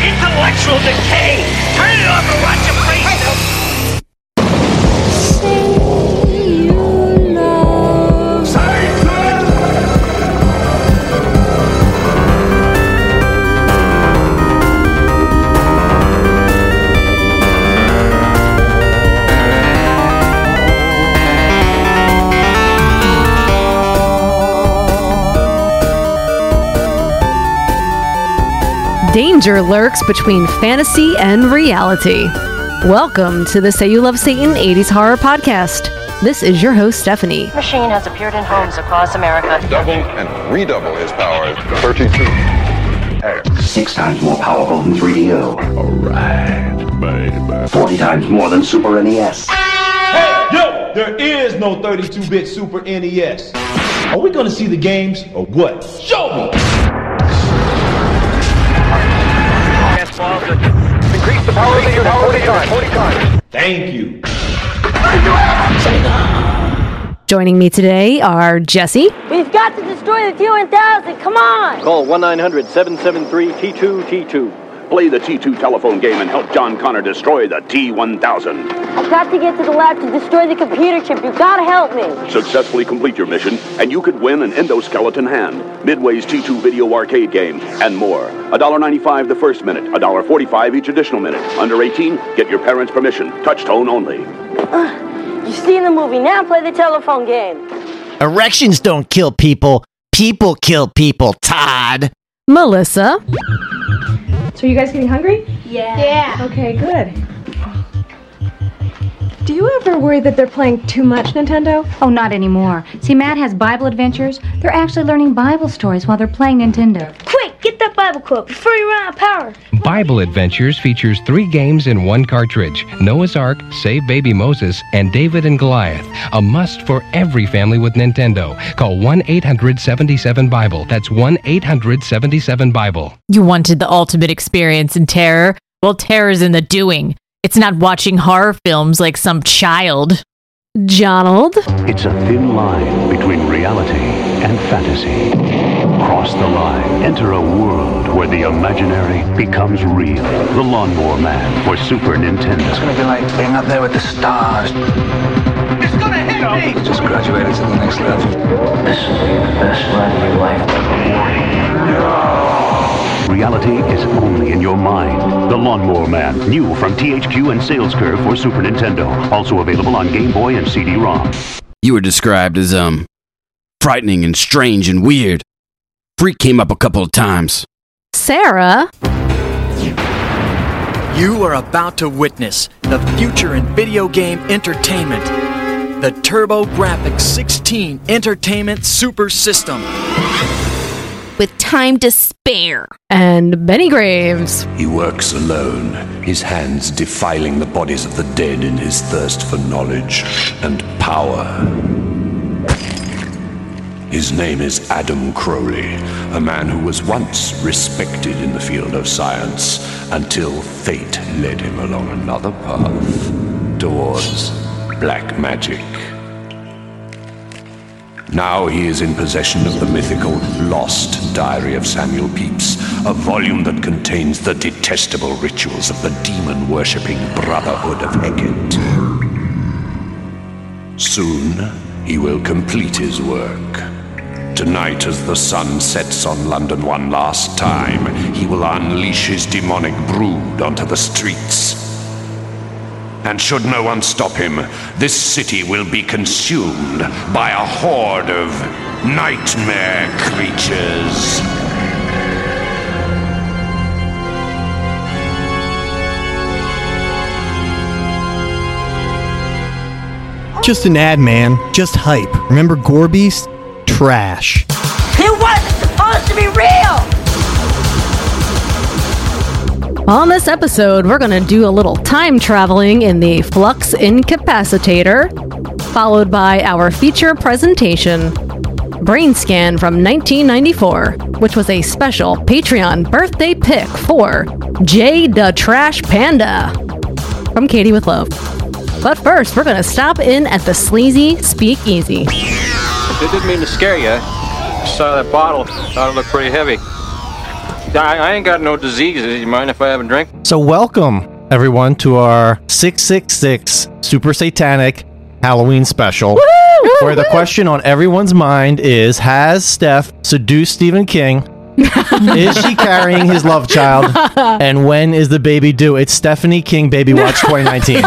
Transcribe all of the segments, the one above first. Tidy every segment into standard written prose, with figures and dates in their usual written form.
Intellectual decay! Turn it off and watch your face! Danger lurks between fantasy and reality. Welcome to the Say You Love Satan 80s Horror Podcast. This is your host, Stephanie. Machine has appeared in homes across America. Double and redouble his powers. 32. 6 times more powerful than 3DO. Alright, baby. 40 times more than Super NES. Hey, yo! There is no 32-bit Super NES. Are we gonna see the games or what? Show me! Increase the power of the unit 40 times. Thank you. Joining me today are Jesse. We've got to destroy the T-1000, come on! Call 1-900-773-T2T2. Play the T2 telephone game and help John Connor destroy the T-1000. I've got to get to the lab to destroy the computer chip. You've got to help me. Successfully complete your mission, and you could win an endoskeleton hand, Midway's T2 video arcade game, and more. $1.95 the first minute, $1.45 each additional minute. Under 18, get your parents' permission. Touch tone only. You've seen the movie, now play the telephone game. Erections don't kill people. People kill people, Todd. Melissa. So are you guys getting hungry? Yeah. Okay, good. Do you ever worry that they're playing too much Nintendo? Oh, not anymore. See, Matt has Bible adventures. They're actually learning Bible stories while they're playing Nintendo. Quick, get that Bible quote before you run out of power. Bible Adventures features 3 games in 1 cartridge. Noah's Ark, Save Baby Moses, and David and Goliath. A must for every family with Nintendo. Call 1-800-77-BIBLE. That's 1-800-77-BIBLE. You wanted the ultimate experience in terror? Well, terror's in the doing. It's not watching horror films like some child. Jonald. It's a thin line between reality and fantasy. Cross the line. Enter a world where the imaginary becomes real. The Lawnmower Man for Super Nintendo. It's gonna be like being up there with the stars. It's gonna hit me! Just graduated to the next level. This will be the best ride of your life. Reality is only in your mind. The Lawnmower Man, new from THQ and Sales Curve for Super Nintendo. Also available on Game Boy and CD-ROM. You were described as, frightening and strange and weird. Freak came up a couple of times. Sarah. You are about to witness the future in video game entertainment. The TurboGrafx 16 Entertainment Super System. With time to spare. And Benny Graves. He works alone, his hands defiling the bodies of the dead in his thirst for knowledge and power. His name is Adam Crowley, a man who was once respected in the field of science until fate led him along another path towards black magic. Now he is in possession of the mythical Lost Diary of Samuel Pepys, a volume that contains the detestable rituals of the demon-worshipping Brotherhood of Hecate. Soon, he will complete his work. Tonight, as the sun sets on London one last time, he will unleash his demonic brood onto the streets. And should no one stop him, this city will be consumed by a horde of nightmare creatures. Just an ad, man. Just hype. Remember Gore Beast? Trash. It wasn't supposed to be real! On this episode, we're going to do a little time traveling in the Flux Incapacitator, followed by our feature presentation, Brain Scan from 1994, which was a special Patreon birthday pick for Jay the Trash Panda from Katie with Love. But first, we're going to stop in at the Sleazy Speakeasy. It didn't mean to scare you. Saw that bottle. Thought it looked pretty heavy. I ain't got no diseases. You mind if I have a drink? So welcome, everyone, to our 666 Super Satanic Halloween special, where the question on everyone's mind is, has Steph seduced Stephen King? Is she carrying his love child? And when is the baby due? It's Stephanie King Baby Watch 2019.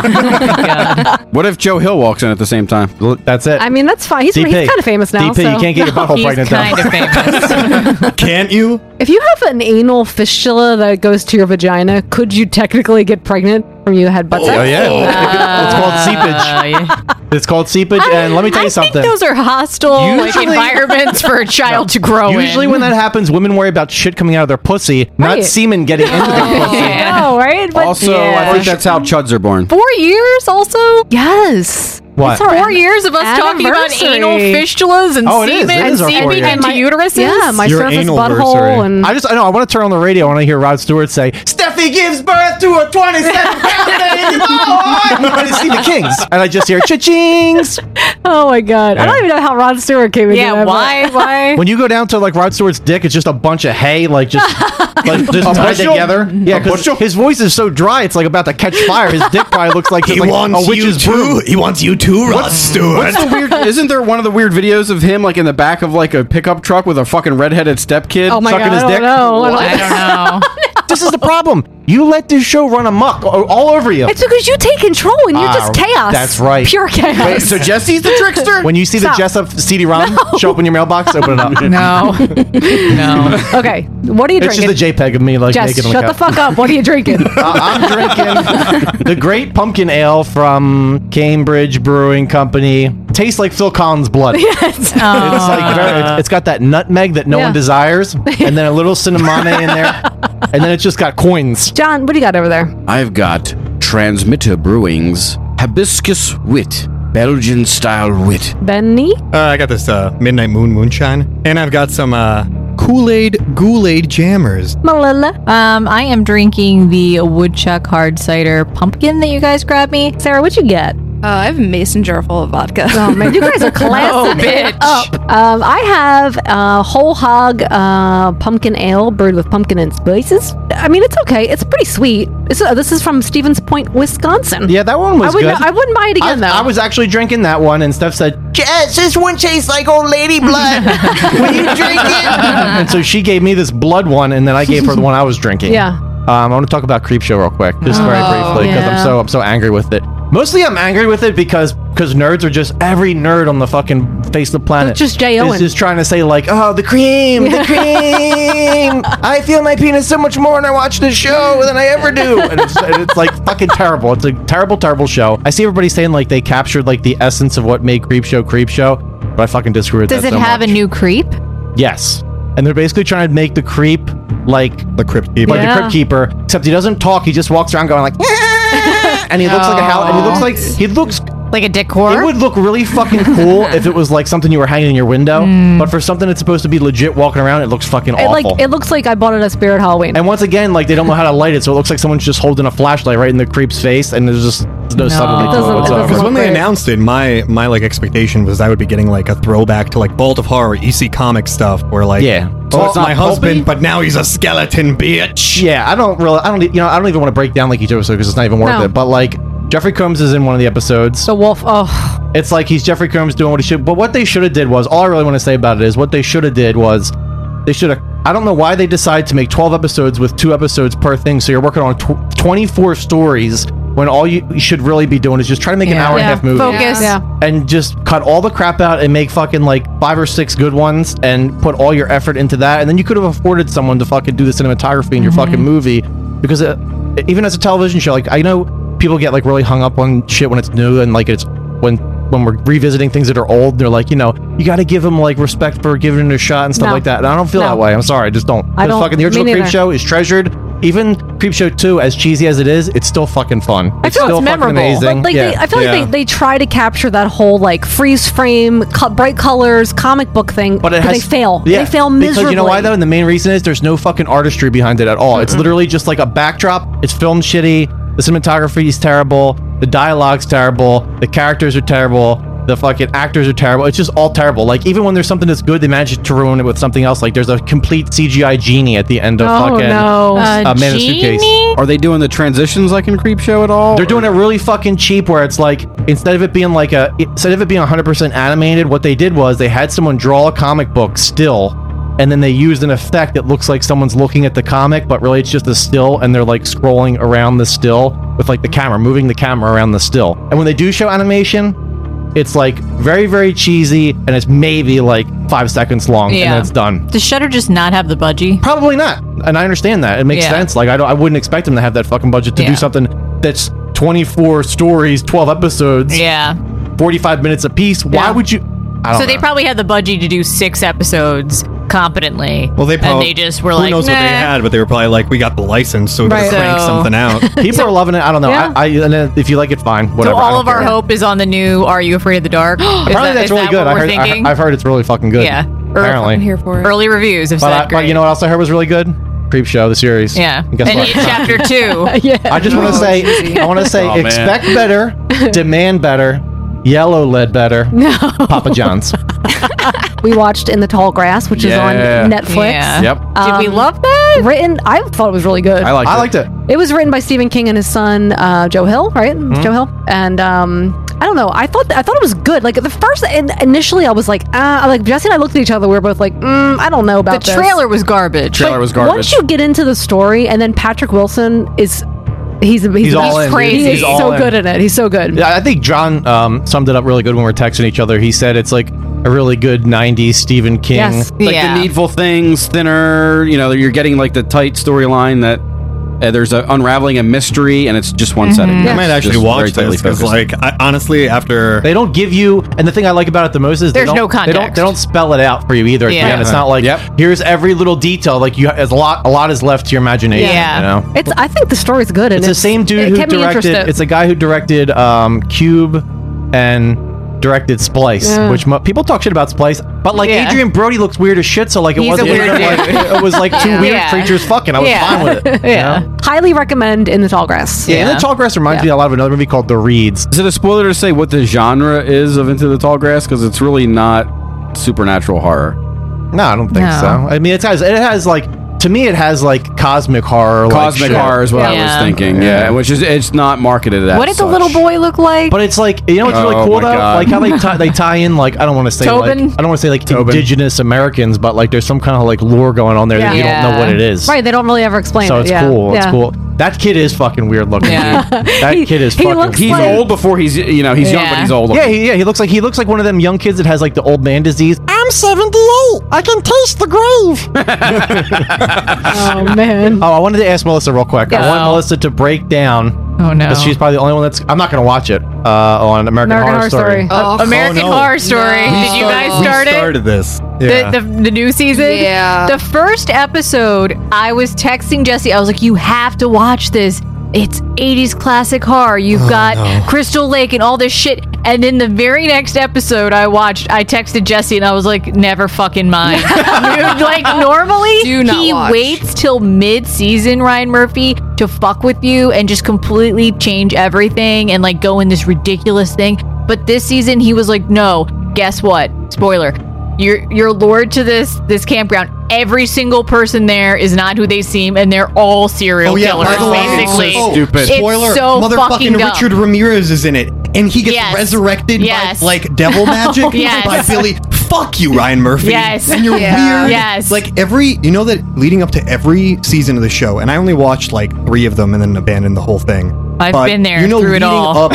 What if Joe Hill walks in at the same time? That's it. I mean, that's fine. He's DP. kind of famous now. DP, so. you can't get your butthole pregnant though. famous. Can't you? If you have an anal fistula that goes to your vagina, could you technically get pregnant from you had butt sex? Oh yeah. It's called seepage. It's called seepage, and let me tell you something. I think those are hostile environments for a child to grow in. Usually when that happens, women worry about shit coming out of their pussy, not semen getting into their pussy. Oh, right? But Also, I think that's how chuds are born. 4 years also? Yes. What? It's 4 years of us talking about anniversary. anal fistulas and Oh, it is. semen It and is our 4 seeping years. into uteruses. Yeah, my Your surface anal butthole. versary. And I know. I want to turn on the radio. I want to hear Rod Stewart say, Steffi gives birth to a 27-pound baby boy. I just see the Kings. And I just hear cha-chings. oh my god, I don't even know how Rod Stewart came into Yeah, that. why? When you go down to like Rod Stewart's dick, it's just a bunch of hay, just tied together. Yeah, because his voice is so dry, it's like about to catch fire. His dick probably looks like a witch's broom. He wants you too, Rod Stewart. What's the weird? Isn't there one of the weird videos of him like in the back of like a pickup truck with a fucking redheaded stepkid Oh my sucking god, his I dick? don't know. I don't know. This is the problem. You let this show run amok all over you. It's because you take control and you're just chaos. That's right. Pure chaos. Wait, so Jesse's the trickster? When you see Stop. the Jessup CD-ROM show up in your mailbox, open it up. No. No. Okay, what are you It's drinking? just a JPEG of me like Jess, naked on shut the fuck up. What are you drinking? I'm drinking the Great Pumpkin Ale from Cambridge Brewing Company. Tastes like Phil Collins' blood. Yes. It's like it's got that nutmeg that no Yeah. one desires, and then a little cinnamon in there, and then it's just got coins. John, what do you got over there? I've got Transmitter Brewing's Hibiscus Wit, Belgian style wit. Benny? I got this Midnight Moon Moonshine, and I've got some Kool-Aid Ghoul-Aid Jammers. Malala. I am drinking the Woodchuck Hard Cider Pumpkin that you guys grabbed me. Sarah, what'd you get? I have a mason jar full of vodka. Oh man, you guys are classing it up. I have a whole hog pumpkin ale brewed with pumpkin and spices. I mean, it's okay. It's pretty sweet. This is from Stevens Point, Wisconsin. Yeah, that one was good. I wouldn't buy it again, though. I was actually drinking that one, and Steph said, Jess, this one tastes like old lady blood. Will you drink it? and so she gave me this blood one, and then I gave her the one I was drinking. Yeah. I want to talk about Creepshow real quick, just very briefly, because yeah. I'm so angry with it. Mostly, I'm angry with it because nerds are just every nerd on the fucking face of the planet. It's just Jay Owen. Is just trying to say like, oh, the cream. I feel my penis so much more when I watch this show than I ever do. And it's like fucking terrible. It's a terrible, terrible show. I see everybody saying like they captured like the essence of what made Creepshow, but I fucking disagree with that. Does it have a new creep? Yes. And they're basically trying to make the creep like the Crypt Keeper. Like the Crypt Keeper, except he doesn't talk, he just walks around going like and he looks like a house, and he looks like a decor. It would look really fucking cool if it was like something you were hanging in your window, but for something that's supposed to be legit walking around, it looks fucking awful. It looks like I bought it at Spirit Halloween. And once again, like they don't know how to light it, so it looks like someone's just holding a flashlight right in the creep's face, and there's just no subtlety to it whatsoever. Because when they announced it, my like expectation was I would be getting like a throwback to like Vault of Horror, EC Comic stuff, where like, So it's my husband, but now he's a skeleton bitch. Yeah, I don't even want to break down like each episode because it's not even worth it. But like Jeffrey Combs is in one of the episodes. The wolf. Oh, it's like he's Jeffrey Combs doing what he should. But what they should have did was, all I really want to say about it is what they should have did was they should have. I don't know why they decided to make 12 episodes with 2 episodes per thing. So you're working on 24 stories when all you should really be doing is just try to make an hour and a half movie. Focus. And just cut all the crap out and make fucking like 5 or 6 good ones and put all your effort into that. And then you could have afforded someone to fucking do the cinematography in your fucking movie. Because even as a television show, like I know people get like really hung up on shit when it's new and like it's when we're revisiting things that are old, they're like, you got to give them like respect for giving it a shot and stuff like that. And I don't feel that way. I'm sorry, I just don't. I don't. Fucking the original Creepshow is treasured. Even Creepshow 2, as cheesy as it is, it's still fucking fun. I feel still it's memorable. amazing. But, like, I feel like they try to capture that whole like freeze frame, bright colors, comic book thing, but they fail. Yeah, they fail miserably. Because you know why though? And the main reason is there's no fucking artistry behind it at all. It's literally just like a backdrop. It's filmed shitty. The cinematography is terrible. The dialogue's terrible. The characters are terrible. The fucking actors are terrible. It's just all terrible. Like, even when there's something that's good, they manage to ruin it with something else. Like, there's a complete CGI genie at the end of fucking Man in the Suitcase. Are they doing the transitions like in Creepshow at all? They're doing it really fucking cheap, where it's like, instead of it being 100% animated, what they did was they had someone draw a comic book still, and then they used an effect that looks like someone's looking at the comic, but really it's just a still, and they're like scrolling around the still with like the camera, moving the camera around the still. And when they do show animation, it's like very, very cheesy, and it's maybe like 5 seconds long, and then it's done. Does Shudder just not have the budgie? Probably not, and I understand that. It makes sense. Like, I wouldn't expect them to have that fucking budget to do something that's 24 stories, 12 episodes, 45 minutes a piece. Why would you? I don't know. They probably had the budgie to do 6 episodes competently. Well, they probably, and they just were who like, knows what they had, but they were probably like, we got the license, so we gotta crank something out. People are loving it. I don't know. And then if you like it, fine. Whatever. So all of our hope is on the new Are You Afraid of the Dark? Apparently that's really good. I've heard it's really fucking good. Yeah. Apparently. I'm here for it. Early reviews have said great. But you know what else I heard was really good? Creepshow, the series. Yeah. And guess And what? chapter 2. I just want to say, Oh, man. expect better, demand better, yellow lead better. No. Papa John's. We watched In the Tall Grass, which is on Netflix. Yeah. Yep. Did we love that? I thought it was really good. I liked it. It was written by Stephen King and his son, Joe Hill, right? Joe Hill. And I don't know. I thought it was good. Like, the first, initially I was like, Jesse and I looked at each other. We were both like, I don't know about The this. trailer was garbage. Once you get into the story, and then Patrick Wilson is... He's all in, crazy. dude. He's all so in. good at it. He's so good. Yeah, I think John summed it up really good when we were texting each other. He said it's like a really good 90s Stephen King. Yes. Like the needful things, thinner, you're getting like the tight storyline that there's a unraveling a mystery, and it's just one setting. I might actually watch this, because honestly, after... They don't give you... And the thing I like about it the most is There's they no don't, context. They don't spell it out for you either. At the end. It's not like, here's every little detail. Like, a lot is left to your imagination. Yeah. You know? I think the story's good. And It's the same dude who directed... It's a guy who directed Cube and directed Splice, which people talk shit about Splice, but like Adrian Brody looks weird as shit, so like it He's wasn't a weird like, dude. it was like two weird creatures fucking. I was fine with it. you know? Highly recommend In the Tall Grass. Yeah, And the Tall Grass reminds me a lot of another movie called The Reeds. Is it a spoiler to say what the genre is of Into the Tall Grass? Because it's really not supernatural horror. No, I don't think so. I mean, it has like, to me, it has like cosmic horror. Cosmic horror is what I was thinking. Yeah, which is it's not marketed as. What did the little boy look like? But it's like, you know what's really Oh cool my though? God. Like how they tie in, like, I don't want to say Tobin? indigenous Americans, but like there's some kind of like lore going on there that you don't know what it is. Right, they don't really ever explain So it. it's yeah. cool. Yeah. It's cool. That kid is fucking weird looking. Yeah. Dude. That kid is he fucking. looks He's like- old before he's he's young, but he's old. Yeah, he looks like one of them young kids that has like the old man disease. I'm 78. I can taste the grave. Oh man. Oh, I wanted to ask Melissa real quick. Yes. I want Melissa to break down. Oh no. Because she's probably the only one that's. I'm not going to watch it. On American Horror Story. American Horror Story. No. Did you guys start We it? started this. Yeah. The new season? Yeah. The first episode, I was texting Jesse. I was like, you have to watch this. It's 80s classic horror. You've got Crystal Lake and all this shit. And then the very next episode I texted Jesse and I was like, never fucking mind. Like, normally, Do not he watch. waits till mid-season, Ryan Murphy, to fuck with you and just completely change everything and like go in this ridiculous thing. But this season, he was like, no, guess what? Spoiler. You're lured to this campground. Every single person there is not who they seem, and they're all serial killers, by the way, basically. stupid. Spoiler, It's so motherfucking fucking dumb. Richard Ramirez is in it, and he gets Yes. resurrected Yes. by like devil magic Yes. by Billy. Fuck you, Ryan Murphy. Yes. And you're Yeah. weird. Yes. Like you know that leading up to every season of the show, and I only watched like 3 of them and then abandoned the whole thing. I've But, been there you know, through it leading all. up-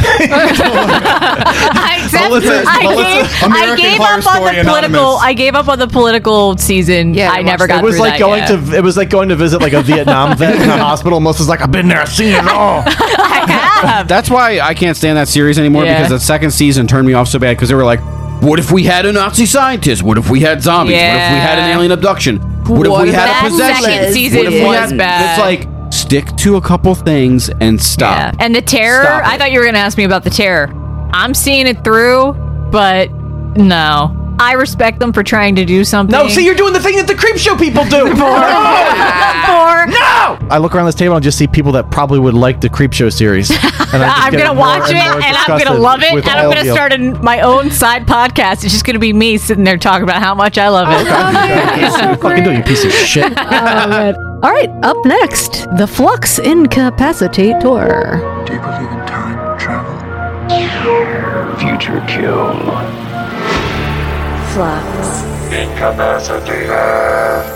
I gave up on the political. I gave up on the political season. Yeah, I never got It was through like that going yet. to. It was like going to visit like a Vietnam vet in a hospital. Melissa's like, I've been there, I've seen it all. I have. That's why I can't stand that series anymore, Yeah. because the second season turned me off so bad because they were like, what if we had a Nazi scientist? What if we had zombies? What if we had an alien abduction? What if we had That a possession? second season What if we was had- bad. It's like, stick to a couple things and stop. Yeah. And the terror, Stop it. I thought you were going to ask me about the terror. I'm seeing it through, but no. I respect them for trying to do something. No, see, you're doing the thing that the Creepshow people do. for I look around this table and just see people that probably would like the Creepshow series. And I'm going to watch it and I'm going to love it and I'm going to start my own side podcast. It's just going to be me sitting there talking about how much I love it. Fucking do, you piece of shit. All right, up next, the Flux Incapacitator. Do you believe in time travel? Future kill. Flux. Incapacitator.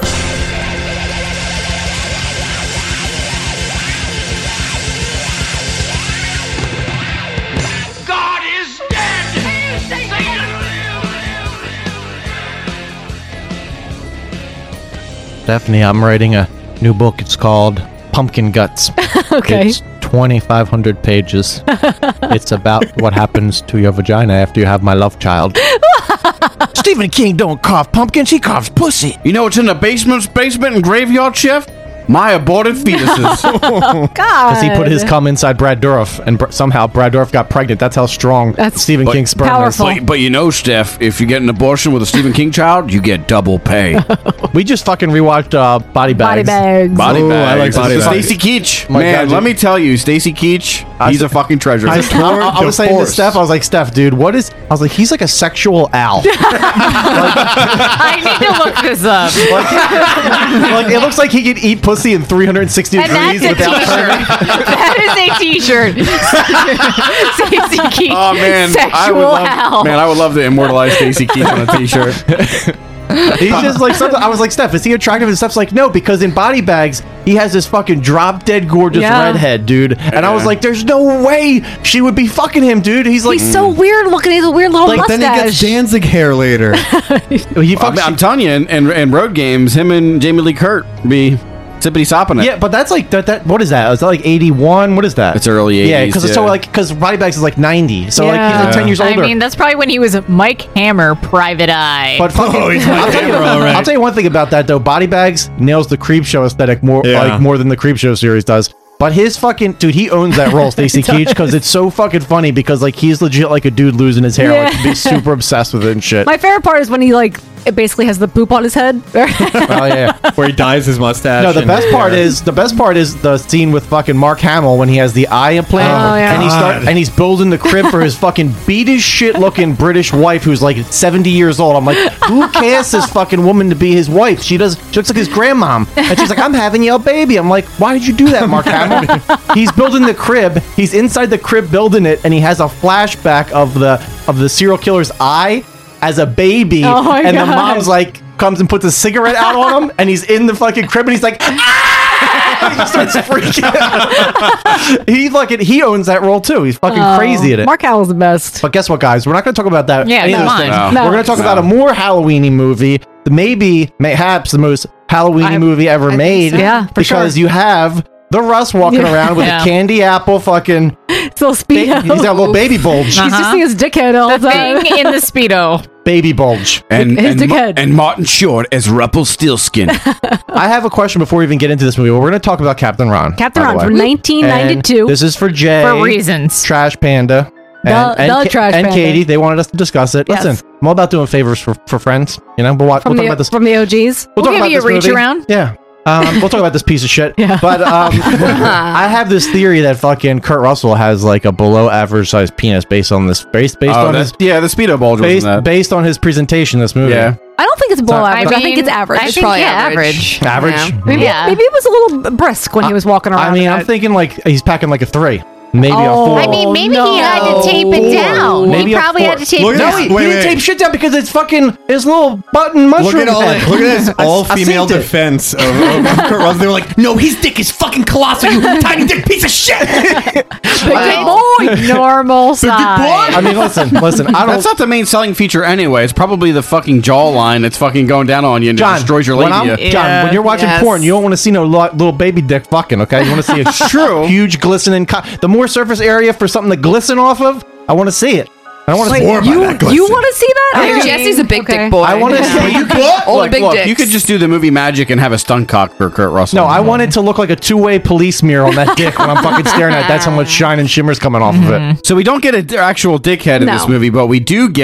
God is dead! Stephanie, I'm writing a new book. It's called Pumpkin Guts. Okay. It's 2,500 pages. It's about what happens to your vagina after you have my love child. Stephen King don't cough pumpkins, he coughs pussy. You know what's in the basement and graveyard shift? My aborted fetuses. God. Because he put his cum inside Brad Dourif, and somehow Brad Dourif got pregnant. That's how strong Stephen King's sperm is. But you know, Steph, if you get an abortion with a Stephen King child, you get double pay. We just fucking rewatched Body Bags. Body Bags. I like Body Bags. Stacy Keach. My Man, God, let me tell you, Stacy Keach, he's a fucking treasure. I was saying to Steph, I was like, Steph, dude, I was like, he's like a sexual owl. I need to look this up. Like, it looks like he could eat pussy in 360 And degrees that's a without t-shirt. That is a t-shirt. Stacey Keach. Oh man, Sexual owl. I would love to immortalize Stacy Keach on a t-shirt. He's just like, I was like, Steph, is he attractive? And Steph's like, no, because in Body Bags, he has this fucking drop dead gorgeous redhead, dude. And I was like, there's no way she would be fucking him, dude. He's like, He's so weird looking. He has a weird little mustache. Then he gets Danzig hair later. I'm telling you, in Road Games, him and Jamie Lee Curtis be sippity sopping it. Yeah, but that's like that. What is that? Is that like 81? What is that? It's early 80s. Yeah, because it's so like because Body Bags is like 90, so like he's like 10 years older. I mean, that's probably when he was Mike Hammer, Private Eye. But fucking, I'll tell you one thing about that though. Body Bags nails the Creepshow aesthetic more than the Creepshow series does. But his fucking dude, he owns that role, Stacey Keach, because it's so fucking funny. Because like he's legit like a dude losing his hair, like he's super obsessed with it and shit. My favorite part is when he like it basically has the poop on his head. Oh yeah, where he dyes his mustache. No, the best part is the scene with fucking Mark Hamill when he has the eye implant and he's building the crib for his fucking beat as shit looking British wife who's like 70 years old. I'm like, who casts this fucking woman to be his wife? She looks like his grandmom, and she's like, I'm having your baby. I'm like, why did you do that, Mark Hamill? He's building the crib. He's inside the crib building it, and he has a flashback of the serial killer's eye as a baby, and the mom's like comes and puts a cigarette out on him, and he's in the fucking crib, and he's like, ah! He just starts freaking out. He owns that role too. He's fucking crazy at it. Mark Hamill's the best. But guess what, guys? We're not going to talk about that. Yeah, any of those things. No. We're going to talk about a more Halloween-y movie, mayhaps the most Halloween-y movie ever made. So. Yeah, for because sure. you have the Russ walking around with a candy apple fucking. Little Speedo. He's got a little baby bulge. He's just seeing his dickhead all the time. Thing in the Speedo. Baby bulge. And Martin Short as Rumpelstiltskin. I have a question before we even get into this movie. We're going to talk about Captain Ron. Captain Ron from 1992. And this is for Jay. For reasons. Trash Panda. The Trash and Panda. Katie. They wanted us to discuss it. Yes. Listen, I'm all about doing favors for friends. You know, we'll talk about this. From the OGs. We'll talk give about you a this reach movie. around. Yeah. We'll talk about this piece of shit. Yeah. But I have this theory that fucking Kurt Russell has like a below average sized penis based on this based on his the Speedo bulge was based on his presentation in this movie. Yeah. I don't think it's below average. I think it's average. I think average. Average? Yeah. Maybe it was a little brisk when he was walking around. I mean, I'm thinking like he's packing like a 3. Maybe a 4. I mean, maybe he had to tape it down. Maybe he probably had to tape it down. He didn't tape shit down because it's fucking his little button mushroom. Look at this all-female seen it. defense of Kurt Russell. They were like, no, his dick is fucking colossal, you tiny dick piece of shit. Big boy, normal size. I mean, listen. I don't. That's not the main selling feature anyway. It's probably the fucking jawline that's fucking going down on you and John, destroys your labia. John, when you're watching porn, you don't want to see no little baby dick fucking, okay? You want to see a huge glistening. The more surface area for something to glisten off of, I want to see it. I want to see it. You want to see that? I think Jesse's a big dick boy. I want to see Big you could just do the movie Magic and have a stunt cock for Kurt Russell. No, I want it to look like a two-way police mirror on that dick when I'm fucking staring at it. That's how much shine and shimmer's coming off of it. So we don't get an actual dickhead in this movie, but we do get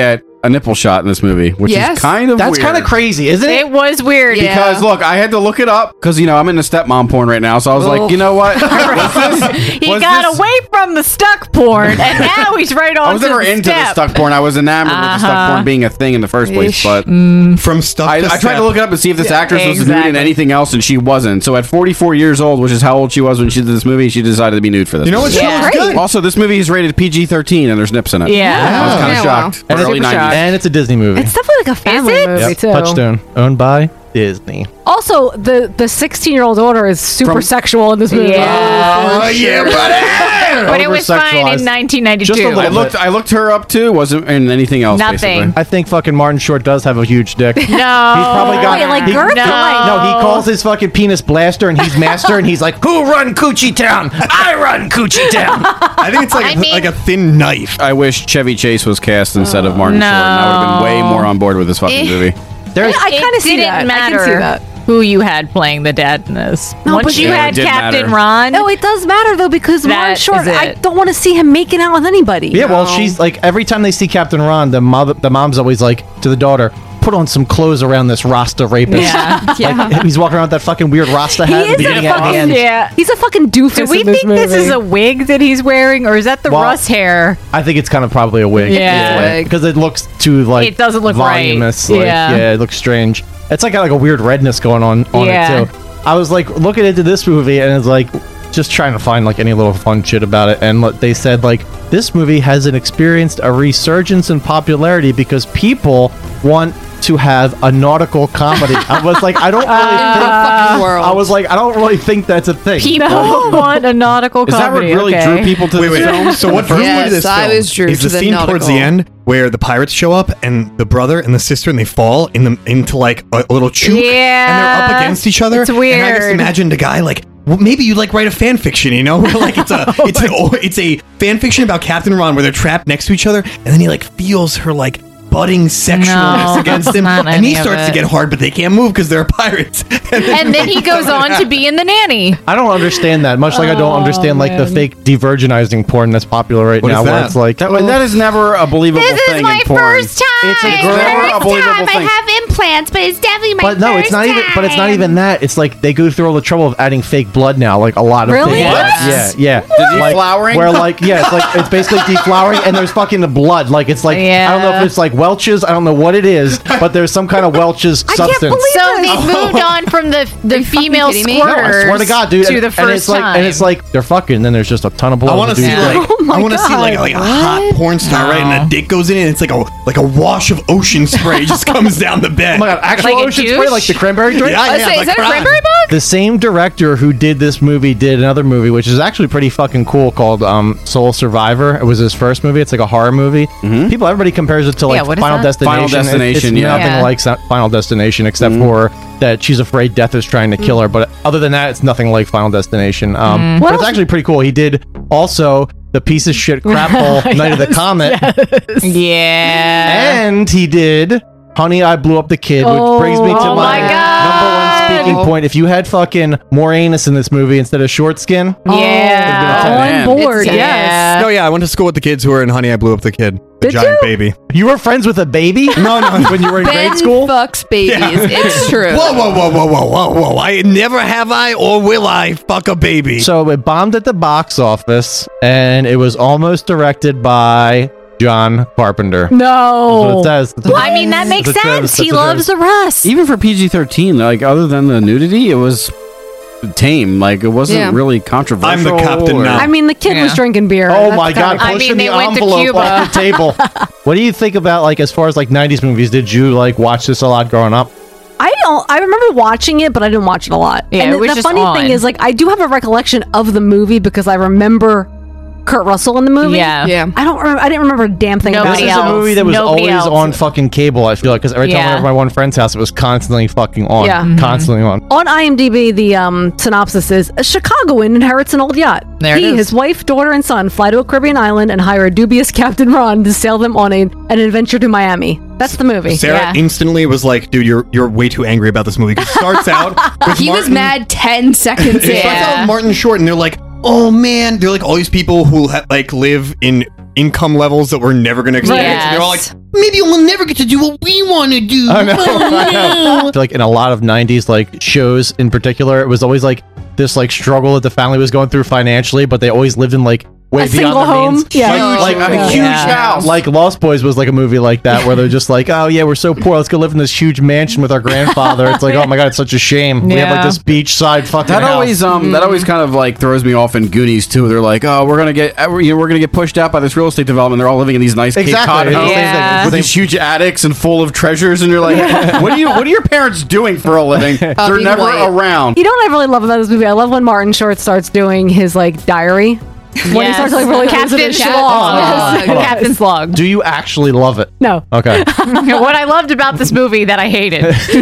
a nipple shot in this movie, which is kind of That's weird. kind of crazy, isn't it? It was weird. Because look, I had to look it up because I'm into stepmom porn right now, so I was like, you know what? He got away from the stuck porn, and now he's right on. I was never into the stuck porn. I was enamored with the stuck porn being a thing in the first place. But from stuck, I tried to look it up and see if this actress was nude in anything else, and she wasn't. So at 44 years old, which is how old she was when she did this movie, she decided to be nude for this. You know what? movie. She looks good. Also, this movie is rated PG-13, and there's nips in it. I was kind of shocked. And Early 90s. And it's a Disney movie. It's definitely like a family movie too. Touchstone, owned by Disney. Also, the 16-year-old daughter is super sexual in this movie. Oh, yeah, buddy! But it was fine in 1992. Just a little I looked her up too. Wasn't in anything else. Nothing. Basically. I think fucking Martin Short does have a huge dick. No. He's probably got Wait, like girth or like- No, he calls his fucking penis Blaster and he's master and he's like, who run Coochie Town? I run Coochie Town. I think it's like a thin knife. I wish Chevy Chase was cast instead of Martin No. Short, and I would have been way more on board with this fucking movie. I kind of see didn't that. I matter can see that. who you had playing the dad in this. No, Once but you yeah, had it did Captain matter. Ron. No, it does matter though because That Martin Short. is it. I don't want to see him making out with anybody. Yeah, well, she's like, every time they see Captain Ron, the mom's always like, to the daughter, put on some clothes around this Rasta rapist. Yeah. Like, he's walking around with that fucking weird Rasta hat at the beginning and the end. Yeah. He's a fucking doofus. Do we in this think this movie. is a wig that he's wearing, or is that the Well, Russ hair? I think it's kind of probably a wig. Yeah. Because it looks too, like, It doesn't look right. voluminous. Like, Yeah. it looks strange. It's like got like a weird redness going on Yeah. it too. I was like looking into this movie and it's like just trying to find like any little fun shit about it, and they said like this movie has experienced a resurgence in popularity because people want to have a nautical comedy. I was like, I don't really think that's a thing. People want a nautical Is that what comedy. really drew people to Wait, this film? So what drew me to this film is the scene towards the end where the pirates show up and the brother and the sister and they fall into like a little chook and they're up against each other. It's weird. And I just imagined a guy like, well, maybe you'd like write a fan fiction, you know? Where like it's a fan fiction about Captain Ron where they're trapped next to each other and then he like feels her like budding sexualness against him and he starts to get hard, but they can't move because they're pirates. And then he goes on to be in The Nanny. I don't understand that, much like I don't understand like the fake de-virginizing porn that's popular right What now, is where that? it's like That is never a believable This thing is my in porn. first time. It's a never a believable thing. implants, but it's definitely my But no, it's not even. But it's not even that. It's like they go through all the trouble of adding fake blood now. Like a lot of Really? fake blood. What? Yeah. Deflowering? Where like it's basically deflowering, and there's fucking the blood. Like it's like I don't know if it's like Welch's. I don't know what it is, but there's some kind of Welch's substance. So they've moved on from the female No, squirters. I swear to God, dude. To the and first it's like, time. and it's like they're fucking. And then there's just a ton of blood. I want to see like Oh I want to see like a hot porn star, right? And a dick goes in, and it's like a wash of ocean spray just comes down the bed. Oh my God, actual Like a ocean douche? spray, like the cranberry drink. Yeah, yeah, is that a crime. cranberry bug? The same director who did this movie did another movie, which is actually pretty fucking cool, called Soul Survivor. It was his first movie. It's like a horror movie. Everybody compares it to like what is Final that? Destination. Final Destination, It's yeah. nothing like Final Destination except for that she's afraid death is trying to kill her. But other than that, it's nothing like Final Destination. But it's actually pretty cool. He did also the piece of shit crap hole Night of the Comet. Yeah. And he did Honey, I Blew Up the Kid, which brings me to Oh my God. number one speaking point. If you had fucking more anus in this movie instead of short skin, Yeah. on board. It's- Yes. No, yeah, I went to school with the kids who were in Honey, I Blew Up the Kid. The Did giant you? baby. you were friends with a baby? No, when you were in grade school? fucks babies. It's true. Whoa. I never have I or will I fuck a baby. So it bombed at the box office, and it was almost directed by John Carpenter. No. That's what it says. I mean, that makes That's what it sense. says. He That's what it loves says. the Russ. Even for PG-13, like other than the nudity, it was tame. Like it wasn't really controversial. I'm the captain now. I mean, the kid was drinking beer. Oh That's my God! kind of- Pushing they the went to envelope Cuba. off the table. What do you think about like as far as like '90s movies? Did you like watch this a lot growing up? I remember watching it, but I didn't watch it a lot. Yeah, and it was the just funny on. thing is, like, I do have a recollection of the movie because I remember Kurt Russell in the movie. Yeah. I didn't remember a damn thing about This it. is a movie that was Nobody always else. on fucking cable. I feel like because every time I Yeah. went to my one friend's house, it was constantly fucking on. Yeah. Mhm. Constantly on. On IMDb, the synopsis is: a Chicagoan inherits an old yacht. There it He, is. his wife, daughter, and son fly to a Caribbean island and hire a dubious Captain Ron to sail them on an adventure to Miami. That's the movie. Sarah instantly was like, "Dude, you're way too angry about this movie." 'Cause it starts out with He was Martin- mad 10 seconds It starts out in. with Martin Short, and they're like, "Oh man," they're like all these people who like live in income levels that we're never going to experience. And they're all like, maybe we'll never get to do what we want to do. I know. I feel like in a lot of 90s like shows in particular, it was always like this like struggle that the family was going through financially, but they always lived in like way A beyond single their home? means. Yeah. Like a huge house. Like Lost Boys was like a movie like that where they're just like, oh yeah, we're so poor, let's go live in this huge mansion with our grandfather. It's like, oh my god, it's such a shame. We have like this beachside fucking That house. always that always kind of like throws me off in Goonies too. They're like, oh, we're gonna get pushed out by this real estate development. They're all living in these nice Cape Cod homes with these huge attics and full of treasures, and you're like, what are your parents doing for a living? They're never around. You know what I really love about this movie? I love when Martin Short starts doing his like diary. When he starts like really Captain Slog. Captain Slog. Do you actually love it? No. Okay. What I loved about this movie that I hated.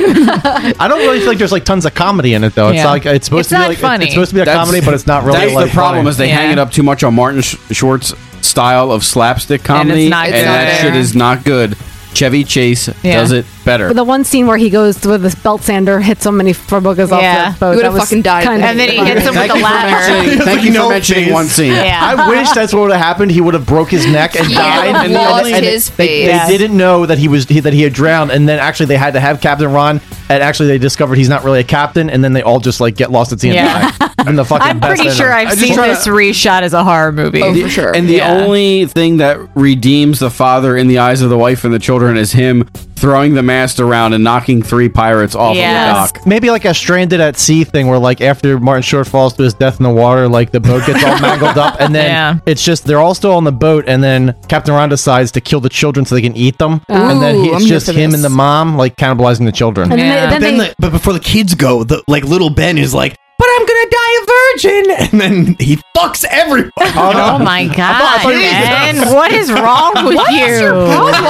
I don't really feel like there's like tons of comedy in it though. It's Yeah. not like it's supposed It's to be not like funny. it's supposed to be a comedy, but it's not really. That's like the problem funny. is they hang it up too much on Martin Short's style of slapstick comedy, not good. that It's not shit there. is not good. Chevy Chase does it better. The one scene where he goes with this belt sander, hits him, and he goes off the boat. He would've that was fucking died. kind of And then he hits him with Thank the you for ladder. Thank you for mentioning one scene. Yeah. I wish that's what would have happened. He would have broke his neck and He died. would've And lost and his they face. didn't know that he had drowned, and then actually they had to have Captain Ron, and actually they discovered he's not really a captain, and then they all just like get lost at sea and Yeah. die. And the fucking I'm best pretty end sure of it. I've seen this reshot as a horror movie. And the only thing that redeems the father in the eyes of the wife and the children is him throwing the mast around and knocking 3 pirates off of the dock. Maybe like a Stranded at Sea thing where like after Martin Short falls to his death in the water, like the boat gets all mangled up, and then it's just they're all still on the boat, and then Captain Ron decides to kill the children so they can eat them, and then Ooh, it's I'm just here for him this. and the mom like cannibalizing the children. But before the kids go, like little Ben is like, but I'm gonna die a virgin, and then he fucks everyone. Oh my god, man! What is wrong with What you? is your problem?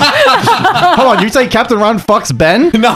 Hold on, you say Captain Ron fucks Ben? No.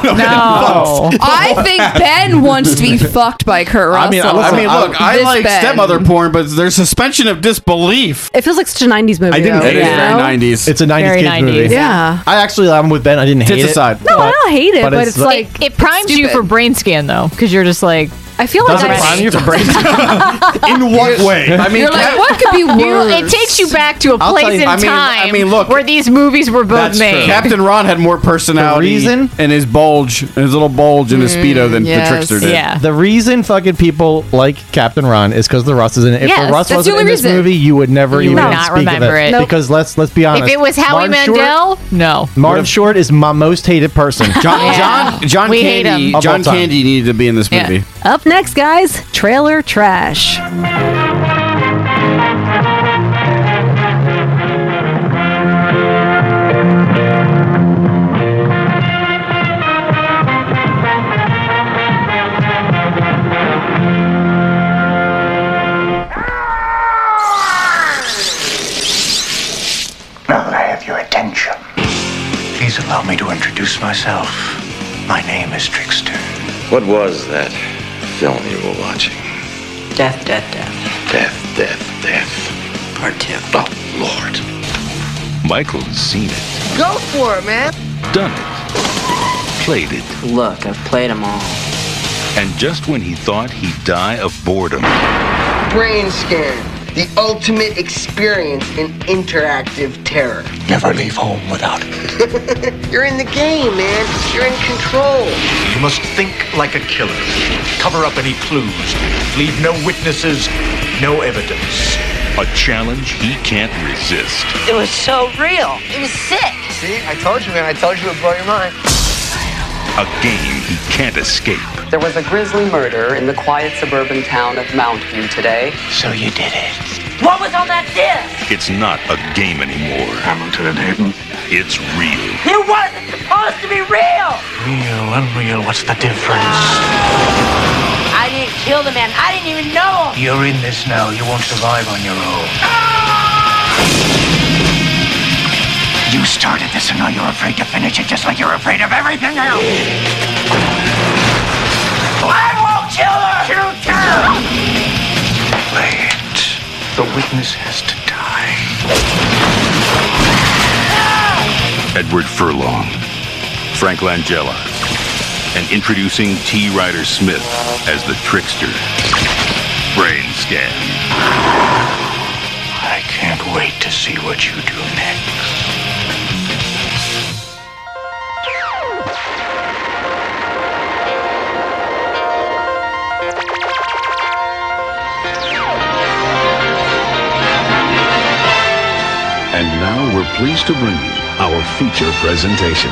I think Ben wants to be fucked by Kurt Russell. Look, I This like Ben. stepmother porn, but there's suspension of disbelief. It feels like such a 90s movie. I didn't though, hate it. you know? Very 90s. It's a 90s Very kids 90s, movie. yeah. I actually, I'm with Ben. I didn't hate Tits it. aside. No, I don't hate it, but it's like it primes you for brain scan though, because you're just like, I feel like Does it I prime you for brain? In what way? I mean, You're like, what could be worse? It takes you back to a I'll tell place you- in time. I mean, look, where these movies were both That's made. true. Captain Ron had more personality reason? in his bulge, his little bulge in his Speedo than the Trickster did. Yeah. The reason fucking people like Captain Ron is because the Russ is in it. If Yes, the Russ that's wasn't the in only this reason. movie, you would never You even would not speak remember of it. it. Nope. Because let's be honest. If it was Howie Martin Short- Mandel, no. Martin Short is my most hated person. John We hate Candy, him. John Of all time. Candy needed to be in this Yeah. movie. Up next, guys, trailer trash. Now that I have your attention, please allow me to introduce myself. My name is Trickster. What was that film you were watching? Death, death, death. Death. Part 2. Oh, Lord. Michael's seen it, Go for it, man. done it, played it, Look, I've played them all. and just when he thought he'd die of boredom, Brain scan. The ultimate experience in interactive terror. Never leave home without it. You're in the game, man. You're in control. You must think like a killer. Cover up any clues. Leave no witnesses, no evidence. a challenge he can't resist. It was so real. It was sick. See, I told you, man. I told you it would blow your mind. A game he can't escape. There was a grisly murder in the quiet suburban town of Mountview today. So you did it. What was on that disc? It's not a game anymore. Hamilton and Hayden. It's real. It wasn't supposed to be real. Real, unreal, what's the difference? I didn't kill the man. I didn't even know him. You're in this now. You won't survive on your own. You started this and now you're afraid to finish it just like you're afraid of everything else. I won't kill her. Shoot her. Wait. The witness has to die. Edward Furlong, Frank Langella, and introducing T. Ryder Smith as the Trickster. Brain Scan. I can't wait to see what you do next. And now we're pleased to bring you our feature presentation.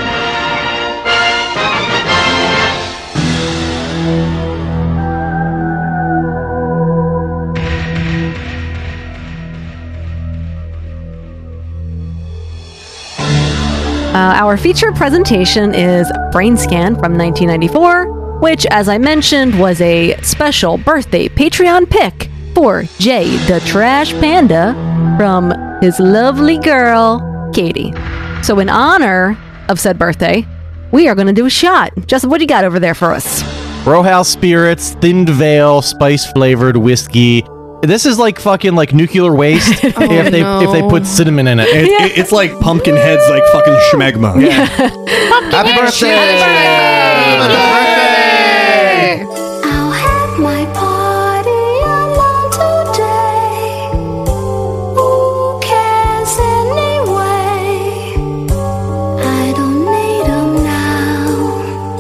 Our feature presentation is Brain Scan from 1994, which, as I mentioned, was a special birthday Patreon pick for Jay the Trash Panda from his lovely girl, Katie. So in honor of said birthday, we are going to do a shot. Justin, what do you got over there for us? Rowhouse Spirits, thinned veil, spice-flavored whiskey. This is like fucking like nuclear waste if they put cinnamon in it. It's like pumpkin heads, like fucking schmegma. Yeah. Happy birthday! Happy birthday! I'll have my party alone today. Who cares anyway? I don't need 'em now.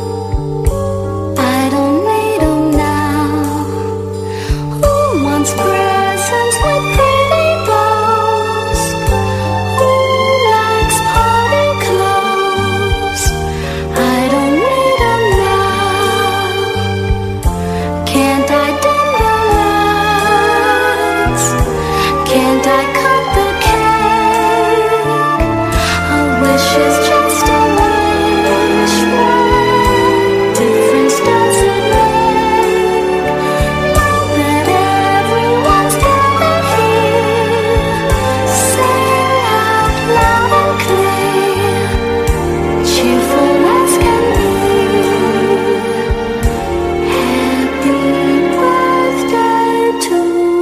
I don't need 'em now. Who wants presents with pretty bows? Who likes party clothes? I don't need 'em now. Can't I dim the lights? Can't I cut the cake? A wish is just a wish. What difference does it make? Now that everyone's gathered here, sing out loud and clear, cheerful as can be. Happy birthday to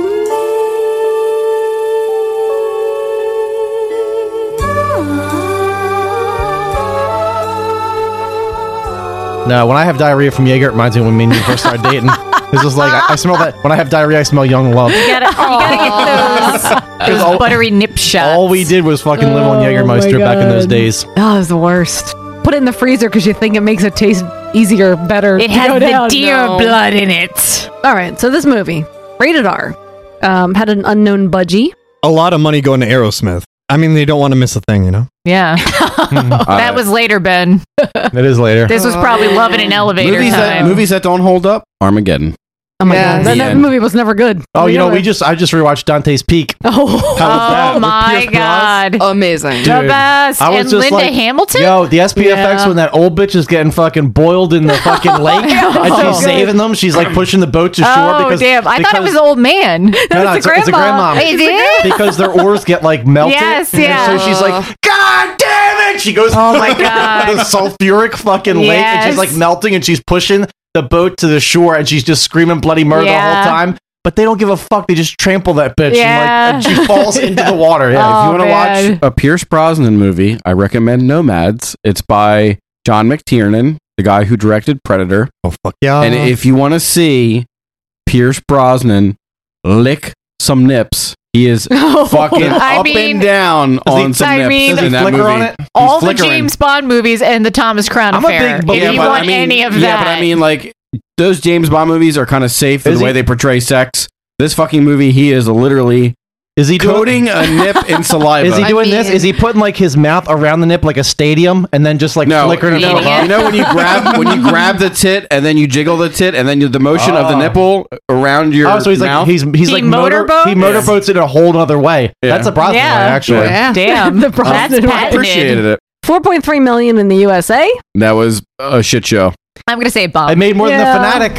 No, when I have diarrhea from Jaeger, it reminds me when me and you first started dating. This is like, I smell that. When I have diarrhea, I smell young love. You gotta get those buttery nip shots. All we did was fucking live on Jägermeister back in those days. Oh, it was the worst. Put it in the freezer because you think it makes it taste easier, better. It to has go the down. deer blood in it. All right, so this movie, rated R, had an unknown budgie. A lot of money going to Aerosmith. I mean, they don't want to miss a thing, you know? Yeah. That was later, Ben. It is later. This was probably Love in an Elevator time. Movies that don't hold up. Armageddon. Oh my Yeah. god, that, The that end. movie was never good. Oh, you know, Never. I just rewatched Dante's Peak. Oh, that? Oh my Pierce god. Amazing. The Dude, best. I was And just Linda like, Hamilton? Yo, the SPFX Yeah. when that old bitch is getting fucking boiled in the fucking lake God. and So she's good. saving them. She's like pushing the boat to shore Oh, because damn. I thought it was the old man. No, it's a grandma. Is it? Because their oars get like melted. Yes, And yeah. so she's like, God damn it! She goes, Oh my God. the sulfuric fucking lake, and she's Yes. like melting, and she's pushing the boat to the shore, and she's just screaming bloody murder the Yeah. whole time. But they don't give a fuck. They just trample that bitch, Yeah. and she falls into the water. Yeah, If Oh, you want to man. watch a Pierce Brosnan movie, I recommend Nomads. It's by John McTiernan, the guy who directed Predator. Oh, fuck yeah. And if you want to see Pierce Brosnan lick some nips, he is fucking I up mean- and down on some I nips mean- in that flicker movie. on it? He's All the flickering. James Bond movies and the Thomas Crown I'm a Affair. big believer. If you but want any of yeah, that. but I mean, like, those James Bond movies are kind of safe in Is the way he- they portray sex. This fucking movie, he is literally Is he coating a nip in saliva. Is he doing this? mean- Is he putting like his mouth around the nip like a stadium, and then just like flickering it? no. from above? You know when you grab the tit and then you jiggle the tit and then the motion of the Oh. nipple around your Oh, so he's mouth. like he's like motorboats? he motorboats it a whole other way. Yeah. That's a Brosnan way, actually. Yeah. Damn. The That's Brosnan way. I appreciated it. 4.3 million in the USA. That was a shit show. I'm going to say bomb. I made more than the Fanatic.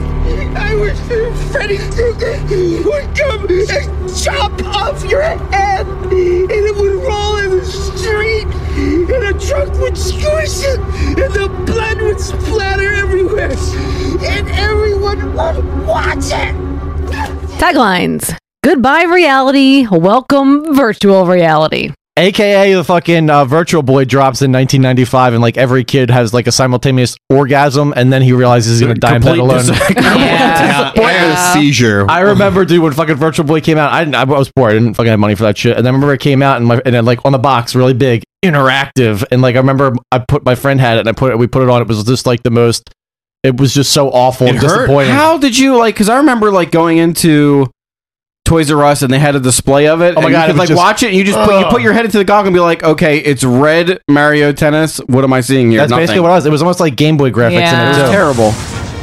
I wish Freddy Krueger would come and chop off your head, and it would roll in the street, and a truck would squish it, and the blood would splatter everywhere, and everyone would watch it. Taglines: Goodbye reality, welcome virtual reality. AKA the fucking Virtual Boy drops in 1995, and like every kid has like a simultaneous orgasm, and then he realizes he's gonna die in bed alone. Seizure. I remember, dude, when fucking Virtual Boy came out, I was poor. I didn't fucking have money for that shit. And I remember it came out, and then like on the box, really big, interactive, and like I remember my friend had it, and we put it on. It was just like the most. It was just so awful and disappointing. How did you like? Because I remember like going into Toys R Us and they had a display of it. Oh my and God, you could it was like just- watch it. And you just you put your head into the goggle and be like, okay, it's red Mario Tennis. What am I seeing here? That's Nothing. basically what it was. It was almost like Game Boy graphics. Yeah. In it, It was too. terrible.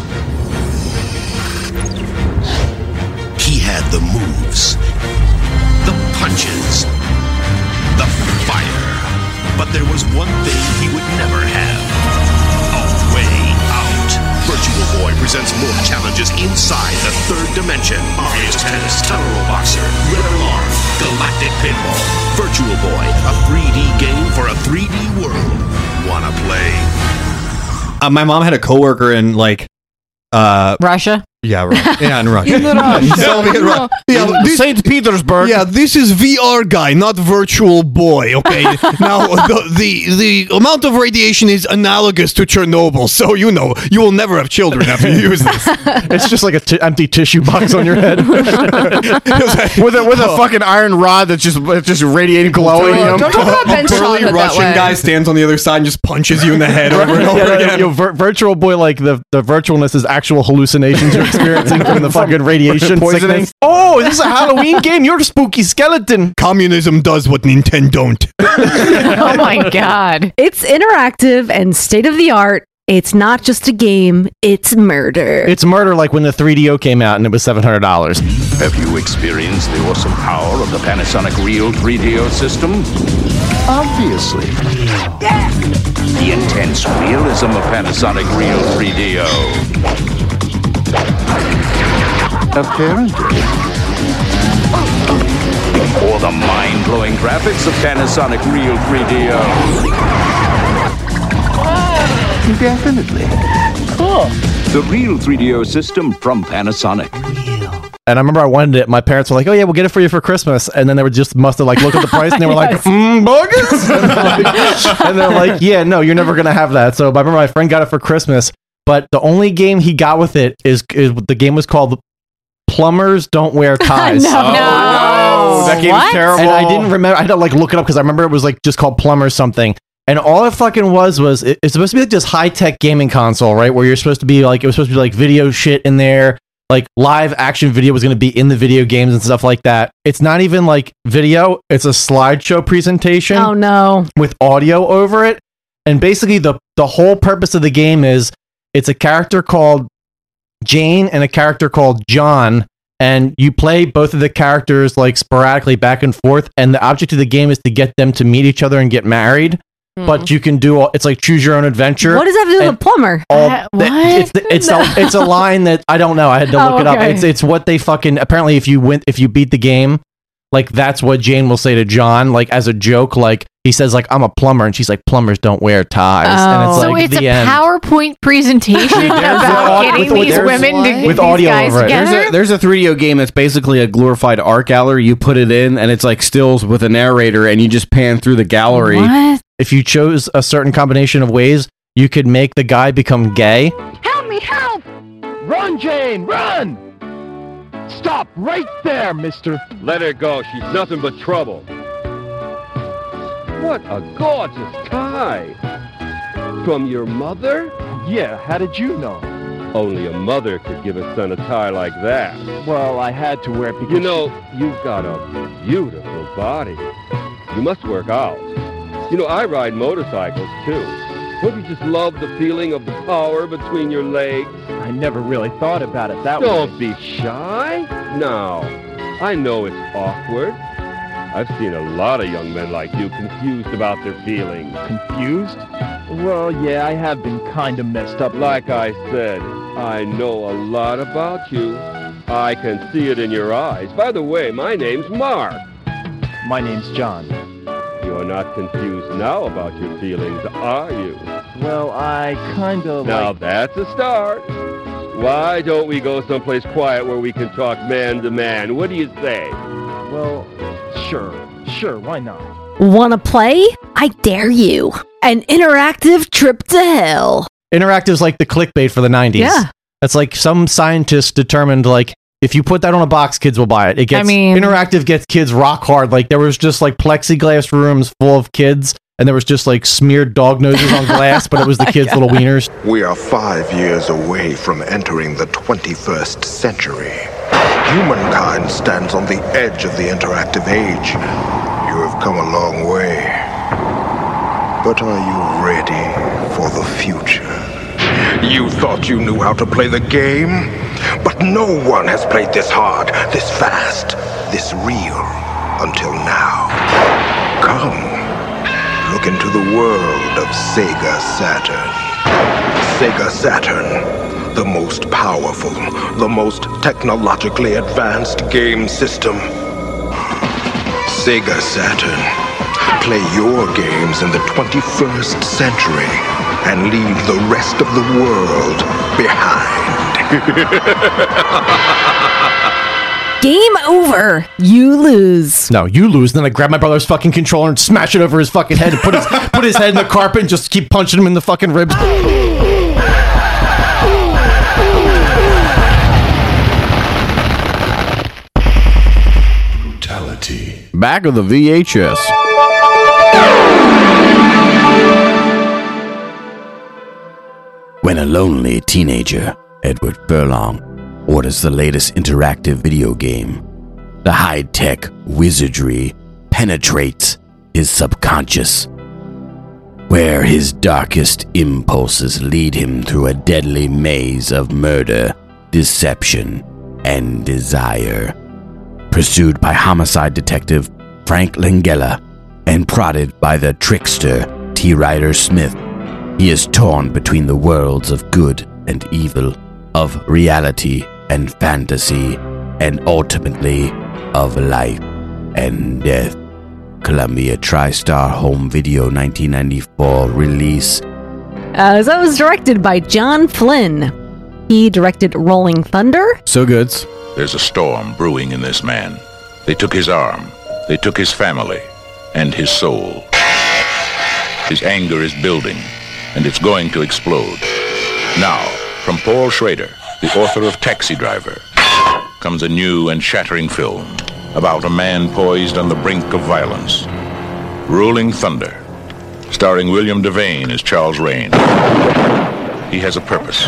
He had the moves, the punches, the fire. But there was one thing he would never have. A way out. Virtual Boy presents more challenges inside the third dimension. Mario Tennis, Tunnel Boxer, Red Alarm, Galactic Pinball. Virtual Boy, a 3D game for a 3D world. Wanna play? My mom had a coworker in like Russia. Yeah, right. Yeah, in Russia. In Russia. Soviet Russia. Yeah, St. Petersburg. Yeah, this is VR guy, not Virtual Boy. Okay, now the amount of radiation is analogous to Chernobyl, so you know you will never have children after you use this. It's just like a empty tissue box on your head with a fucking iron rod that's just radiating, glowing. A burly Russian guy stands on the other side and just punches you in the head over and over again. Virtual Boy, like the virtualness is actual hallucinations you're experiencing from the fucking radiation Poisoning. sickness. Oh, is this a Halloween game? You're a spooky skeleton. Communism does what Nintendo don't. Oh my God. It's interactive and state of the art. It's not just a game, it's murder. It's murder like when the 3DO came out and it was $700. Have you experienced the awesome power of the Panasonic Real 3DO system? Obviously. The intense realism of Panasonic Real 3DO. Apparently. Or the mind-blowing graphics of Panasonic Real 3DO. Definitely. Cool. The Real 3DO system from Panasonic. And I remember I wanted it. My parents were like, "Oh yeah, we'll get it for you for Christmas." And then they were just must have like looked at the price and they were like, "Bogus." And they're like, "Yeah, no, you're never gonna have that." So I remember my friend got it for Christmas, but the only game he got with it is the game was called Plumbers Don't Wear Ties. No. That game's What? terrible. And I didn't remember. I had to like look it up because I remember it was like just called Plumbers something. And all it fucking was it's supposed to be like this high tech gaming console, right? Where you're supposed to be like, it was supposed to be like video shit in there. Like live action video was going to be in the video games and stuff like that. It's not even like video. It's a slideshow presentation. Oh no. With audio over it. And basically the whole purpose of the game is it's a character called Jane and a character called John. And you play both of the characters like sporadically back and forth. And the object of the game is to get them to meet each other and get married. But you can do it's like choose your own adventure. What does that have to do with a plumber? What? It's a line that I don't know. I had to look it up. okay. It's what they fucking apparently if you beat the game, like that's what Jane will say to John, like as a joke. Like he says, like I'm a plumber, and she's like, plumbers don't wear ties. And it's So like it's the a end. PowerPoint presentation about getting these women to get with these audio guys over it. together. There's a 3DO game that's basically a glorified art gallery. You put it in, and it's like stills with a narrator, and you just pan through the gallery. What? If you chose a certain combination of ways, you could make the guy become gay. Help me, help! Run, Jane, run! Stop right there, mister. Let her go. She's nothing but trouble. What a gorgeous tie. From your mother? Yeah, how did you know? Only a mother could give a son a tie like that. Well, I had to wear it because... You know, you've got a beautiful body. You must work out. You know, I ride motorcycles, too. Don't you just love the feeling of the power between your legs? I never really thought about it that way. Don't be shy. Now, I know it's awkward. I've seen a lot of young men like you confused about their feelings. Confused? Well, yeah, I have been kind of messed up. Like I said, I know a lot about you. I can see it in your eyes. By the way, my name's Mark. My name's John. You're not confused now about your feelings, are you? Well, I kind of Now that's a start. Why don't we go someplace quiet where we can talk man to man? What do you say? Well, sure, why not? Wanna play? I dare you. An interactive trip to hell. Interactive's like the clickbait for the 90s. Yeah. It's like some scientists determined, like, if you put that on a box, kids will buy it. Interactive gets kids rock hard. Like, there was just like plexiglass rooms full of kids, and there was just like smeared dog noses on glass, but it was the kids' little wieners. We are 5 years away from entering the 21st century. Humankind stands on the edge of the interactive age. You have come a long way. But are you ready for the future? You thought you knew how to play the game? But no one has played this hard, this fast, this real until now. Come, look into the world of Sega Saturn. Sega Saturn, the most powerful, the most technologically advanced game system. Sega Saturn. Play your games in the 21st century and leave the rest of the world behind. Game over. You lose. No, you lose. Then I grab my brother's fucking controller and smash it over his fucking head and put his head in the carpet and just keep punching him in the fucking ribs. Brutality. Back of the VHS. When a lonely teenager, Edward Furlong, orders the latest interactive video game, the high-tech wizardry penetrates his subconscious, where his darkest impulses lead him through a deadly maze of murder, deception, and desire. Pursued by homicide detective Frank Langella and prodded by the trickster T. Ryder Smith, he is torn between the worlds of good and evil, of reality and fantasy, and ultimately of life and death. Columbia TriStar Home Video 1994 release. That was directed by John Flynn. He directed Rolling Thunder. So good. There's a storm brewing in this man. They took his arm. They took his family and his soul. His anger is building, and it's going to explode. Now, from Paul Schrader, the author of Taxi Driver, comes a new and shattering film about a man poised on the brink of violence. Rolling Thunder, starring William Devane as Charles Rain. He has a purpose.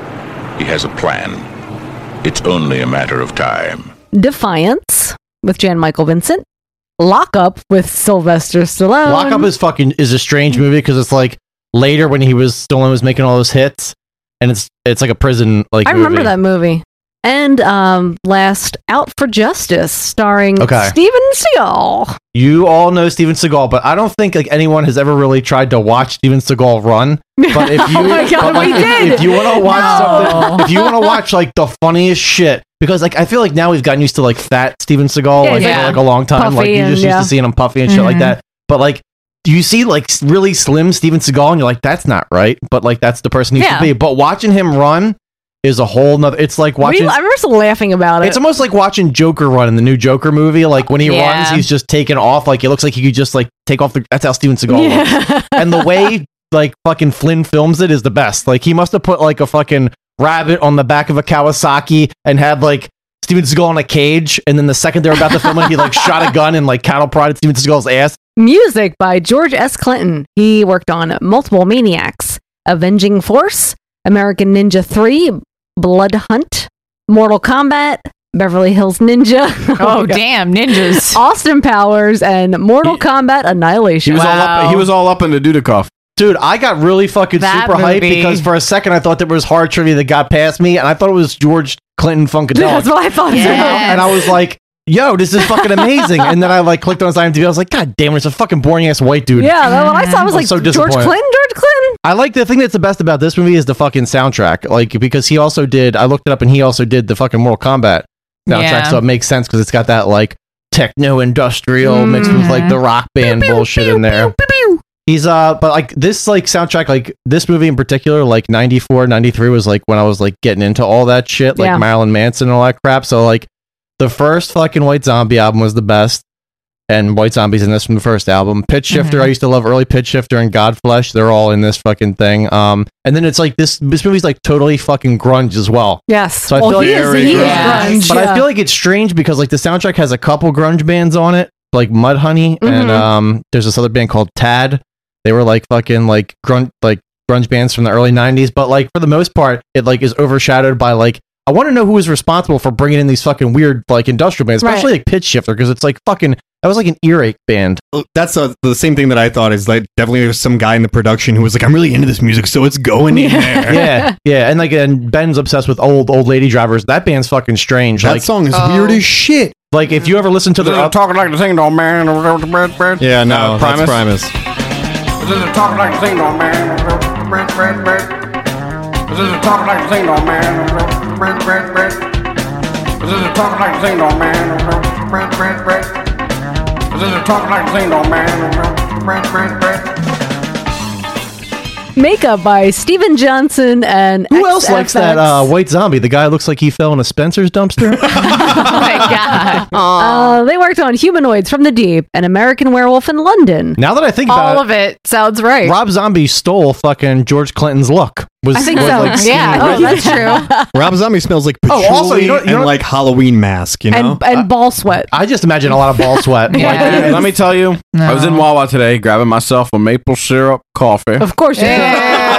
He has a plan. It's only a matter of time. Defiance with Jan Michael Vincent. Lockup with Sylvester Stallone. Lockup is a strange movie because it's like later when Stallone was making all those hits, and it's like a prison like. I movie. remember that movie. And last, Out for Justice, starring Okay. Steven Seagal. You all know Steven Seagal, but I don't think like anyone has ever really tried to watch Steven Seagal run. But if you, Oh my God, but, like, we did. if you want to watch No. something, if you want to watch like the funniest shit, because like I feel like now we've gotten used to like fat Steven Seagal Yeah, like yeah. for like a long time. Puffy like you and- just yeah. used to seeing him puffy and shit like Mhm. that. But like you see like really slim Steven Seagal, and you're like, that's not right. But like that's the person he Yeah. should be. But watching him run is a whole nother. It's like watching. I remember still laughing about it. It's almost like watching Joker run in the new Joker movie. Like when he Yeah. runs, he's just taking off. Like it looks like he could just like take off. That's how Steven Seagal looks. And the way like fucking Flynn films it is the best. Like he must have put like a fucking rabbit on the back of a Kawasaki and had like Steven Seagal in a cage. And then the second they were about to film it, he like shot a gun and like cattle prodded Steven Seagal's ass. Music by George S. Clinton. He worked on Multiple Maniacs, Avenging Force, American Ninja 3, Blood Hunt, Mortal Kombat, Beverly Hills Ninja. Oh, damn, ninjas. Austin Powers and Mortal Kombat Annihilation. He was all up in the Dudikoff. Dude, I got really fucking That super hyped movie. because for a second I thought there was hard trivia that got past me, and I thought it was George Clinton Funkadelic. That's what I thought too. And I was like, yo, this is fucking amazing. And then I like clicked on his IMDb. I was like, God damn it, it's a fucking boring ass white dude. Yeah, when I saw, I was like, so George disappointed. Clinton. I like the thing that's the best about this movie is the fucking soundtrack. Like, because he also did, I looked it up and he also did the fucking Mortal Kombat soundtrack. Yeah. So it makes sense because it's got that like techno industrial mixed with like the rock band bullshit in there. He's but like this like soundtrack, like this movie in particular, like 94, 93 was like when I was like getting into all that shit, like Yeah. Marilyn Manson and all that crap. So like the first fucking White Zombie album was the best. and White Zombie's in this from the first album. Pitch Shifter, I used to love early Pitch Shifter and Godflesh. They're all in this fucking thing. And then it's like this movie's like totally fucking grunge as well. Yes. So I feel like he is grunge. but I feel like it's strange because like the soundtrack has a couple grunge bands on it, like Mudhoney, and there's this other band called Tad. They were like fucking like grunge bands from the early 90s, but like for the most part it like is overshadowed by like, I want to know who was responsible for bringing in these fucking weird like industrial bands, especially like Pitch Shifter, because it's like fucking, that was like an earache band. That's the same thing that I thought is like definitely there's some guy in the production who was like, I'm really into this music, so it's going in there. Yeah, and Ben's obsessed with old lady drivers. That band's fucking strange. That song is weird as shit. Like if you ever listen to the talking like the thing dog man. Yeah, no, that's Primus. This is talking like the thing dog man. This is talking like the thing dog man. This is talking like the thing dog man. This is talking like the thing dog man. Makeup by Steven Johnson and who else likes that White Zombie? The guy who looks like he fell in a Spencer's dumpster. Oh my god! They worked on Humanoids from the Deep, An American Werewolf in London. Now that I think about all of it sounds right. Rob Zombie stole fucking George Clinton's look. I think so. Like, Yeah, that's true. Rob Zombie smells like patchouli also, you know and like Halloween mask, you know? And ball sweat. I just imagine a lot of ball sweat. Like, let me tell you, I was in Wawa today grabbing myself a maple syrup coffee. Of course you did.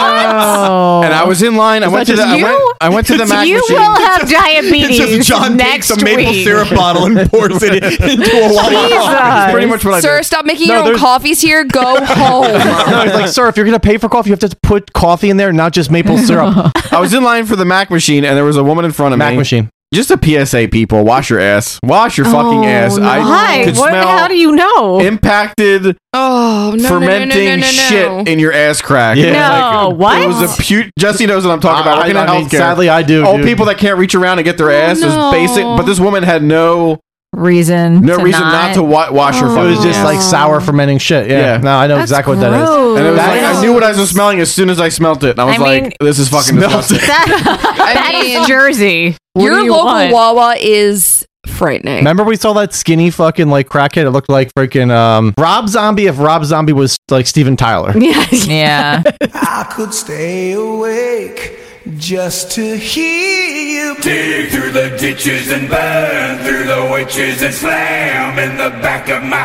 And I was in line. I went to the Mac You machine. will have diabetes John next takes a maple week. syrup bottle and pours it into a Wawa. It's pretty much what I Sir, did. stop making your own coffees here. Go home. No, he's like, sir, if you're gonna pay for coffee, you have to put coffee in there, not just maple syrup. I was in line for the Mac machine, and there was a woman in front of me. Mac machine. Just a PSA, people. Wash your ass. Wash your fucking ass. No. I Why? could What? smell How do you know? impacted fermenting shit in your ass crack. Yeah. No, what? It was a Jesse knows what I'm talking about. Working in I mean, healthcare. sadly, I do. Old dude. people that can't reach around and get their ass is basic, but this woman had no reason not to wash her It fucking was just ass. like sour fermenting shit. Yeah. No, I know exactly what that is. And it was like, I knew what I was smelling as soon as I smelt it. And I was like, this is fucking disgusting. That is Jersey. What Your do you local want? Wawa is frightening. Remember we saw that skinny fucking like crackhead? It looked like freaking Rob Zombie if Rob Zombie was like Steven Tyler. Yeah. I could stay awake just to hear you dig through the ditches and burn through the witches and slam in the back of my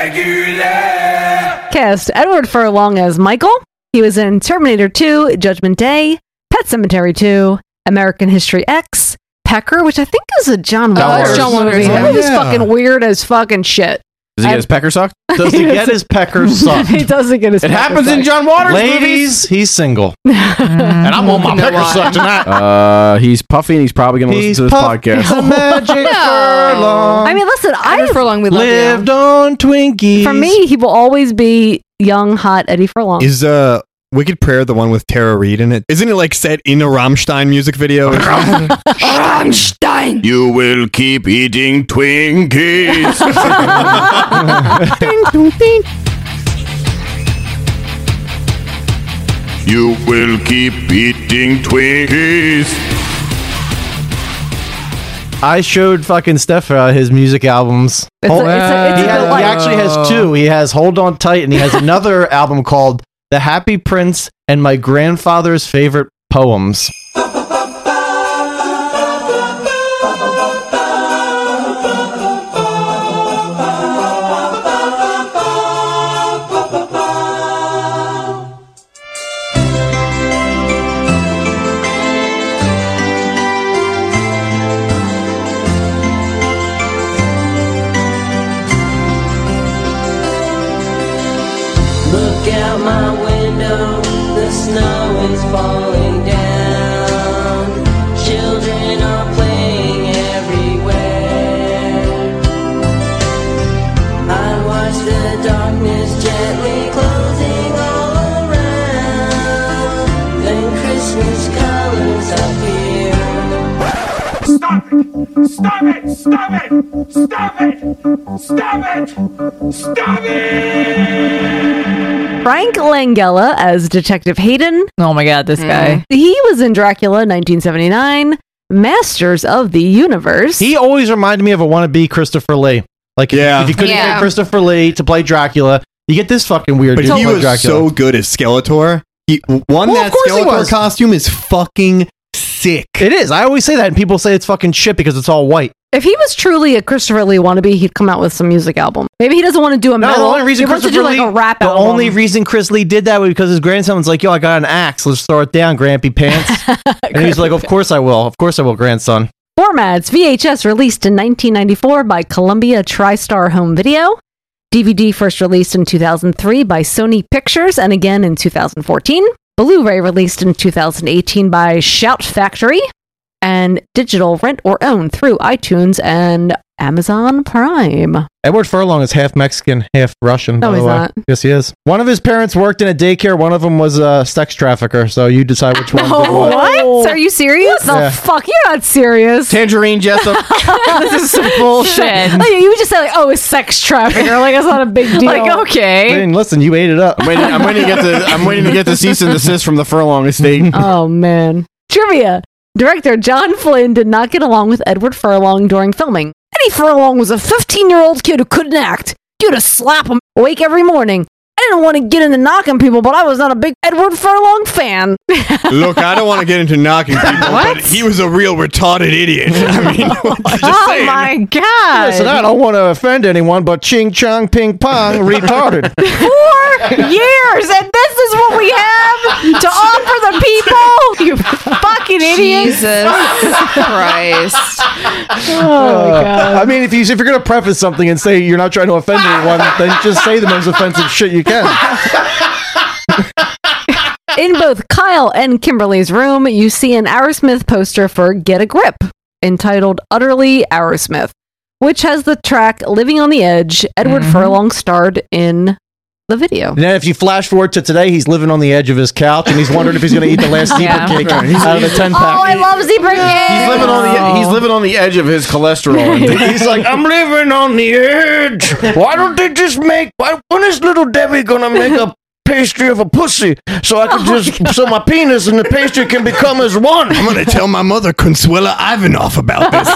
Dragula. Cast Edward Furlong as Michael. He was in Terminator 2, Judgment Day, Pet Sematary 2, American History X, Pecker, which I think is a John Waters John Waters, movie. yeah. That was Yeah. fucking weird as fucking shit. Does he get his pecker sucked? Does he get his pecker sucked? He doesn't get his It pecker happens in sucked. John Waters Ladies, movies. he's single. And I'm on my pecker sucked tonight. He's puffy and he's probably going to listen to this podcast. A magic furlong. I mean, listen, Edward Furlong, we love you. Lived on Twinkies. For me, he will always be young, hot Eddie Furlong. Is Wicked Prayer the one with Tara Reid in it? Isn't it like set in a Rammstein music video? Rammstein! You will keep eating Twinkies. You will keep eating Twinkies. I showed fucking Steph his music albums. It's a he delight. actually has two. He has Hold On Tight, and he has another album called The Happy Prince and My Grandfather's Favorite Poems. Look out my window, the snow is falling down. Children are playing everywhere. I watch the darkness gently closing all around. Then Christmas colors appear. Stop it! Stop it! Stop it! Stop it! Stop it! Stop it! Frank Langella as Detective Hayden. Oh my god, this guy. He was in Dracula 1979, Masters of the Universe. He always reminded me of a wannabe Christopher Lee. Like, if you couldn't get Christopher Lee to play Dracula, you get this fucking weird But dude he to play was Dracula. so good as Skeletor. That Skeletor costume is fucking sick. It is. I always say that, and people say it's fucking shit because it's all white. If he was truly a Christopher Lee wannabe, he'd come out with some music album. Maybe he doesn't want to do a metal. The only reason he wants to do like a rap the album. only reason Chris Lee did that was because his grandson was like, "Yo, I got an axe. Let's throw it down, Grampy Pants." And he's like, "Of course I will. Of course I will, grandson." Formats: VHS released in 1994 by Columbia TriStar Home Video. DVD first released in 2003 by Sony Pictures and again in 2014. Blu-ray released in 2018 by Shout Factory. And digital rent or own through iTunes and Amazon Prime. Edward Furlong is half Mexican, half Russian. No, by the he's way. not. Yes, he is. One of his parents worked in a daycare. One of them was a sex trafficker. So you decide which one. did what. What? Are you serious? What the fuck? You're not serious. Tangerine Jessup. This is some bullshit. Like, you would just say, like, oh, it's sex trafficker. Like, it's not a big deal. Like, okay. Man, listen, you ate it up. I'm waiting to get the cease and desist from the Furlong estate. Oh, man. Trivia. Director John Flynn did not get along with Edward Furlong during filming. Eddie Furlong was a 15-year-old kid who couldn't act. You'd have slap him awake every morning. I didn't want to get into knocking people, but I was not a big Edward Furlong fan. Look, I don't want to get into knocking people, but he was a real retarded idiot. I mean, just saying. My God. Listen, I don't want to offend anyone, but ching chong ping pong retarded. 4 years, and this is what we have to offer the people. You fucking idiots. Jesus Christ. Oh, my God. I mean, if you're gonna preface something and say you're not trying to offend anyone, then just say the most offensive shit you can. In both Kyle and Kimberly's room, you see an Aerosmith poster for Get a Grip, entitled Utterly Aerosmith, which has the track Living on the Edge. Edward Furlong starred in the video. And then if you flash forward to today, he's living on the edge of his couch and he's wondering if he's going to eat the last zebra cake out of the 10-pack. Oh, I love zebra cake! He's living on the edge of his cholesterol. He's like, I'm living on the edge. Why don't they just when is little Debbie gonna make a pastry of a pussy so I can so my penis and the pastry can become as one? I'm gonna tell my mother Consuela Ivanov about this.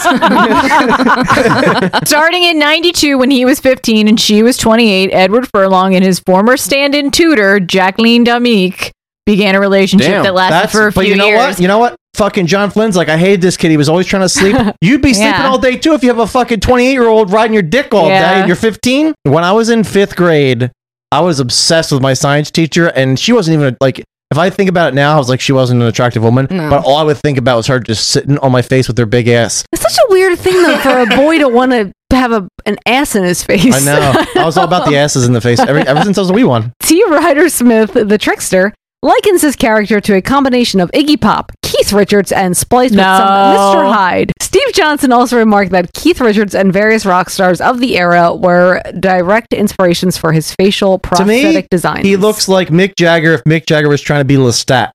Starting in 92 when he was 15 and she was 28, Edward Furlong and his former stand-in tutor, Jacqueline Damique, began a relationship that lasted for a few but you know years. what? You know what? Fucking John Flynn's like, I hated this kid. He was always trying to sleep. You'd be sleeping all day too if you have a fucking 28-year-old riding your dick all day and you're 15. When I was in 5th grade, I was obsessed with my science teacher, and she wasn't even like. If I think about it now, I was like, she wasn't an attractive woman, but all I would think about was her just sitting on my face with her big ass. It's such a weird thing, though, for a boy to want to have an ass in his face. I know. I was all about the asses in the face ever since I was a wee one. T. Ryder Smith, the trickster, likens his character to a combination of Iggy Pop, Keith Richards, and spliced with some Mr. Hyde. Steve Johnson also remarked that Keith Richards and various rock stars of the era were direct inspirations for his facial prosthetic designs. He looks like Mick Jagger if Mick Jagger was trying to be Lestat.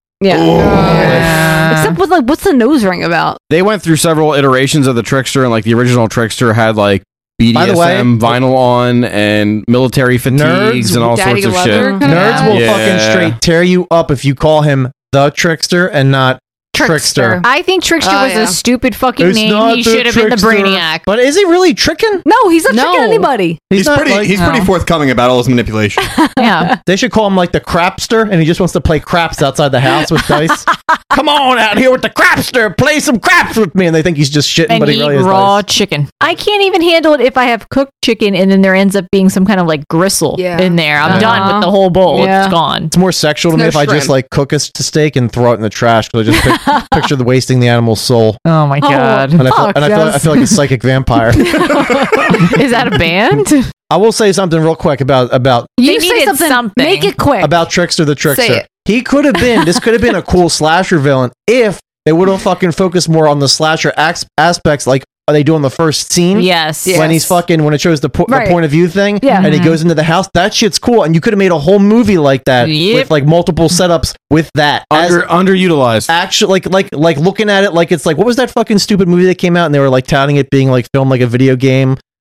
Yeah. Except with what's the nose ring about? They went through several iterations of the Trickster, and like the original Trickster had like BDSM By the way, vinyl on and military fatigues and all sorts of shit. Nerds will fucking straight tear you up if you call him the Trickster and not Trickster. I think Trickster was a stupid fucking It's name. not He the should have been the Trickster. Brainiac. But is he really tricking? No, he's not tricking anybody. He's pretty forthcoming about all his manipulation. Yeah. They should call him like the Crapster, and he just wants to play craps outside the house with dice. Come on out here with the Crapster, play some craps with me, and they think he's just shitting, And but he eat really is raw dice. chicken. I can't even handle it if I have cooked chicken and then there ends up being some kind of like gristle in there. I'm done with the whole bowl. It's gone. It's more sexual to It's me no if I just shrimp. like cook a steak and throw it in the trash because I just picture the wasting the animal's soul. Oh my God. And I feel like a psychic vampire. Is that a band? I will say something real quick about You needed something. Make it quick. about Trickster the Trickster. Say it. He could have been. This could have been a cool slasher villain if they would have fucking focused more on the slasher aspects, like they do in the first scene. Yes. When he's fucking when it shows the Right. point of view thing. Yeah. And he Mhm. goes into the house. That shit's cool. And you could have made a whole movie like that with like multiple setups with that. Underutilized. Actually, like looking at it like it's like what was that fucking stupid movie that came out and they were like touting it being like filmed like a video game.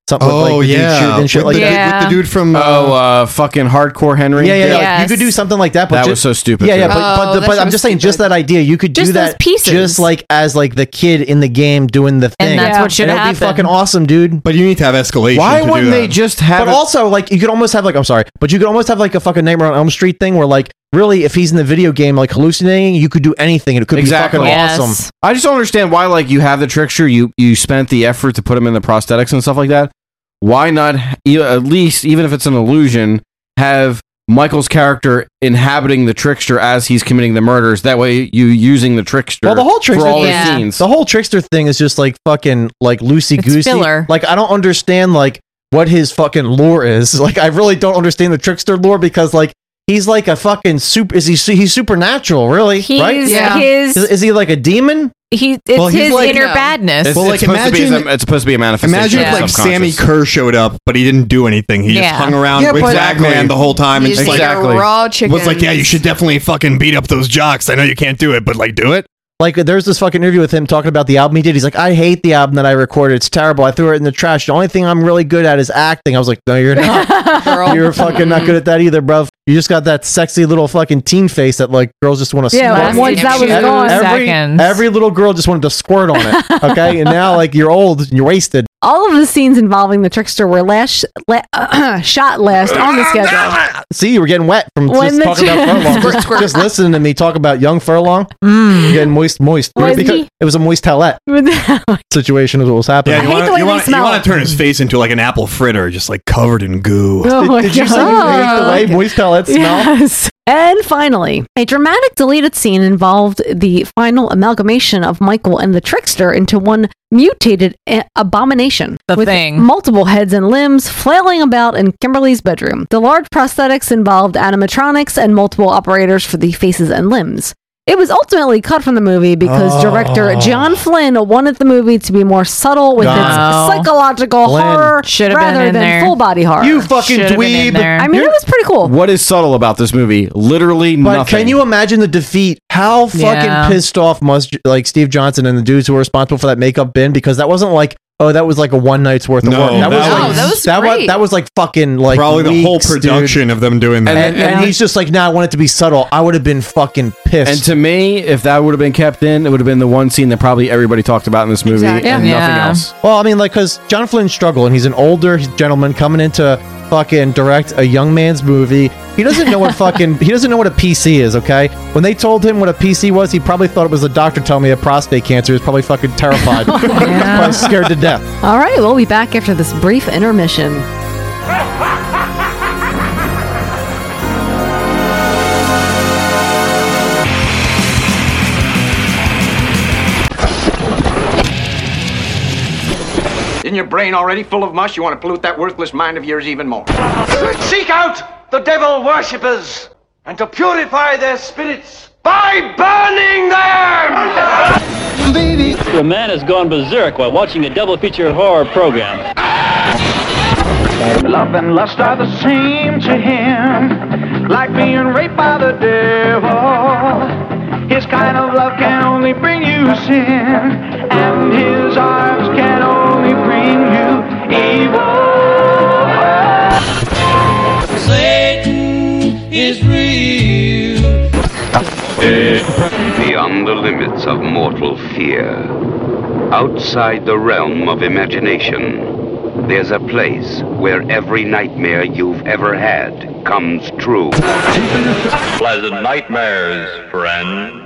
something with, like, the dude shooting and shit like that. With the dude from fucking Hardcore Henry. Yeah. Like, you could do something like that. But That was so stupid, Yeah, too. but I'm just saying, just that idea, you could do Just those that pieces. just like as like the kid in the game doing the thing. that's what should It'd be happen. fucking awesome, dude. But you need to have escalation. Why to do wouldn't that. they just have? But also, like, you could almost have like, I'm sorry, but you could almost have like a fucking Nightmare on Elm Street thing where, like, really, if he's in the video game, like, hallucinating, you could do anything and it could be fucking awesome. I just don't understand why, like, you have the trickster, you spent the effort to put him in the prosthetics and stuff like that. Why not, at least, even if it's an illusion, have Michael's character inhabiting the trickster as he's committing the murders? That way, you using the trickster. Well, the whole trickster for all thing, the scenes. the whole trickster thing is just like fucking like loosey goosey. filler. Like, I don't understand like what his fucking lore is. Like, I really don't understand the trickster lore because like he's like a fucking super. He's supernatural, really? Right? Is he like a demon? It's Well, he's his like- inner No. badness. Well, like, it's supposed to be a manifestation. Imagine if of like Sammy subconscious. Kerr showed up, but he didn't do anything. He just Yeah. hung around Yeah, with but- Zackman the whole time and He's just like like a raw chicken. was like, yeah, you should definitely fucking beat up those jocks. I know you can't do it, but like, do it. Like, there's this fucking interview with him talking about the album he did. He's like, I hate the album that I recorded. It's terrible. I threw it in the trash. The only thing I'm really good at is acting. I was like, no, you're not. Girl. You're fucking not good at that either, bruv. You just got that sexy little fucking teen face that like girls just want to Yeah, squirt. once that was gone. Every little girl just wanted to squirt on it. Okay, and now like you're old and you're wasted. All of the scenes involving the trickster were shot last on the schedule. See, you were getting wet from When just the talking about Furlong. Squirt, Just, squirt. just listening to me talk about young Furlong. You're getting moist. Was Because he? it was a moist towelette situation is what was happening. Yeah, you want to turn his face into like an apple fritter, just like covered in goo. Oh my Did you say you hate the way moist towelettes smell? Yes. And finally, a dramatic deleted scene involved the final amalgamation of Michael and the trickster into one mutated abomination with multiple heads and limbs flailing about in Kimberly's bedroom. The large prosthetics involved animatronics and multiple operators for the faces and limbs. It was ultimately cut from the movie because director John Flynn wanted the movie to be more subtle with its psychological horror Should've been rather in than there. full body horror. You fucking Should've been in dweeb. there. I mean, it was pretty cool. What is subtle about this movie? Literally But nothing. can you imagine the defeat? How fucking Yeah. pissed off must like Steve Johnson and the dudes who were responsible for that makeup been? Because that wasn't like, oh, that was like a one night's worth of No, work. That was that like was- that was like fucking like Probably the whole weeks, dude. production of them doing that. And he's just like, nah, I want it to be subtle. I would have been fucking pissed. And to me, if that would have been kept in, it would have been the one scene that probably everybody talked about in this movie Exactly. and Yeah. nothing else. Well, I mean, like, because John Flynn struggled, and he's an older gentleman coming into fucking direct a young man's movie. He doesn't know what fucking he doesn't know what a PC is. Okay, when they told him what a PC was, he probably thought it was a doctor telling me he had prostate cancer. He was probably fucking terrified, probably scared to death. All right, we'll be back after this brief intermission. Isn't your brain already full of mush? You want to pollute that worthless mind of yours even more. Seek out the devil worshippers and to purify their spirits by burning them! Baby. A man has gone berserk while watching a double feature horror program. Love and lust are the same to him, like being raped by the devil. His kind of love can only bring you sin, and his arms can only bring you evil. Satan is real. Beyond the limits of mortal fear, outside the realm of imagination, there's a place where every nightmare you've ever had comes true. Pleasant nightmares, friend.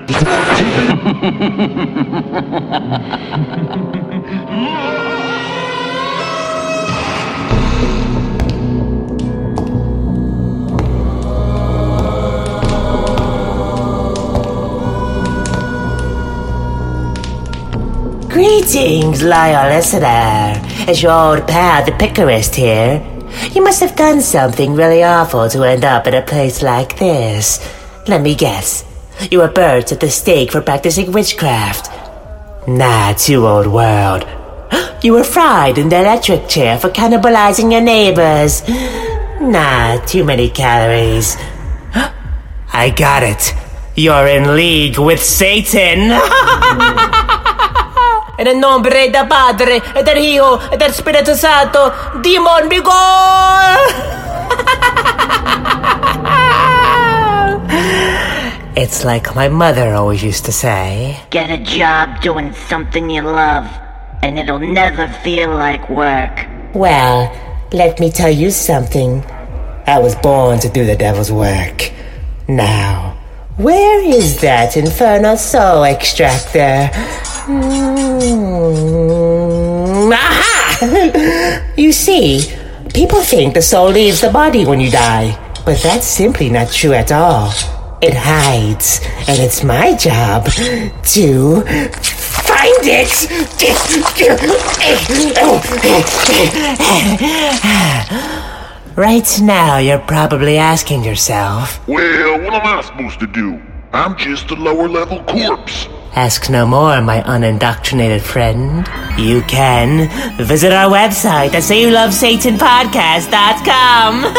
Greetings, loyal listener. It's your old pal, the Picarist here. You must have done something really awful to end up in a place like this. Let me guess. You were burnt at the stake for practicing witchcraft. Nah, too old world. You were fried in the electric chair for cannibalizing your neighbors. Nah, too many calories. I got it. You're in league with Satan. En el nombre del Padre, y del Hijo, y del Espíritu Santo, Demon Vigor! It's like my mother always used to say. Get a job doing something you love, and it'll never feel like work. Well, let me tell you something. I was born to do the devil's work. Now, where is that infernal soul extractor? Aha! You see, people think the soul leaves the body when you die, but that's simply not true at all. It hides, and it's my job to find it. Right now, you're probably asking yourself, Well, what am I supposed to do? I'm just a lower-level corpse. Ask no more, my unindoctrinated friend. You can visit our website at sayoulovesatanpodcast.com.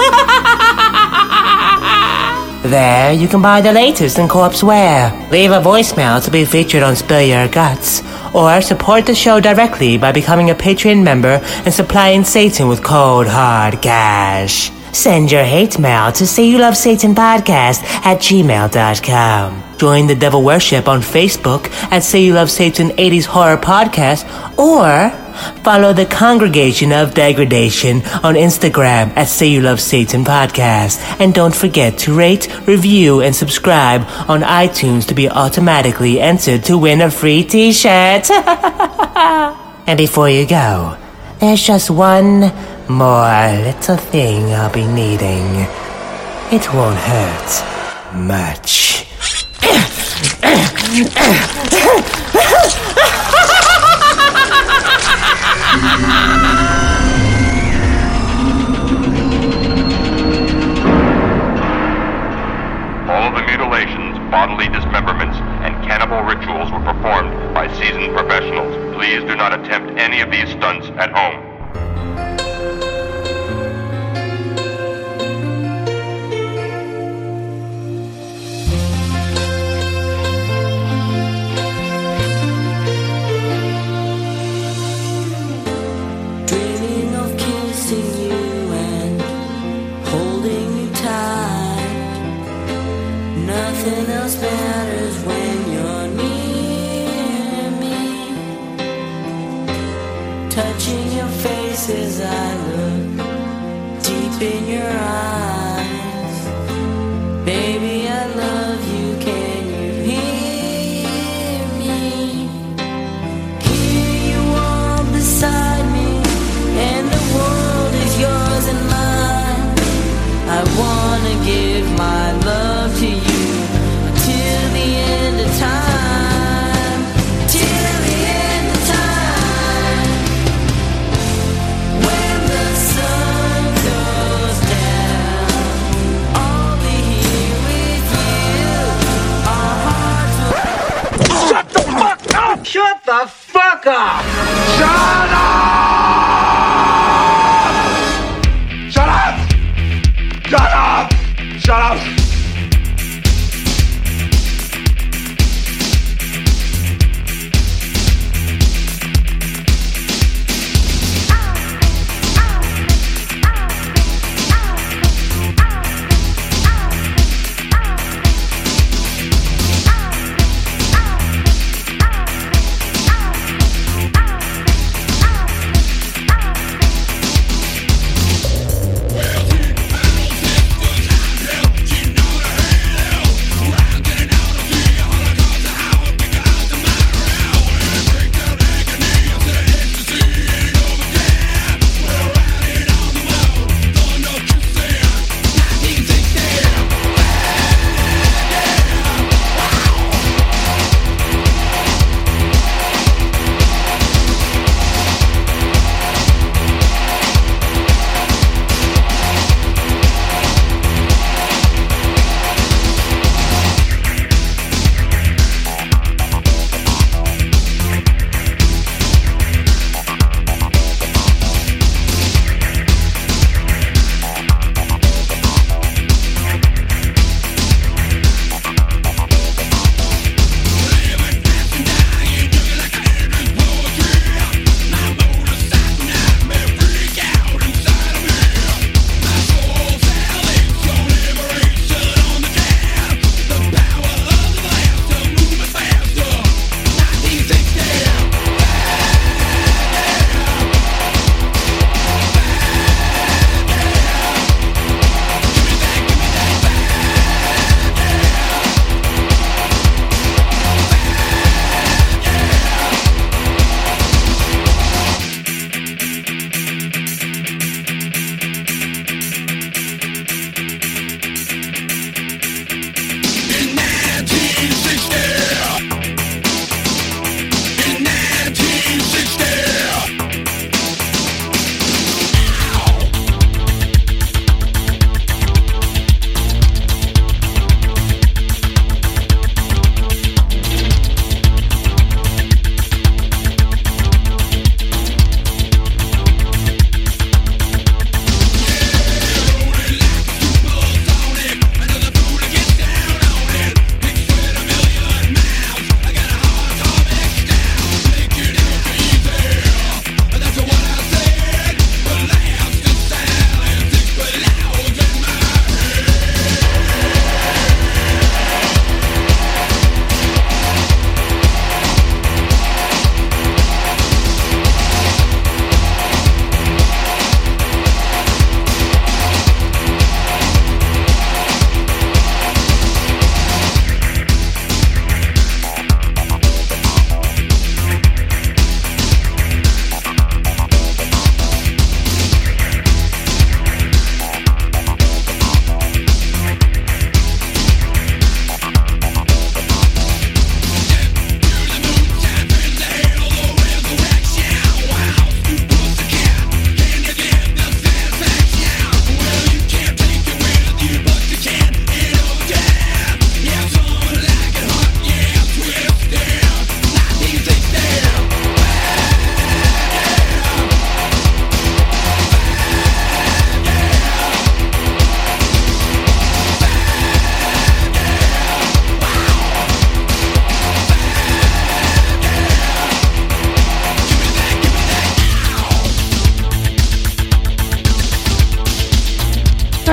There, you can buy the latest in corpse wear. Leave a voicemail to be featured on Spill Your Guts. Or support the show directly by becoming a Patreon member and supplying Satan with cold, hard cash. Send your hate mail to sayoulovesatanpodcast@gmail.com. Join the devil worship on Facebook at Say You Love Satan 80s Horror Podcast, or follow the Congregation of Degradation on Instagram at Say You Love Satan Podcast. And don't forget to rate, review, and subscribe on iTunes to be automatically entered to win a free t-shirt. And before you go, there's just one more little thing I'll be needing. It won't hurt much. All of the mutilations, bodily dismemberments, and cannibal rituals were performed by seasoned professionals. Please do not attempt any of these stunts at home. Dreaming of kissing you and holding you tight. Nothing else matters when you're near me. Touching your face as I look deep in your eyes. Baby, I love you, can you hear me? Here you are beside me, and the world is yours and mine. I wanna give my love to you till the end of time. Till the end of time. When the sun goes down, I'll be here with you. Our hearts will... Shut the fuck up! Shut the fuck up! Shut up! Shut up! Shut up! Shut up!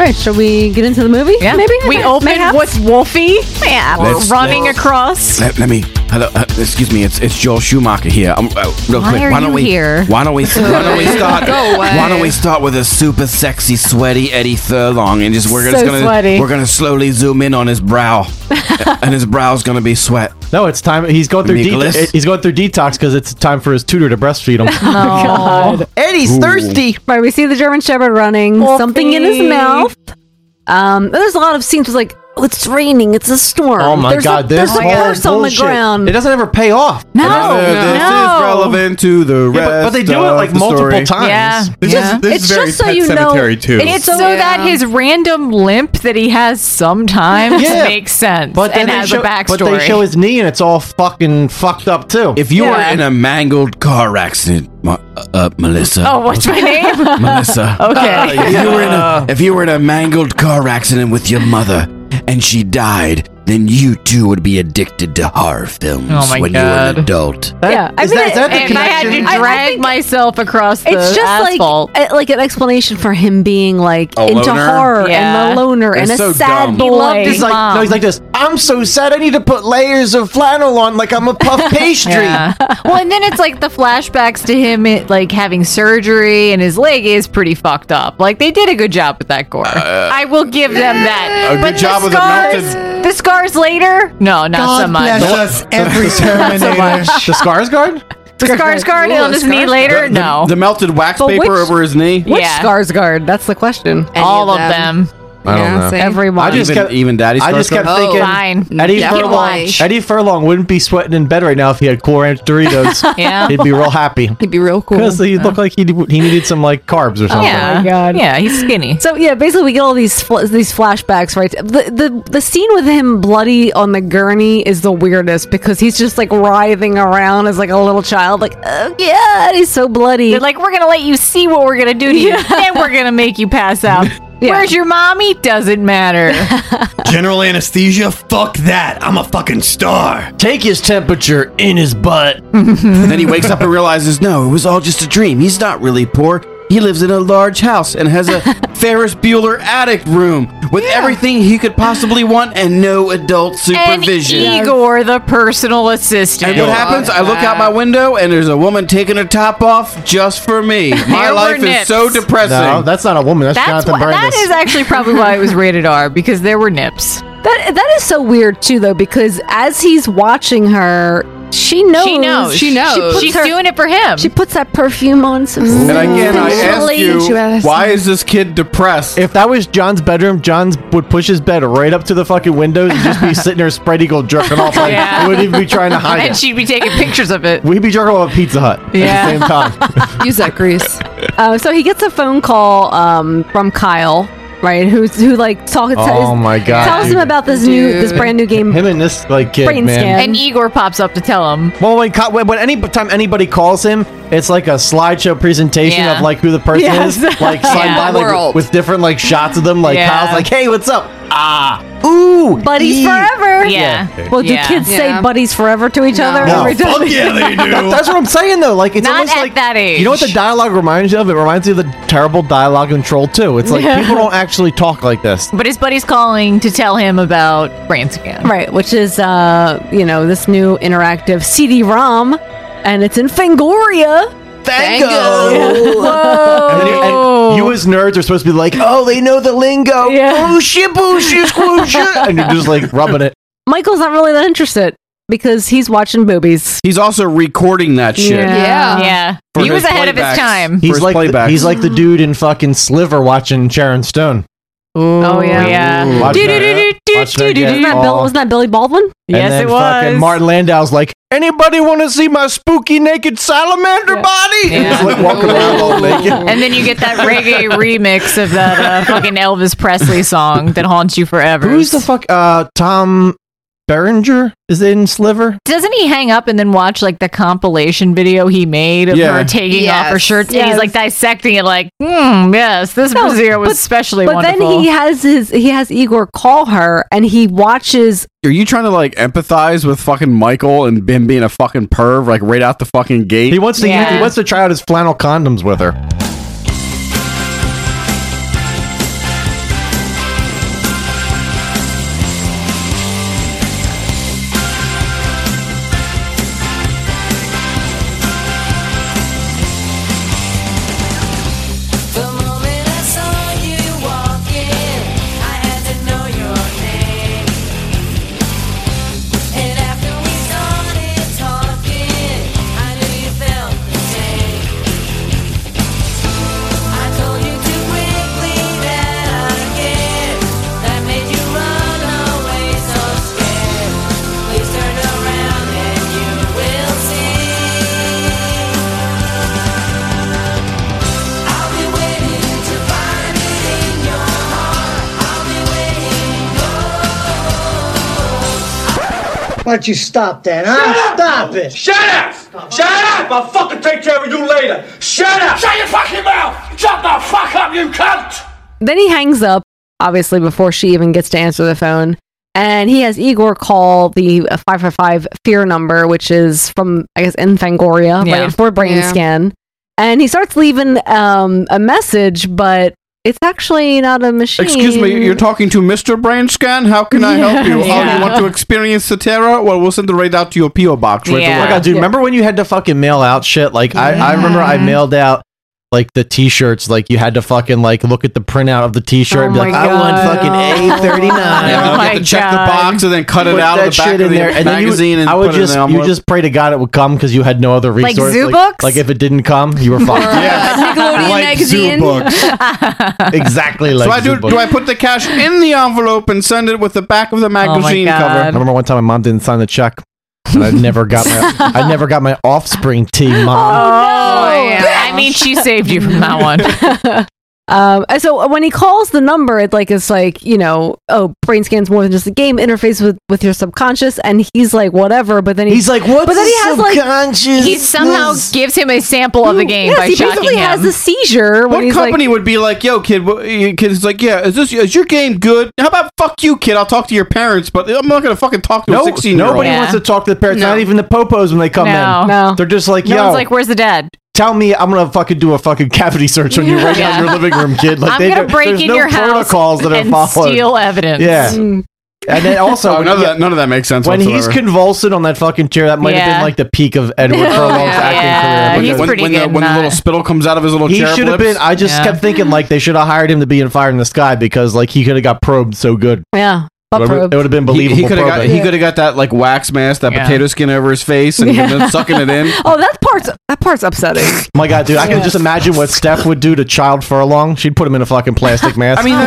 right, shall we get into the movie? Yeah. Maybe We open with Wolfie. Yeah, Let's- running across. Let me. Hello, excuse me. It's Joel Schumacher here. Real Why quick. are you here? Why don't we start? Go away. Why don't we start with a super sexy, sweaty Eddie Furlong, and we're gonna slowly zoom in on his brow, and his brow's gonna be sweat. No, it's time. He's going through Nicholas? he's going through detox because it's time for his tutor to breastfeed him. Oh, God. Eddie's thirsty. Right, we see the German Shepherd running, something in his mouth. There's a lot of scenes like, oh, it's raining, it's a storm. Oh my God, there's this a whole horse on the bullshit. ground. It doesn't ever pay off. No, This is relevant to the rest. but they do it like of the multiple story. times. Yeah. This is very just so Pet you know- Cemetery too. It's so that his random limp that he has sometimes Yeah. makes sense But then and they has show, a backstory. But they show his knee and it's all fucking fucked up too. If you were in a mangled car accident, Melissa. Oh, what's my name? Melissa. Okay. If you were in a mangled car accident with your mother and she died, then you too would be addicted to horror films Oh my when you were God. an adult. Yeah, I Is mean, that the if I had to connection? drag myself across the it's just asphalt. like an explanation for him being like A into loner? horror Yeah. and the loner It's and a so sad dumb. boy. He loved his He's like, mom. no, he's like this. I'm so sad. I need to put layers of flannel on like I'm a puff pastry. Yeah. Well, and then it's like the flashbacks to him like having surgery and his leg is pretty fucked up. Like they did a good job with that gore. I will give them that. A good But job the with the scars, melted- the scars later? No, not so much. every Terminator. The Skarsgård? The scars guard on his knee later? No. The melted wax But paper which- over his knee. Which Yeah. Skarsgård? That's the question. All of them. I don't know. same. Everyone. I just kept, even Daddy I just kept Skarsgård? thinking Fine. Eddie Yeah. Furlong. Eddie Furlong wouldn't be sweating in bed right now if he had Cool Ranch Doritos. Yeah. He'd be real happy He'd be real cool. because he looked like he needed some like carbs or something. Yeah. Oh my God. Yeah, he's skinny. So yeah, basically we get all these flashbacks, right? The scene with him bloody on the gurney is the weirdest because he's just like writhing around as like a little child, like oh yeah, he's so bloody. They're like, we're going to let you see what we're going to do to you. Then we're going to make you pass out. Where's your mommy? Doesn't matter. General anesthesia? Fuck that. I'm a fucking star. Take his temperature in his butt. Then he wakes up and realizes, no, it was all just a dream. He's not really poor. He lives in a large house and has a Ferris Bueller attic room with everything he could possibly want and no adult supervision. And Igor, the personal assistant. And what happens? I look out my window and there's a woman taking her top off just for me. My There were life is nips. so depressing. No, that's not a woman. That's Jonathan That Brandis. is actually probably why it was rated R, because there were nips. That is so weird too, though, because as he's watching her, she knows. She knows. She knows. puts She's her- doing it for him. She puts that perfume on. So And again, I sensually. ask you, why is this kid depressed? If that was John's bedroom, John would push his bed right up to the fucking windows and just be sitting there spread eagle jerking off. Like, Yeah. he wouldn't even be trying to hide And it. she'd be taking pictures of it. We'd be jerking off at Pizza Hut Yeah. at the same time. Use that grease. So he gets a phone call from Kyle, right? Who like Oh my God, tells him dude. about this brand new game. Him and this like kid, Brain man. scan. And Igor pops up to tell him. Well, when any time anybody calls him, it's like a slideshow presentation Yeah. of like who the person Yes. is, like slide Yeah. by like, World. with different like shots of them. Like Yeah. Kyle's like, "Hey, what's up? Ah, ooh, Buddies ee." forever. Yeah. Well, do Yeah. kids say Yeah. buddies forever to each other? No. every time? Fuck yeah, they do. That's what I'm saying though. Like it's Not almost at like that age. You know what the dialogue reminds you of? It reminds you of the terrible dialogue in Troll 2. It's like Yeah. people don't actually talk like this. But his buddy's calling to tell him about Brain Scan. Right, which is this new interactive CD-ROM, and it's in Fangoria. Whoa. And you as nerds are supposed to be like, oh, they know the lingo. Yeah. Oh, shit, squoosha. And you're just like rubbing it. Michael's not really that interested because he's watching boobies. He's also recording that shit. Yeah. Yeah. For He was his ahead of his playbacks. time. For his playbacks. He's like the dude in fucking Sliver watching Sharon Stone. Oh yeah. Yeah. Watch that get all- Wasn't that Billy Baldwin? And Yes, then it fucking was. Martin Landau's like, anybody want to see my spooky naked salamander body? And he's like walking around all naked. And then you get that reggae remix of that fucking Elvis Presley song that haunts you forever. Who's the fuck? Tom Berenger is in Sliver. Doesn't he hang up and then watch like the compilation video he made of Yeah. her taking off her Yes. shirts and Yes. he's like dissecting it like, yes, this brassiere was especially But wonderful. then he has Igor call her, and he watches. Are you trying to like empathize with fucking Michael and him being a fucking perv like right out the fucking gate? He wants to he wants to try out his flannel condoms with her. Why don't you stop that, huh? Stop it. Shut up! Shut up! I'll fucking take care of you later. Shut up! Shut your fucking mouth! Shut the fuck up, you cunt! Then he hangs up, obviously, before she even gets to answer the phone. And he has Igor call the 555 fear number, which is from, I guess, in Fangoria, right, for brain scan. And he starts leaving a message, but it's actually not a machine. Excuse me, you're talking to Mr. Brain Scan? How can I help you? Yeah. Oh, you want to experience the terror? Well, we'll send it right out to your P.O. box right away. Oh my God, dude, remember when you had to fucking mail out shit? Like, I remember I mailed out like the t-shirts, like you had to fucking like look at the printout of the t-shirt and be like, I want fucking A39. Yeah, you get to check the box and then cut it Put out that of the back shit of in the there, and then magazine and I would put it in just the you envelope. just pray to God it would come because you had no other Like resource. Zoo Books? Like if it didn't come, you were fucked. Nickelodeon magazine. Exactly like So I Zoo Books. do I put the cash in the envelope and send it with the back of the magazine cover? I remember one time my mom didn't sign the check. And I never got my Offspring tee, Mom. Oh, yeah. I mean, she saved you from that one. So when he calls the number, it's like, you know, oh, brain scan's more than just a game, interface with your subconscious, and he's like, whatever, but then he's like, what's but then he has subconscious? He somehow gives him a sample of the game by he shocking basically him. has a seizure when What he's company would be like, yo, kid? Kid's like, yeah, is your game good? How about fuck you, kid? I'll talk to your parents, but I'm not gonna fucking talk to a 16-year-old. Nobody wants to talk to the parents. No. Not even the popos when they come No. in. No. They're just like, No yo, one's like, where's the dad? tell me I'm gonna fucking do a fucking cavity search on you right now in your living room, kid. Like I'm gonna break there's in no your house protocols that are and followed. steal evidence. Yeah. And then also, Oh, none of that makes sense when he's whatsoever. convulsing on that fucking chair, that might have Yeah. been like the peak of Edward Furlong's acting career. When the little spittle comes out of his little He chair should have blips. been. I just kept thinking like they should have hired him to be in Fire in the Sky because like he could have got probed so good. Yeah. It would have been believable. He could have got, probing. he could have got that like wax mask, that potato skin over his face, and been sucking it in. Oh, that part's upsetting. My God, dude, I can just imagine what Steph would do to Child Furlong. She'd put him in a fucking plastic mask. I mean,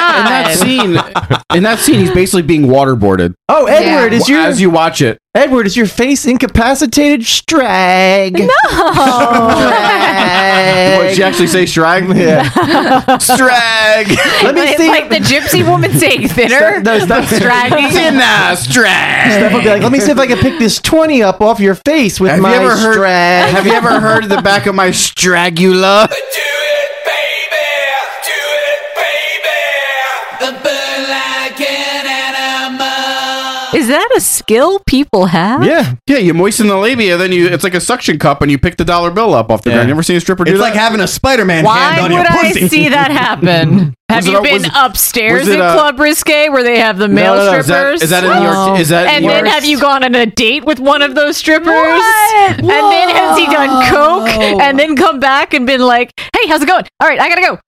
in that scene, he's basically being waterboarded. Oh, Edward, is your as you watch it. Edward, is your face incapacitated? Strag. No. What, did she actually say strag? Yeah. Strag. Let me see. Like the gypsy woman saying thinner. Stragging. Thinner, strag. Steph would be like, let me see if I can pick this 20 up off your face with my strag. Have you ever heard the back of my stragula? Is that a skill people have? Yeah, you moisten the labia, then it's like a suction cup, and you pick the dollar bill up off the ground. You ever seen a stripper do It's that? like having a Spider-Man Why hand on would your I pussy. see that happen? Have you been upstairs was it in Club Risque where they have the male no, strippers? is that in New York? Is that and in then York? have you gone on a date with one of those strippers? What? And then has he done coke and then come back and been like, hey, how's it going? All right, I gotta go.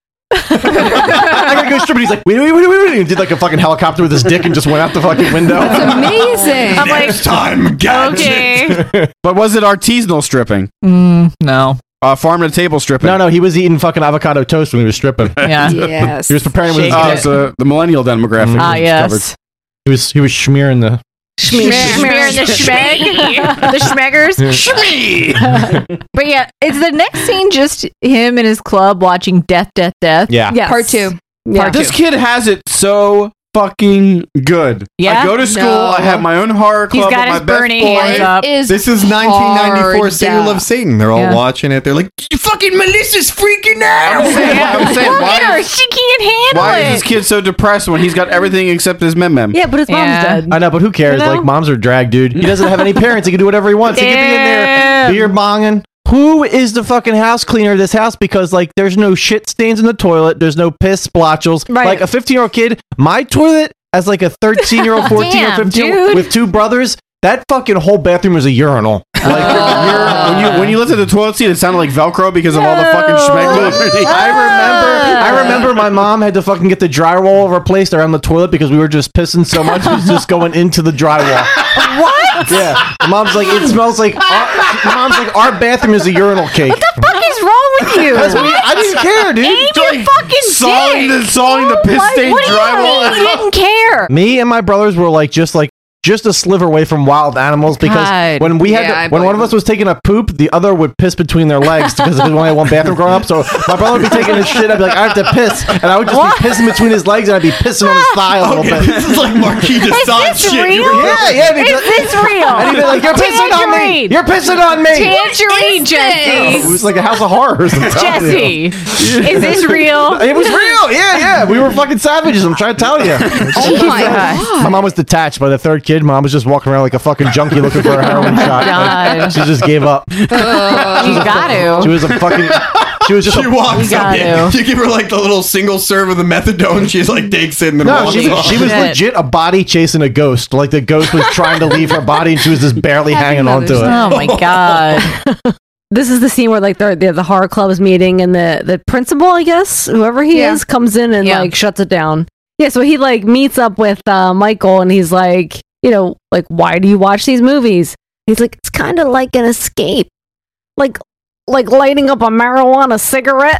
I gotta go strip. And he's like, wait. And did like a fucking helicopter with his dick and just went out the fucking window. That's amazing. I'm like, Next time, gadget. okay. But was it artisanal stripping? No. Farm to table stripping? No, he was eating fucking avocado toast when he was stripping. Yeah. Yes. He was preparing with his Oh, dick. so the millennial demographic. Ah, was yes. covered. He was smearing the. Smearing the schmeg. The schmeggers. Shmee! But yeah, is the next scene just him in his club watching Death? Yeah. Yes. Part 2. Yeah. This kid has it so fucking good. Yeah? I go to school. No. I have my own horror He's club got with his my best Bernie boy. hands up. This is 1994 hard. Satan Loves Satan. They're all Yeah. watching it. They're like, fucking Melissa's freaking out. I'm saying, Look why at her. is- She can't handle Why it. is this kid so depressed when he's got everything except his mem? Yeah, but his mom's Yeah. dead. I know, but who cares? You know? Like, moms are drag, dude. He doesn't have any parents. He can do whatever he wants. He can be in there, beer bonging. Who is the fucking house cleaner of this house? Because, like, there's no shit stains in the toilet. There's no piss splotches. Right. Like, a 15-year-old kid, my toilet, as like a 13-year-old, 14 Damn, or 15 dude. with two brothers, that fucking whole bathroom is a urinal. Like, when you looked at the toilet seat, it sounded like Velcro because of all the fucking schmegma. I remember my mom had to fucking get the drywall replaced around the toilet because we were just pissing so much it was just going into the drywall. What? Yeah. My mom's like, it smells like our bathroom is a urinal cake. What the fuck is wrong with you? I didn't care, dude. Aim your fucking dick. Sawing the piss Like, stained what do you drywall. mean you didn't care? Me and my brothers were like just like just a sliver away from wild animals because God. when we had Yeah, I when one of us was taking a poop, the other would piss between their legs because we only had one bathroom growing up. So my brother would be taking his shit. I'd be like, I have to piss, and I would just be pissing between his legs, and I'd be pissing on his thigh a little bit. This is like Marquis de Sade this shit. real? Yeah. Is this real? And he'd be like, "You're pissing on me. Tangerine. You're pissing on me." Tangerine, Jesse. It was like a house of horrors. I'm telling you. Jesse, is this real? It was real. Yeah. We were fucking savages. I'm trying to tell you. Oh my God. My mom was detached by the third kid. Mom was just walking around like a fucking junkie looking for a heroin shot. God. Like, she just gave up. You got to. She was a fucking. She was just. She walks You up. got Yeah. to. You give her like the little single serve of the methadone. She's like takes it and then No, walks she off. was legit a body chasing a ghost. Like the ghost was trying to leave her body, and she was just barely hanging on to it. Oh my God. This is the scene where like the horror club is meeting, and the principal, I guess, whoever he is, comes in and like shuts it down. Yeah, so he like meets up with Michael, and he's like, like, why do you watch these movies? He's like, it's kind of like an escape, like lighting up a marijuana cigarette.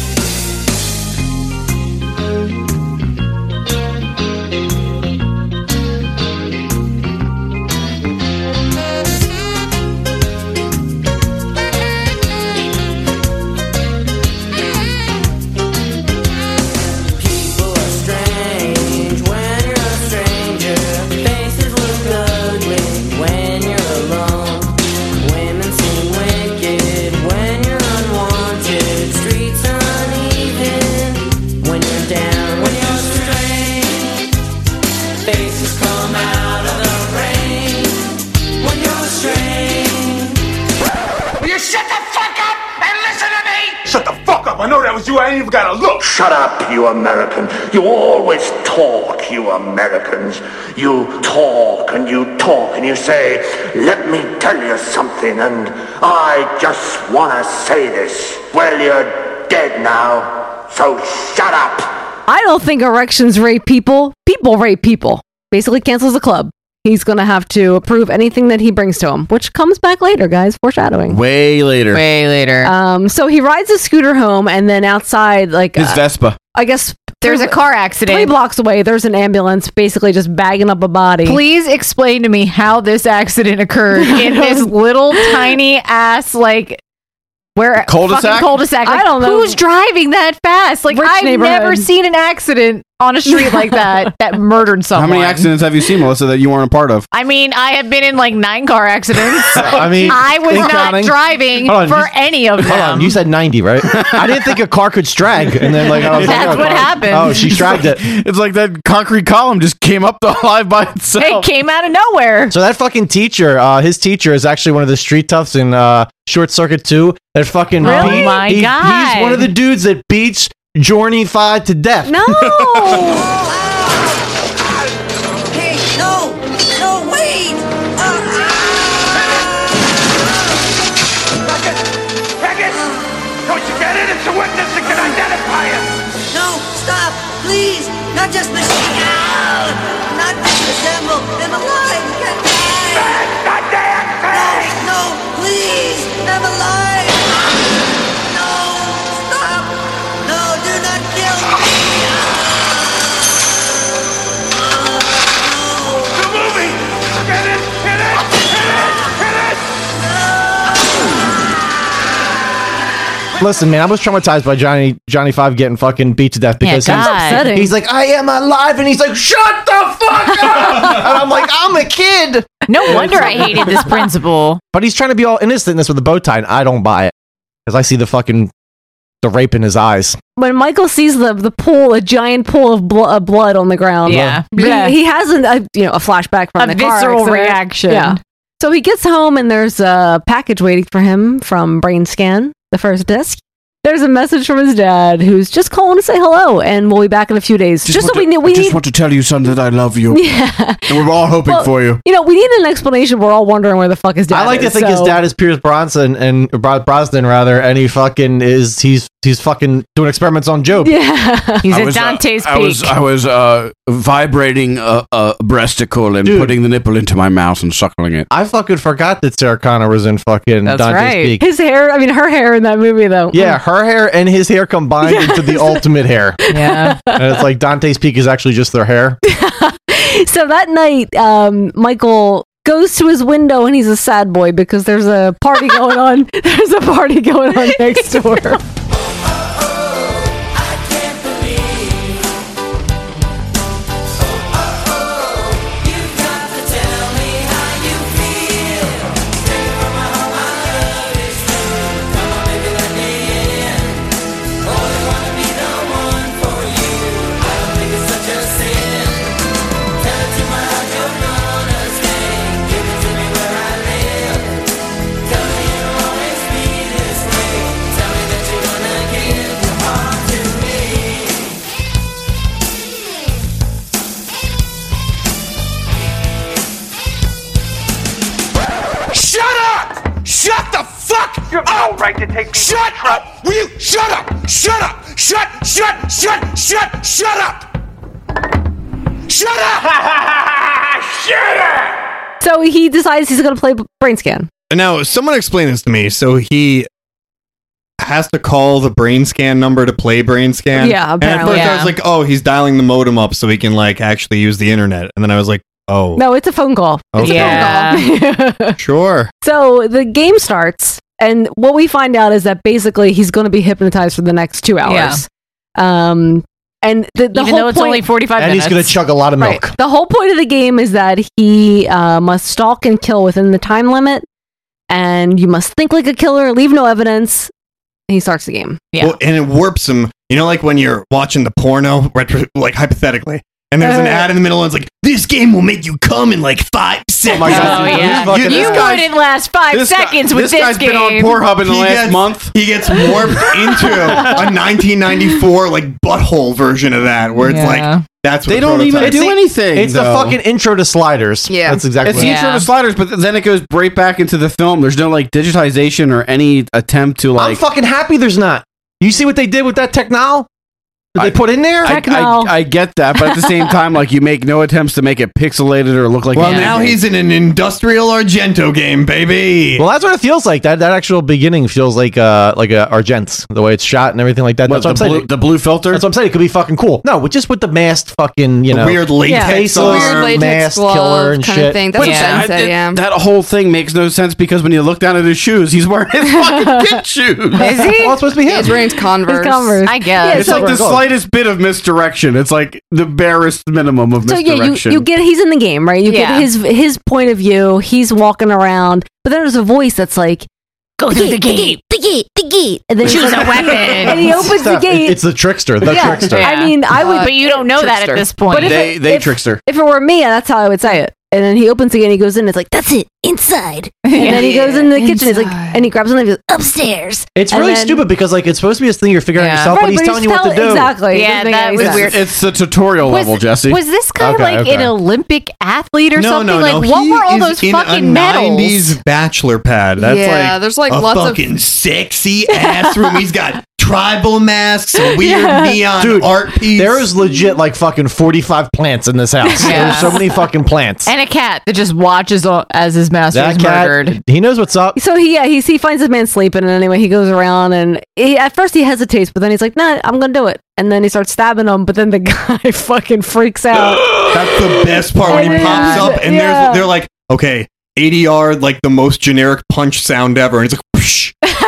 Shut the fuck up! I know that was you. I ain't even got to look. Shut up, you American. You always talk, you Americans. You talk and you say, let me tell you something, and I just want to say this. Well, you're dead now, so shut up. I don't think erections rape people. People rape people. Basically cancels the club. He's going to have to approve anything that he brings to him, which comes back later, guys. Foreshadowing. Way later. Way later. So he rides his scooter home, and then outside, like His Vespa. I guess There's a car accident. 3 blocks away, there's an ambulance basically just bagging up a body. Please explain to me how this accident occurred in this little tiny ass where Cul-de-sac? fucking cul-de-sac. I don't know. Who's driving that fast? Like Rich I've never neighborhood. seen an accident on a street like that murdered someone. How many accidents have you seen, Melissa, that you weren't a part of? I mean, I have been in like 9 car accidents. I mean, I was not counting. driving Hold on, for you- any of them. Hold on, you said 90, right? I didn't think a car could strag, and then I was That's like, what happened. Oh, she stragged it. It's like that concrete column just came up the alive by itself. It came out of nowhere. So that fucking teacher, his teacher is actually one of the street toughs in Short Circuit 2. That fucking Really? Oh my God. He's one of the dudes that beats Journey 5 to death. No. Hey, no, wait! Haggis! Don't you get it? It's a witness that can identify him! No, stop, please! Not just the not just the symbol! I'm alive! Get No, please! I'm alive! No, stop! No, do not kill me! The movie! Get it! Hit it! Hit it! Hit it! Listen, man, I was traumatized by Johnny 5 getting fucking beat to death because God. he's like, I am alive, and he's like, shut the fuck up! And I'm like, I'm a kid. No wonder I hated this principal. But he's trying to be all innocent in this with a bow tie, and I don't buy it because I see the rape in his eyes. When Michael sees the pool, a giant pool of blood on the ground. Yeah. He has a flashback from A the car visceral accident. reaction. Yeah. So he gets home and there's a package waiting for him from Brain Scan, the first disc. There's a message from his dad who's just calling to say hello, and we'll be back in a few days. Just so we need. I just want to tell you, son, that I love you. Yeah. And we're all hoping for you. We need an explanation. We're all wondering where the fuck his dad is. I like to think his dad is Pierce Brosnan and he fucking is he's fucking doing experiments on Job. Yeah. He's at Dante's peak. I was vibrating a breasticle and putting the nipple into my mouth and suckling it. I fucking forgot that Sarah Connor was in fucking That's Dante's right. Peak. His hair, her hair in that movie, though. Yeah, her hair and his hair combined into the ultimate hair. Yeah. And it's like Dante's Peak is actually just their hair. So that night, Michael goes to his window and he's a sad boy because there's a party going on. There's a party going on next door. Shut the fuck up! You have no right to take me. Shut up! Will you shut up? Shut up! Shut up! Shut up! Shut up! So he decides he's going to play brain scan. Now, someone explain this to me. So he has to call the brain scan number to play brain scan. Yeah, And at apparently. first I was like, oh, he's dialing the modem up so he can like actually use the internet. And then I was like, oh, No, it's a phone call. It's Okay. a phone call. sure. So the game starts, and what we find out is that basically he's going to be hypnotized for the next 2 hours. And the Even whole though it's point, only 45 And minutes. he's gonna chug a lot of milk. Right. The whole point of the game is that he must stalk and kill within the time limit, and you must think like a killer, leave no evidence. And he starts the game. Yeah. Well, and it warps him. You know, like when you're watching the porno, like hypothetically, and there's an ad in the middle, and it's like, this game will make you come in like 5 seconds. my God. Oh, yeah. You wouldn't last 5 seconds with this guy's game. been on Pornhub in the He last gets- month. He gets warped into a 1994 like butthole version of that, where it's Yeah. like that's what They the don't even prototype- do anything. It's the though. fucking intro to Sliders. Yeah. That's exactly It's what the it intro is. to Sliders, but then it goes right back into the film. There's no like digitization or any attempt to I'm like. fucking happy there's not. You see what they did with that technol? That they put in there? I get that, but at the same time, like you make no attempts to make it pixelated or look like. Well, a now game. he's in an industrial Argento game, baby. Well, that's what it feels like. That actual beginning feels like a Argent, the way it's shot and everything like that. What, That's what I'm saying. the blue filter. That's what I'm saying. It could be fucking cool. No, with just with the masked fucking, The weird latex faceless Weird latex masked glove killer and kind of shit. thing. That's what Ben said, yeah. That whole thing makes no sense because when you look down at his shoes, he's wearing his fucking kid shoes. Is he? Well, it's supposed to be him. He's wearing Converse. Converse. I guess. It's like the slightest bit of misdirection. It's like the barest minimum of So misdirection. you get he's in the game, right? You Yeah. get his point of view. He's walking around, but then there's a voice that's like, "Go through the gate, the gate," and then he's Choose like- a weapon. and he opens the Stop. gate. It's the trickster. The Yeah. trickster. I mean, I would, But you don't know that at this point. But if they trickster. If it were me, that's how I would say it. And then he opens the gate and he goes in. It's like, that's it, inside. And then he goes into the kitchen. He's like, and he grabs something and he goes upstairs. It's And really then- stupid because like it's supposed to be this thing you're figuring out yourself, Right, but he's telling you what to do. Exactly. It Yeah, doesn't make that any was sense. weird. It's the tutorial level, Jesse. Was this guy Okay, like okay. an Olympic athlete or something? No, Like, what he were all is those in fucking a medals? 90s bachelor pad. That's Yeah, like there's, like, a lots of- fucking sexy ass room. He's got tribal masks, a weird neon Dude, art piece. there is legit like fucking 45 plants in this house. Yeah. There's so many fucking plants. And a cat that just watches as his master That is cat, murdered. he knows what's up. So he finds this man sleeping, and anyway, he goes around, and at first he hesitates, but then he's like, "Nah, I'm gonna do it." And then he starts stabbing him, but then the guy fucking freaks out. That's the best part when he pops up and Yeah. they're like, okay, 80 like the most generic punch sound ever, and it's like, whoosh.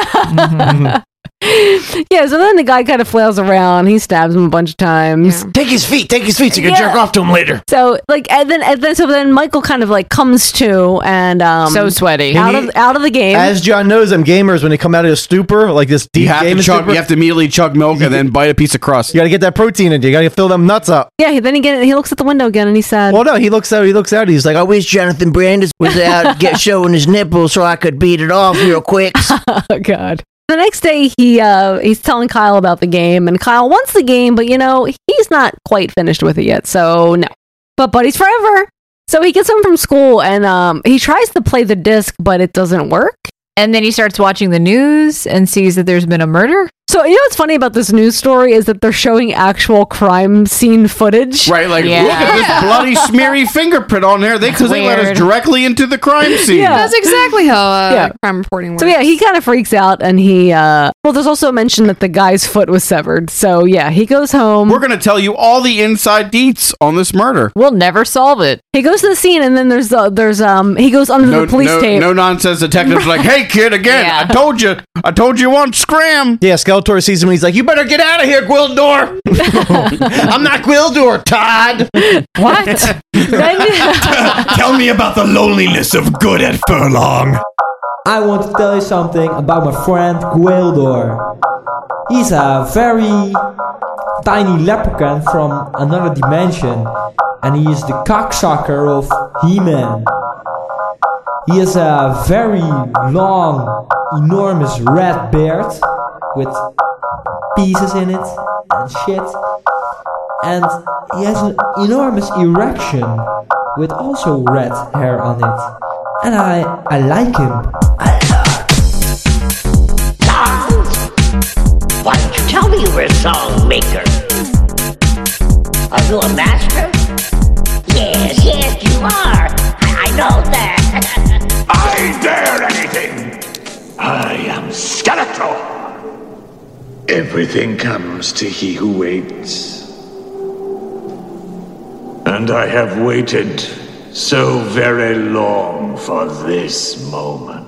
Yeah, so then the guy kind of flails around. He stabs him a bunch of times. Take his feet so you can Yeah. jerk off to him later. So like, and then Michael kind of like comes to and So sweaty. out of the game. As John knows, them gamers when they come out of a stupor, like this deep You have game to chug. stupor, You have to immediately chug milk and then bite a piece of crust. you got to get that protein in you. You got to fill them nuts up. Yeah, then he looks at the window again and he's sad. Well, no, he looks out. He's like, I wish Jonathan Brandis was out showing his nipples so I could beat it off real quick. Oh God. The next day, he's telling Kyle about the game, and Kyle wants the game, but he's not quite finished with it yet, so no. But Buddies Forever. So he gets home from school, and he tries to play the disc, but it doesn't work. And then he starts watching the news and sees that there's been a murder. So, you know what's funny about this news story is that they're showing actual crime scene footage. Right, like, look at this bloody, smeary fingerprint on there. Because they let us directly into the crime scene. Yeah. That's exactly how crime reporting works. So, yeah, he kind of freaks out and he, well, there's also a mention that the guy's foot was severed. So, yeah, he goes home. We're going to tell you all the inside deets on this murder. We'll never solve it. He goes to the scene and then there's he goes under the police tape. No nonsense detective's like, hey, kid, again, I told you once, scram. Yeah, Skeletor sees him and he's like, you better get out of here, Gwildor. I'm not Gwildor, Todd. What? Tell me about the loneliness of good at Furlong. I want to tell you something about my friend Gwildor. He's a very tiny leprechaun from another dimension, and he is the cocksucker of He-Man. He has a very long, enormous red beard with pieces in it and shit. And he has an enormous erection with also red hair on it. And I like him. Why don't you tell me you were a song maker? Are you a master? Yes, you are. I know that. I dare anything. I am Skeletor. Everything comes to he who waits. And I have waited so very long for this moment.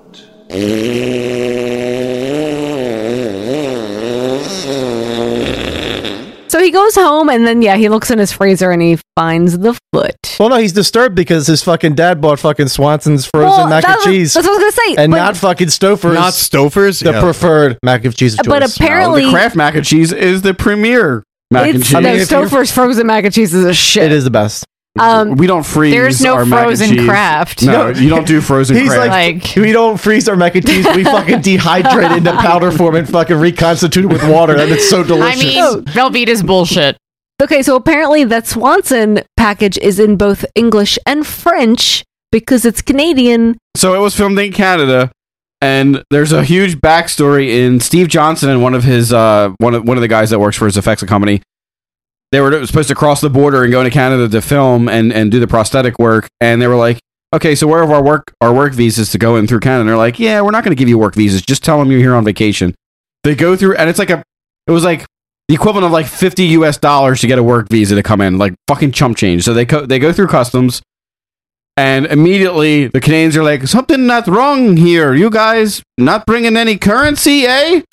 So he goes home and then, he looks in his freezer and he finds the foot. Well, no, he's disturbed because his fucking dad bought fucking Swanson's frozen mac and cheese. That's what I was going to say. And not fucking Stouffer's. Not Stouffer's? The preferred mac and cheese of choice. But apparently... the Kraft mac and cheese is the premier mac and cheese. Stouffer's frozen mac and cheese is a shit. It is the best. We don't freeze There's no our mac and frozen cheese. Kraft. No, you don't do frozen He's Kraft. like, we don't freeze our mac and cheese. We fucking dehydrate it into powder form and fucking reconstitute it with water. And it's so delicious. I mean, Velveeta's bullshit. Okay, so apparently that Swanson package is in both English and French because it's Canadian. So it was filmed in Canada, and there's a huge backstory in Steve Johnson and one of his one of the guys that works for his effects company. They were supposed to cross the border and go into Canada to film and do the prosthetic work, and they were like, "Okay, so where are our work visas to go in through Canada?" And they're like, "Yeah, we're not going to give you work visas. Just tell them you're here on vacation." They go through, and it was like the equivalent of like $50 US to get a work visa to come in, like fucking chump change. So they go through customs, and immediately the Canadians are like, "Something not wrong here. You guys not bringing any currency, eh?"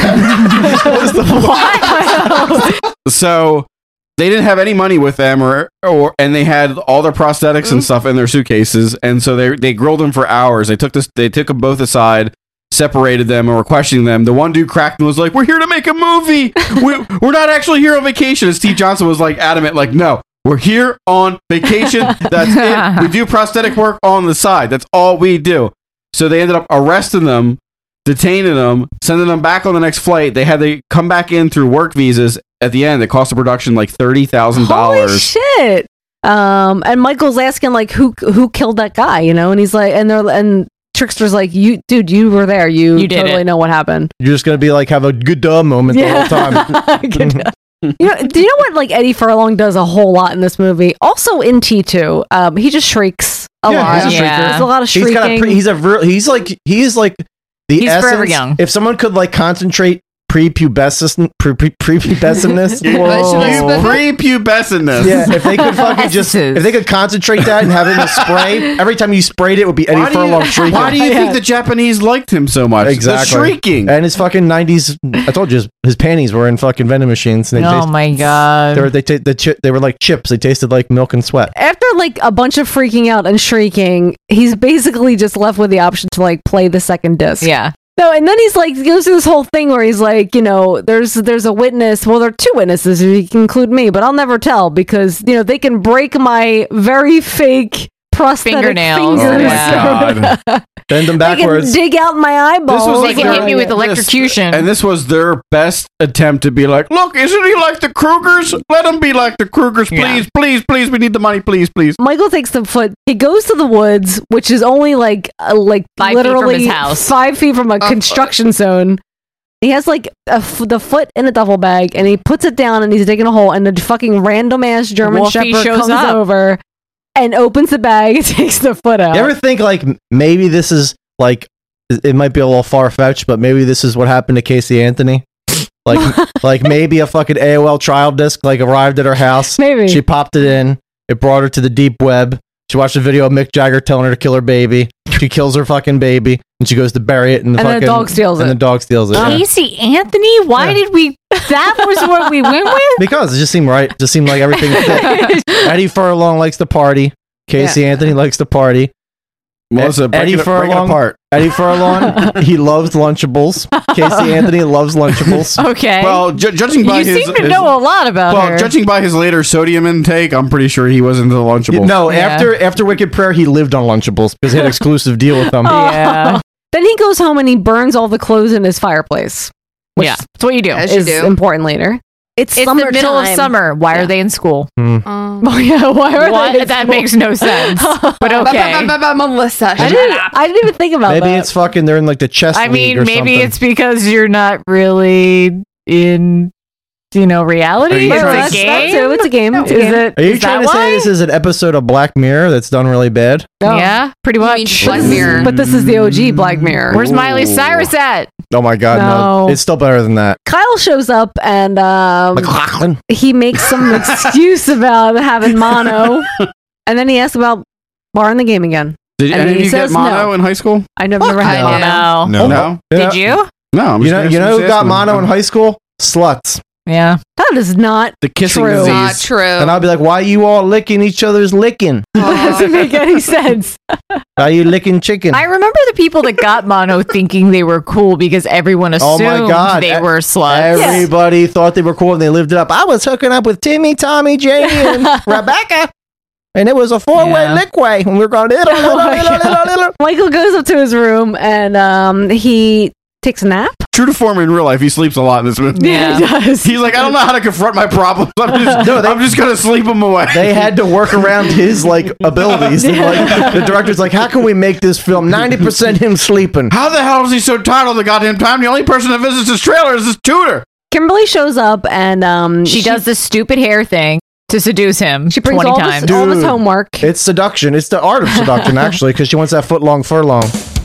So they didn't have any money with them, and they had all their prosthetics and stuff in their suitcases, and so they grilled them for hours. They took them both aside, separated them, and were questioning them. The one dude cracked and was like, "We're here to make a movie. We're not actually here on vacation." And Steve Johnson was like adamant, like, "No, we're here on vacation. That's it. We do prosthetic work on the side. That's all we do." So they ended up arresting them, detaining them, sending them back on the next flight. They had to come back in through work visas. At the end, it cost the production like $30,000. Holy shit! And Michael's asking like, who killed that guy? You know, and he's like, and Trickster's like, you were there. You totally know what happened. You're just gonna be like, have a good dumb moment the whole time. Do you know what like Eddie Furlong does a whole lot in this movie? Also in T2, he just shrieks a lot. There's a lot of shrieking. He is like the He's essence. forever young. If someone could like concentrate prepubescentness. Prepubescentness. Yeah, if they could fucking if they could concentrate that and have it in a spray, every time you sprayed it would be Eddie Furlong shrieking. Why do you think the Japanese liked him so much? Exactly. The shrieking. And his fucking 90s, I told you, his panties were in fucking vending machines. And my god. They were like chips. They tasted like milk and sweat. After like a bunch of freaking out and shrieking, he's basically just left with the option to like play the second disc. Yeah. No, and then he's like, goes through this whole thing where he's like, you know, there's a witness. Well, there are two witnesses, if you can include me, but I'll never tell because, you know, they can break my very fake prosthetic fingernails. fingers. Oh my God. Bend them backwards. They can dig out my eyeballs. This was They can hit me with electrocution. And this was their best attempt to be like, look, isn't he like the Krugers? Let him be like the Krugers, please, please, please. We need the money, please, please. Michael takes the foot. He goes to the woods, which is only like 5 feet from literally his house. 5 feet from a construction zone. He has like the foot in a duffel bag, and he puts it down, and he's digging a hole, and a fucking random ass German Wolfie Shepherd shows comes up. over and opens the bag and takes the foot out. You ever think like maybe this is like it might be a little far fetched, but maybe this is what happened to Casey Anthony? Like maybe a fucking AOL trial disc like arrived at her house. Maybe she popped it in. It brought her to the deep web. She watched a video of Mick Jagger telling her to kill her baby. She kills her fucking baby, and she goes to bury it. And the then the dog steals it. And the dog steals it. yeah. Casey Anthony? Why did we? That was what we went with? Because it just seemed right. Just seemed like everything fit. Eddie Furlong likes to party. Casey Anthony likes to party. Melissa, break it apart. Eddie Furlong, he loves Lunchables. Casey Anthony loves Lunchables. Okay. Well, judging by you his, seem to know a lot about her. judging by his later sodium intake, I'm pretty sure he was into the Lunchables. No, after Wicked Prayer, he lived on Lunchables because he had an exclusive deal with them. Yeah. Then he goes home and he burns all the clothes in his fireplace. Which Yeah, that's what you do. Is important later. It's the summertime. middle of summer. Why are they in school? Oh yeah, why are they in That school? makes no sense. But okay. Melissa, I didn't even think about Maybe that. it's fucking. They're in like the chess I league mean, or maybe something. it's because you're not really in, reality. Are you It's trying a to- game. It's a game. Is it? Are you is trying that to say why? this is an episode of Black Mirror that's done really bad? Yeah, pretty much. But this is the OG Black Mirror. Where's Miley Cyrus at? Oh my god, no. No. It's still better than that. Kyle shows up and he makes some excuse about having mono, and then he asks about borrowing the game again. Did And any of he you get says mono no. in high school? I never had mono. No. Did you? No. I'm You just know asking- who just got asking. mono in high school? Sluts. Yeah. That is not The kissing true. disease. Not true. And I'll be like, why you all licking each other's licking? That doesn't make any sense. Are you licking chicken? I remember the people that got mono thinking they were cool because everyone assumed Oh my god! they were sluts. Everybody thought they were cool and they lived it up. I was hooking up with Timmy, Tommy, Jamie, and Rebecca, and it was a four-way lick way, and we were going. Michael goes up to his room and he takes a nap. True to form in real life, he sleeps a lot in this movie. Yeah, he does. He's like, I don't know how to confront my problems. I'm just gonna sleep them away. They had to work around his like abilities. And, like, the director's like, how can we make this film 90% him sleeping? How the hell is he so tired all the goddamn time? The only person that visits his trailer is his tutor. Kimberly shows up and She does the stupid hair thing to seduce him. She brings 20 all times. all of his homework. It's seduction. It's the art of seduction, actually, because she wants that foot-long furlong.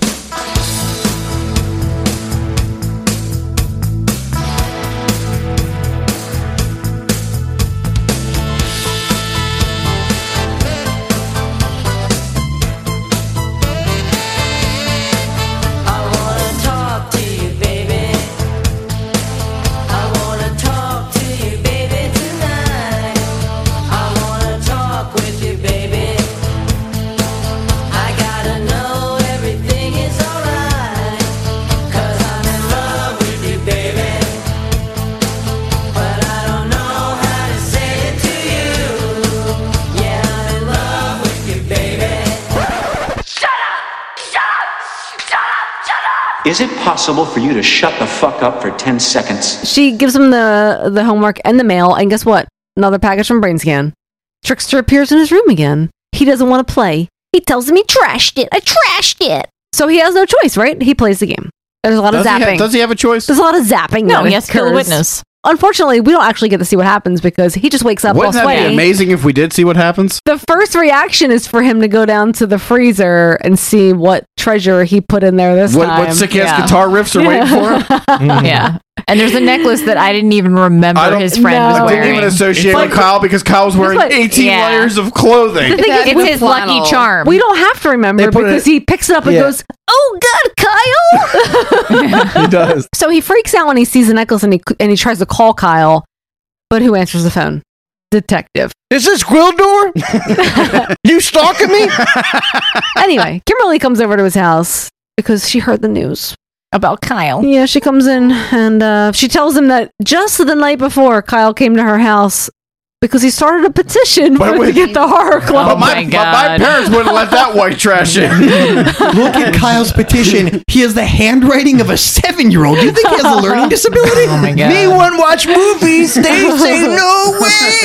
Is it possible for you to shut the fuck up for 10 seconds? She gives him the homework and the mail, and guess what? Another package from Brainscan. Trickster appears in his room again. He doesn't want to play. He tells him he trashed it. I trashed it. So he has no choice, right? He plays the game. There's a lot of zapping. Does he have a choice? There's a lot of zapping. No, that he has to kill a occurs. witness. Unfortunately, we don't actually get to see what happens because he just wakes up Wouldn't all that be sweaty. amazing if we did see what happens? The first reaction is for him to go down to the freezer and see what treasure he put in there this time. What sick ass guitar riffs are waiting for him? Yeah. And there's a necklace that I didn't even remember his friend was I wearing. didn't even associate with Kyle because Kyle's wearing But- 18 Yeah. layers of clothing. The thing is, It's his lucky charm. We don't have to remember They put because it- he picks it up and Yeah. goes, "Oh God, Kyle!" He does. So he freaks out when he sees the necklace and he tries to call Kyle, but who answers the phone? Detective. Is this Gwildor? You stalking me? Anyway, Kimberly comes over to his house because she heard the news. About Kyle. Yeah, she comes in and she tells him that just the night before Kyle came to her house because he started a petition to get the horror club. But my parents wouldn't let that white trash in. Look at Kyle's petition. He has the handwriting of a 7-year-old. Do you think he has a learning disability? Oh my God. Me want watch movies. They say no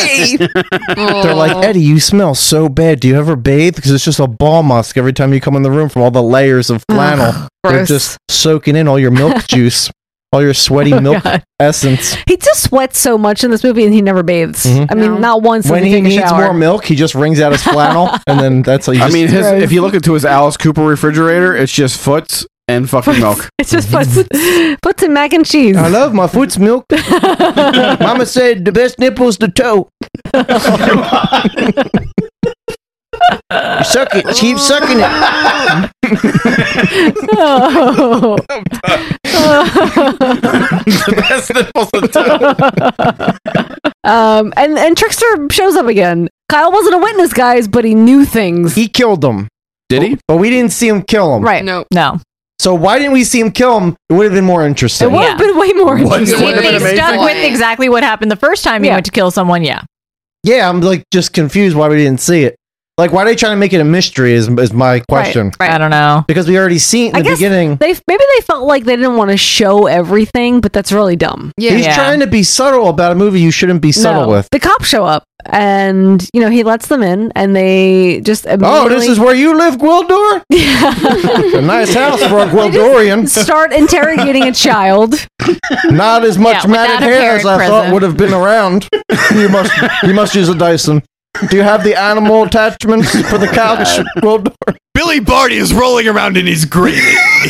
way. They're like, Eddie, you smell so bad. Do you ever bathe? Because it's just a ball musk every time you come in the room from all the layers of flannel. They're gross. just soaking in all your milk juice. All your sweaty milk essence. He just sweats so much in this movie, and he never bathes. I mean, not once. When does he take a needs shower. more milk, he just wrings out his flannel, and then that's how you. I mean, if you look into his Alice Cooper refrigerator, it's just Foots and fucking milk. It's just puts in mac and cheese. I love my Foots milk. Mama said the best nipple's the toe. You suck it. Keep sucking it. The best nipples the toe. And Trickster shows up again. Kyle wasn't a witness, guys, but he knew things. He killed them. Did he? But we didn't see him kill him. Right. No. So why didn't we see him kill him? It would have been more interesting. It would have been way more interesting. If they stuck with exactly what happened the first time he went to kill someone, yeah. Yeah, I'm like just confused why we didn't see it. Like, why are they trying to make it a mystery? Is my question. Right. I don't know. Because we already seen it in the beginning. Maybe they felt like they didn't want to show everything, but that's really dumb. He's trying to be subtle about a movie you shouldn't be subtle with. The cops show up, and he lets them in, and they just Oh, this is where you live, Gwildor? A nice house for a Gwildorian. Start interrogating a child. Not as much matted without a hair parent as I thought present. would have been around. You must use a Dyson. Do you have the animal attachments for the couch, Gwildor? Billy Barty is rolling around in his grave.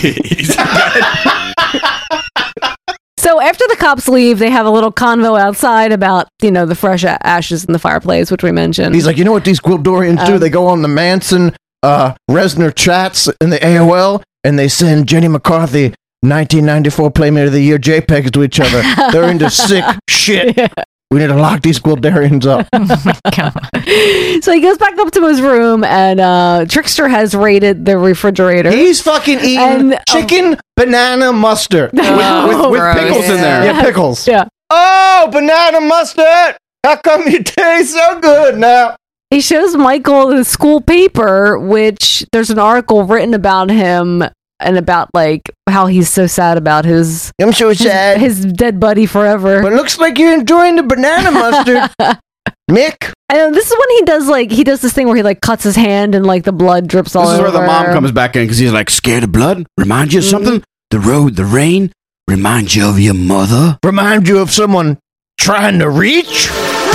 So after the cops leave, they have a little convo outside about, the fresh ashes in the fireplace, which we mentioned. He's like, you know what these Gwildorians do? They go on the Manson Reznor chats in the AOL, and they send Jenny McCarthy 1994 Playmate of the Year JPEGs to each other. They're into sick shit. Yeah. We need to lock these Gwildorians up. Oh my God. So he goes back up to his room, and Trickster has raided the refrigerator. He's fucking eating chicken banana mustard with pickles in there. Yeah, pickles. Yeah. Oh, banana mustard! How come you taste so good now? He shows Michael the school paper, which there's an article written about him and about how he's so sad about his. I'm so sad. His dead buddy forever. But looks like you're enjoying the banana mustard, Mick. And this is when he does this thing where he cuts his hand and the blood drips all over. This is where the mom comes back in because he's like, scared of blood? Remind you of something? The road, the rain? Remind you of your mother? Remind you of someone trying to reach?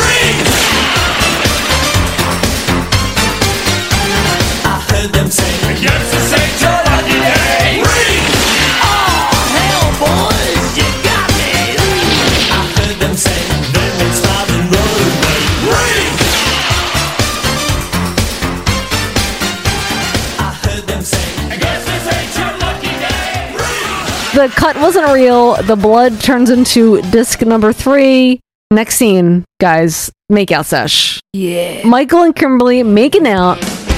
I heard them say, yes, this ain't your lucky day. Ring! Oh, hell, boys, you got me. I heard them say, they won't stop and roll away. Ring! I heard them say, I guess this ain't your lucky day. Ring! The cut wasn't real. The blood turns into disc number 3. Next scene, guys, makeout sesh. Yeah. Michael and Kimberly making out.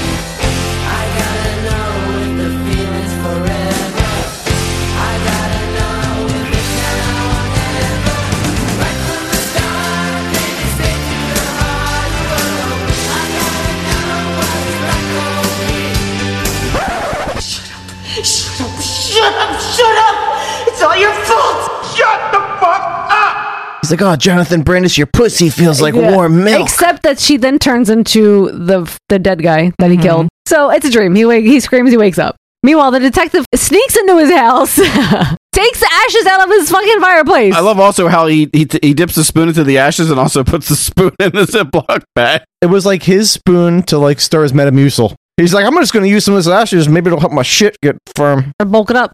Shut up! It's all your fault! Shut the fuck up! He's like, oh, Jonathan Brandis, your pussy feels like warm milk. Except that she then turns into the dead guy that he killed. So it's a dream. He screams, he wakes up. Meanwhile, the detective sneaks into his house, takes the ashes out of his fucking fireplace. I love also how he dips the spoon into the ashes and also puts the spoon in the Ziploc bag. It was like his spoon to stir his Metamucil. He's like, I'm just going to use some of this ashes. Maybe it'll help my shit get firm. Or bulk it up.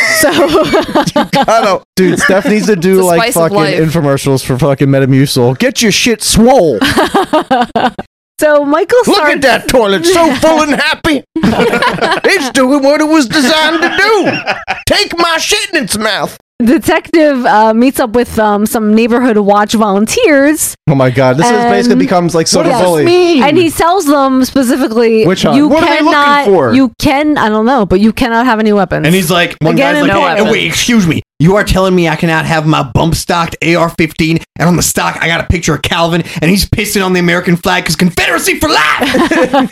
Dude, Steph needs to do fucking infomercials for fucking Metamucil. Get your shit swole. So Michael Look at that toilet, so full and happy. It's doing what it was designed to do. Take my shit in its mouth. Detective meets up with some neighborhood watch volunteers. Oh my God, this is basically becomes Soda Bully. And he tells them specifically, Which you what cannot, are they looking for? I don't know, but you cannot have any weapons. And he's like, one guy's like, oh, wait, excuse me. You are telling me I cannot have my bump-stocked AR-15, and on the stock I got a picture of Calvin, and he's pissing on the American flag because Confederacy for life!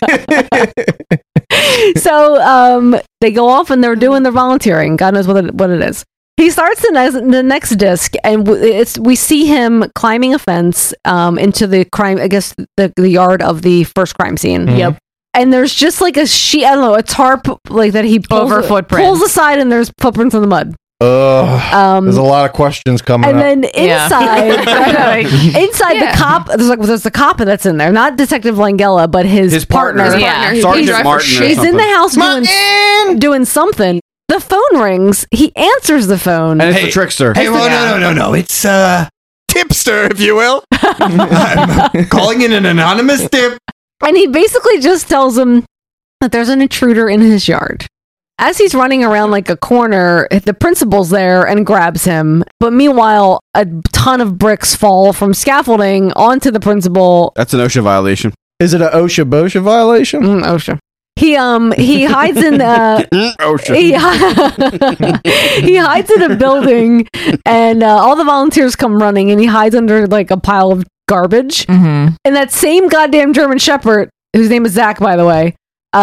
So they go off and they're doing their volunteering. God knows what it is. He starts the next disc, and we see him climbing a fence into the crime. I guess the yard of the first crime scene. Mm-hmm. Yep. And there's just a sheet, I don't know, a tarp that he pulls Over footprints. pulls aside, and there's footprints in the mud. There's a lot of questions coming And up. then inside, inside the cop, there's a cop that's in there, not Detective Langella, but his partner. Sergeant Martin. He's in the house doing something. The phone rings. He answers the phone. And it's the trickster. Hey, well, no. It's tipster, if you will. I'm calling in an anonymous tip. And he basically just tells him that there's an intruder in his yard. As he's running around like a corner, the principal's there and grabs him. But meanwhile, a ton of bricks fall from scaffolding onto the principal. That's an OSHA violation. Is it an OSHA violation? OSHA. He hides in he hides in a building, and all the volunteers come running, and he hides under like a pile of garbage. And that same goddamn German Shepherd, whose name is Zach, by the way,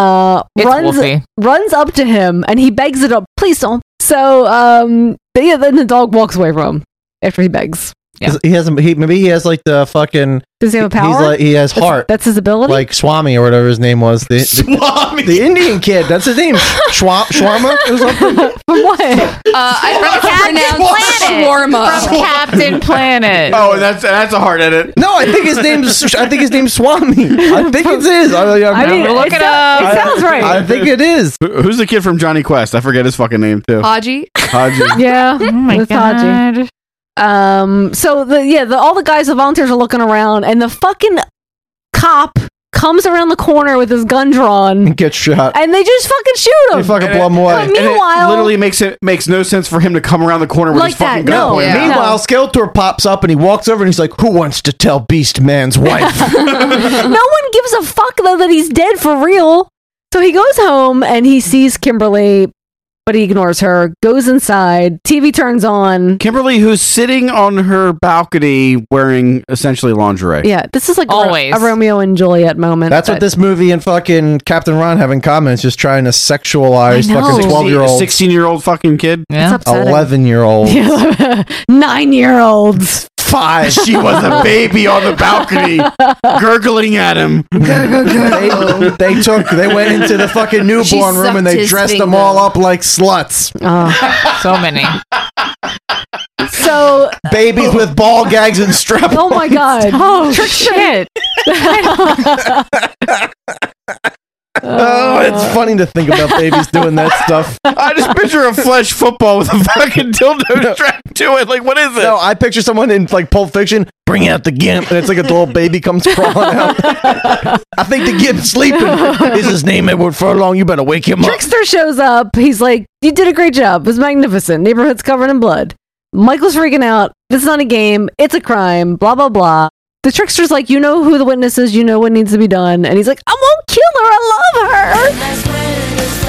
runs up to him, and he begs it up, please don't. So then the dog walks away from him after he begs. Yeah. Maybe he has like the fucking. Does he have a power? He has heart. That's his ability. Like Swami or whatever his name was. Swami, the Indian kid. That's his name. Shawarma or something. From what? I Captain Shawarma. From Captain Planet. Oh, that's a hard edit. No, I think his name's Swami. I think it's his. Look it up. It sounds right. I think it is. Who's the kid from Johnny Quest? I forget his fucking name too. Haji. Yeah. Oh my Haji. So all the guys, the volunteers are looking around, and the fucking cop comes around the corner with his gun drawn and gets shot, and they just fucking shoot him. They fucking blow him away. But meanwhile, it literally makes no sense for him to come around the corner with Like his fucking that, gun. no. pointed. Yeah. Meanwhile, Skeletor pops up and he walks over and he's like, "Who wants to tell Beast Man's wife?" no one gives a fuck though that he's dead for real. So he goes home and he sees Kimberly, but he ignores her, goes inside, TV turns on. Kimberly, who's sitting on her balcony wearing essentially lingerie. Yeah, this is like Always. a Romeo and Juliet moment. That's what this movie and fucking Captain Ron have in common. It's just trying to sexualize fucking 12-year-old, 16-year-old fucking kid. It's upsetting. 11-year-old. 9-year-olds. 5. She was a baby on the balcony, gurgling at him. They went into the fucking newborn room and they dressed them all up like sluts. So many. So babies with ball gags and strap. Oh my god. Oh shit. Oh, it's funny to think about babies doing that stuff. I just picture a flesh football with a fucking dildo strapped to it. Like, what is it? No, I picture someone in like Pulp Fiction, bring out the gimp, and it's like a little baby comes crawling out. I think the gimp's sleeping. Is his name Edward Furlong? You better wake him up. Trickster shows up. He's like, "You did a great job. It was magnificent. Neighborhood's covered in blood." Michael's freaking out. This is not a game. It's a crime. Blah, blah, blah. The Trickster's like, "You know who the witness is. You know what needs to be done." And he's like, "I won't kill her. I love her."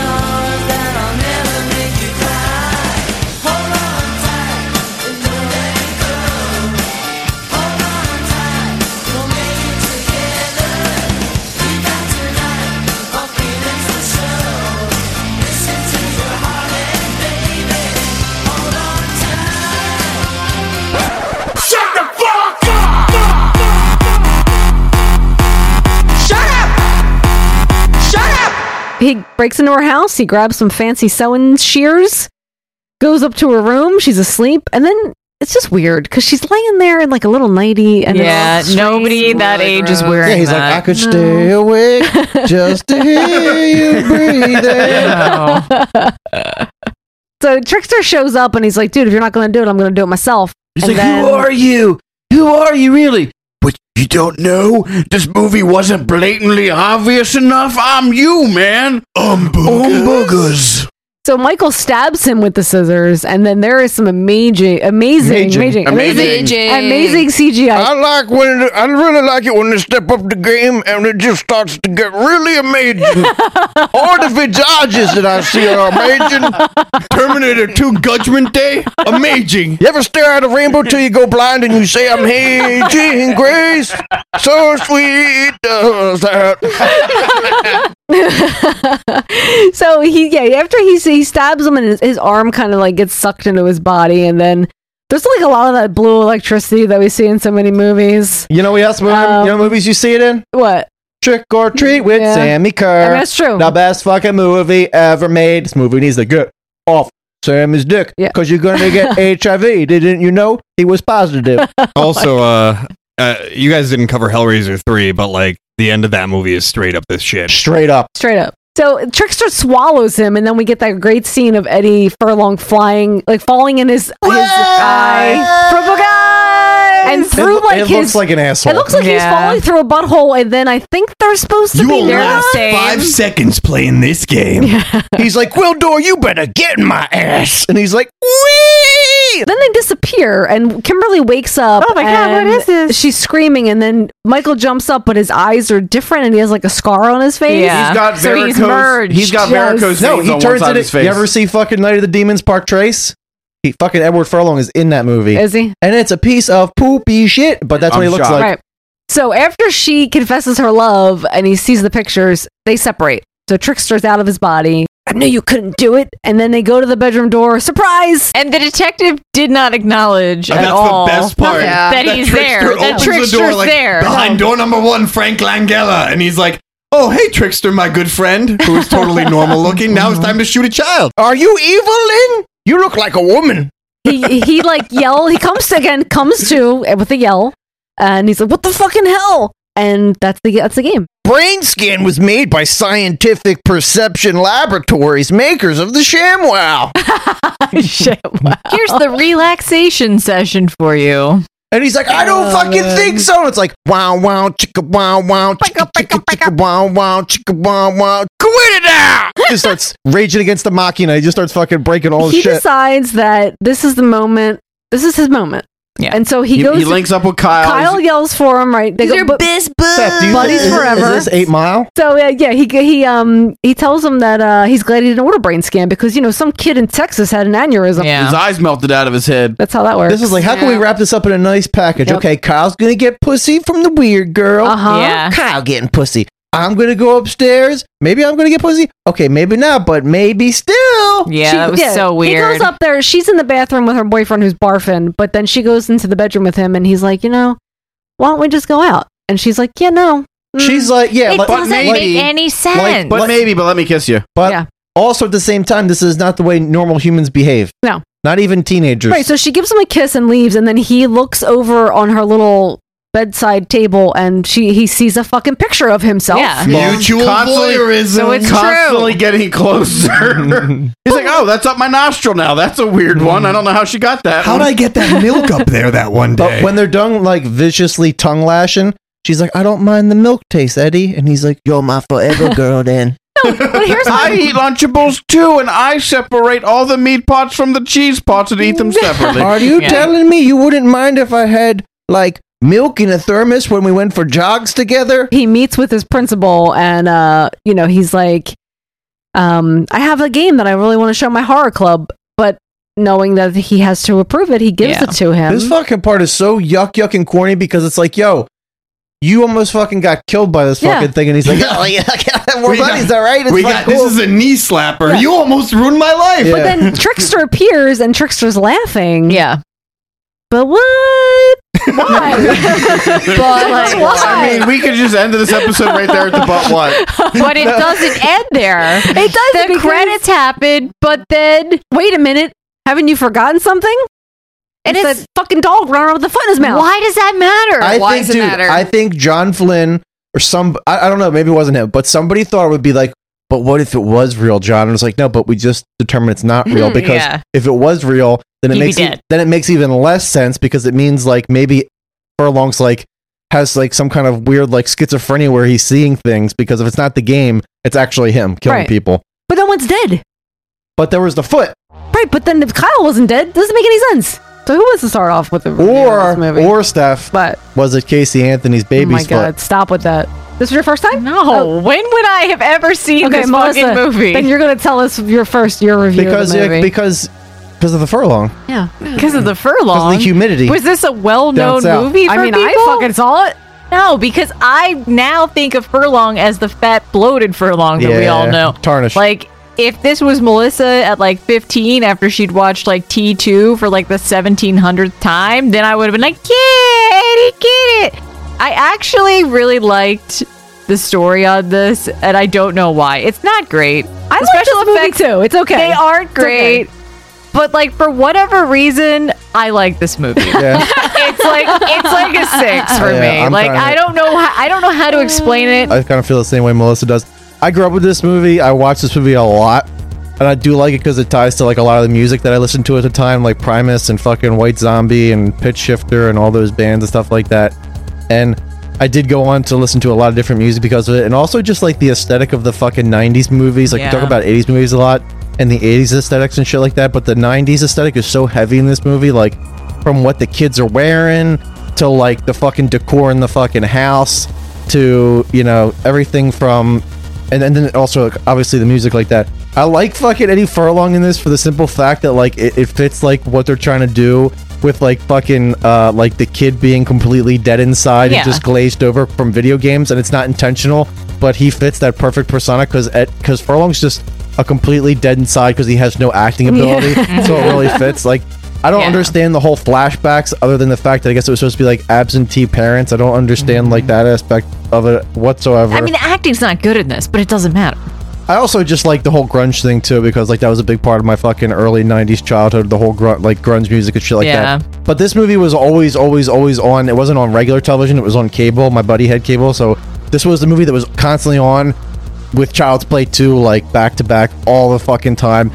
He breaks into her house. He grabs some fancy sewing shears, goes up to her room. She's asleep. And then it's just weird because she's laying there in like a little nighty. And it's nobody that age is wearing he's that. like, I could stay awake just to hear you breathing. So Trickster shows up and he's like, "Dude, if you're not going to do it, I'm going to do it myself." He's And like, then- who are you? Who are you really? But you don't know? This movie wasn't blatantly obvious enough? I'm you, man. Boogers. So Michael stabs him with the scissors, and then there is some amazing CGI. I really like it when they step up the game and it just starts to get really amazing. All the visages that I see are amazing. Terminator 2 Judgment Day, amazing. You ever stare at a rainbow till you go blind and you say, "I'm aging grace, so sweet does that." So after he stabs him and his arm kind of like gets sucked into his body, and then there's like a lot of that blue electricity that we see in so many movies. You know what else? You know movies you see it in? What? Trick or Treat with Yeah. Sammy Kerr. I mean, that's true. The best fucking movie ever made. This movie needs to get off Sam his dick because you're gonna get HIV. Didn't you know? He was positive. Also, you guys didn't cover Hellraiser 3, but like the end of that movie is straight up this shit. Straight up. So Trickster swallows him, and then we get that great scene of Eddie Furlong falling in his eye from a guy, and through it looks like an asshole. It looks like he's falling through a butthole, and then I think they're supposed to You be will near last the same. 5 seconds playing this game. He's like, Gwildor, you better get in my ass. And he's like, wee! Then they disappear, and Kimberly wakes up. Oh my God, what and is this? She's screaming, and then Michael jumps up, but his eyes are different, and he has like a scar on his face. He's got So varicose. he's merged. He's got varicose No, veins he on one turns side of it. his face. You ever see fucking Night of the Demons Park Trace? Fucking Edward Furlong is in that movie. Is he? And it's a piece of poopy shit, but that's what he looks like. Right. So after she confesses her love and he sees the pictures, they separate. So Trickster's out of his body. I knew you couldn't do it. And then they go to the bedroom door. Surprise! And the detective did not acknowledge And at that's all the best part. that he's Trickster there. That opens Trickster's the door, like, there. behind door number 1, Frank Langella, and he's like, "Oh, hey, Trickster, my good friend, who is totally normal looking. Now it's time to shoot a child. Are you evil, Lynn? You look like a woman." he like yell. He comes to with a yell, and he's like, "What the fucking hell?" And that's the game. Brain Scan was made by Scientific Perception Laboratories, makers of the ShamWow. Here's the relaxation session for you. And he's like, I don't fucking think so. And it's like, wow, wow, chicka, wow, wow, chicka, chicka, chicka, wow, wow, chicka, wow, wow. Quit it now! Just starts raging against the Machina. He just starts fucking breaking all his He shit. decides that this is the moment. This is his moment. Yeah. And so he goes. He links up with Kyle. Kyle yells for him. Right. They These go, are best buds. Seth, do you- buddies forever. Is this 8 Mile? So yeah, he tells him that he's glad he didn't order brain scan because some kid in Texas had an aneurysm. His eyes melted out of his head. That's how that works. This is like, how can we wrap this up in a nice package? Yep. Okay, Kyle's gonna get pussy from the weird girl. Yeah. Kyle getting pussy. I'm gonna go upstairs. Maybe I'm gonna get pussy. Okay, maybe not, but maybe still. Yeah, that was so weird. He goes up there. She's in the bathroom with her boyfriend who's barfing, but then she goes into the bedroom with him, and he's like, why don't we just go out? And she's like, yeah, no. She's like, yeah, It doesn't make any sense. But let me kiss you. But also at the same time, this is not the way normal humans behave. No. Not even teenagers. Right, so she gives him a kiss and leaves, and then he looks over on her little bedside table, and he sees a fucking picture of himself. Yeah. Mutual voyeurism. So it's Constantly getting closer. He's like, oh, that's up my nostril now. That's a weird one. I don't know how she got that. How'd I get that milk up there that one day? But when they're done, like, viciously tongue lashing, she's like, I don't mind the milk taste, Eddie. And he's like, you're my forever girl then. But here's I eat Lunchables too, and I separate all the meat pots from the cheese pots and eat them separately. Are you telling me you wouldn't mind if I had, like, milk in a thermos when we went for jogs together? He meets with his principal, and he's like, I have a game that I really want to show my horror club, but knowing that he has to approve it, he gives it to him. This fucking part is so yuck and corny because it's like, yo, you almost fucking got killed by this fucking thing, and he's like, oh yeah, we're buddies, all right? It's we fucking got cool. this is a knee slapper. Yeah. You almost ruined my life. But then Trickster appears, and Trickster's laughing. Yeah. But what? Why? I mean, we could just end this episode right there at the but what. But it doesn't end there. It does. The credits happen, but then wait a minute. Haven't you forgotten something? And it's that fucking dog running around with the foot in his mouth. Why does that matter? I think, dude, I think John Flynn or I don't know, maybe it wasn't him, but somebody thought it would be like, but what if it was real, John? And it's like, no, but we just determined it's not real because Yeah. if it was real, then He'd be it dead. makes even less sense because it means like maybe Furlong's like has like some kind of weird like schizophrenia where he's seeing things because if it's not the game, it's actually him killing Right. people. But no one's dead. But there was the foot. Right, but then if Kyle wasn't dead, doesn't make any sense. So who wants to start off with the review of this movie? Or Steph, was it Casey Anthony's Oh baby's my god, foot? stop with that. This was your first time? No. When would I have ever seen this Melissa, fucking movie? Then you're going to tell us your review Because of the movie. because of the Furlong. Yeah. Because of the furlong. Because of the humidity. Was this a well-known Down south. movie for I mean, people? I fucking saw it. No, because I now think of Furlong as the fat, bloated Furlong that we all know. Tarnished. Like, if this was Melissa at like 15 after she'd watched like T2 for like the 1700th time, then I would have been like, yeah, Eddie, get it. I actually really liked the story on this, and I don't know why. It's not great. I like this movie too. It's okay. They aren't It's okay. great. But like for whatever reason, I like this movie. Yeah. it's like a 6 for Yeah, me. I'm Like trying to- I don't know how to explain it. I kind of feel the same way Melissa does. I grew up with this movie. I watched this movie a lot. And I do like it because it ties to like a lot of the music that I listened to at the time, like Primus and fucking White Zombie and Pitch Shifter and all those bands and stuff like that. And I did go on to listen to a lot of different music because of it. And also just like the aesthetic of the fucking 90s movies. Like we talk Yeah. about 80s movies a lot and the 80s aesthetics and shit like that. But the 90s aesthetic is so heavy in this movie. Like from what the kids are wearing to like the fucking decor in the fucking house to, you know, everything from... And then also, like, obviously, the music like that. I like fucking Eddie Furlong in this for the simple fact that, like, it fits, like, what they're trying to do with, like, fucking, like, the kid being completely dead inside Yeah. and just glazed over from video games, and it's not intentional, but he fits that perfect persona because Furlong's just a completely dead inside because he has no acting ability, so it really fits. Like, I don't understand the whole flashbacks other than the fact that I guess it was supposed to be, like, absentee parents. I don't understand, like, that aspect of it whatsoever. I mean, the acting's not good in this, but it doesn't matter. I also just like the whole grunge thing too because like that was a big part of my fucking early 90s childhood, the whole grunge music and shit like Yeah. that. But this movie was always on. It wasn't on regular television, it was on cable. My buddy had cable, so this was the movie that was constantly on with Child's Play 2 like back to back all the fucking time.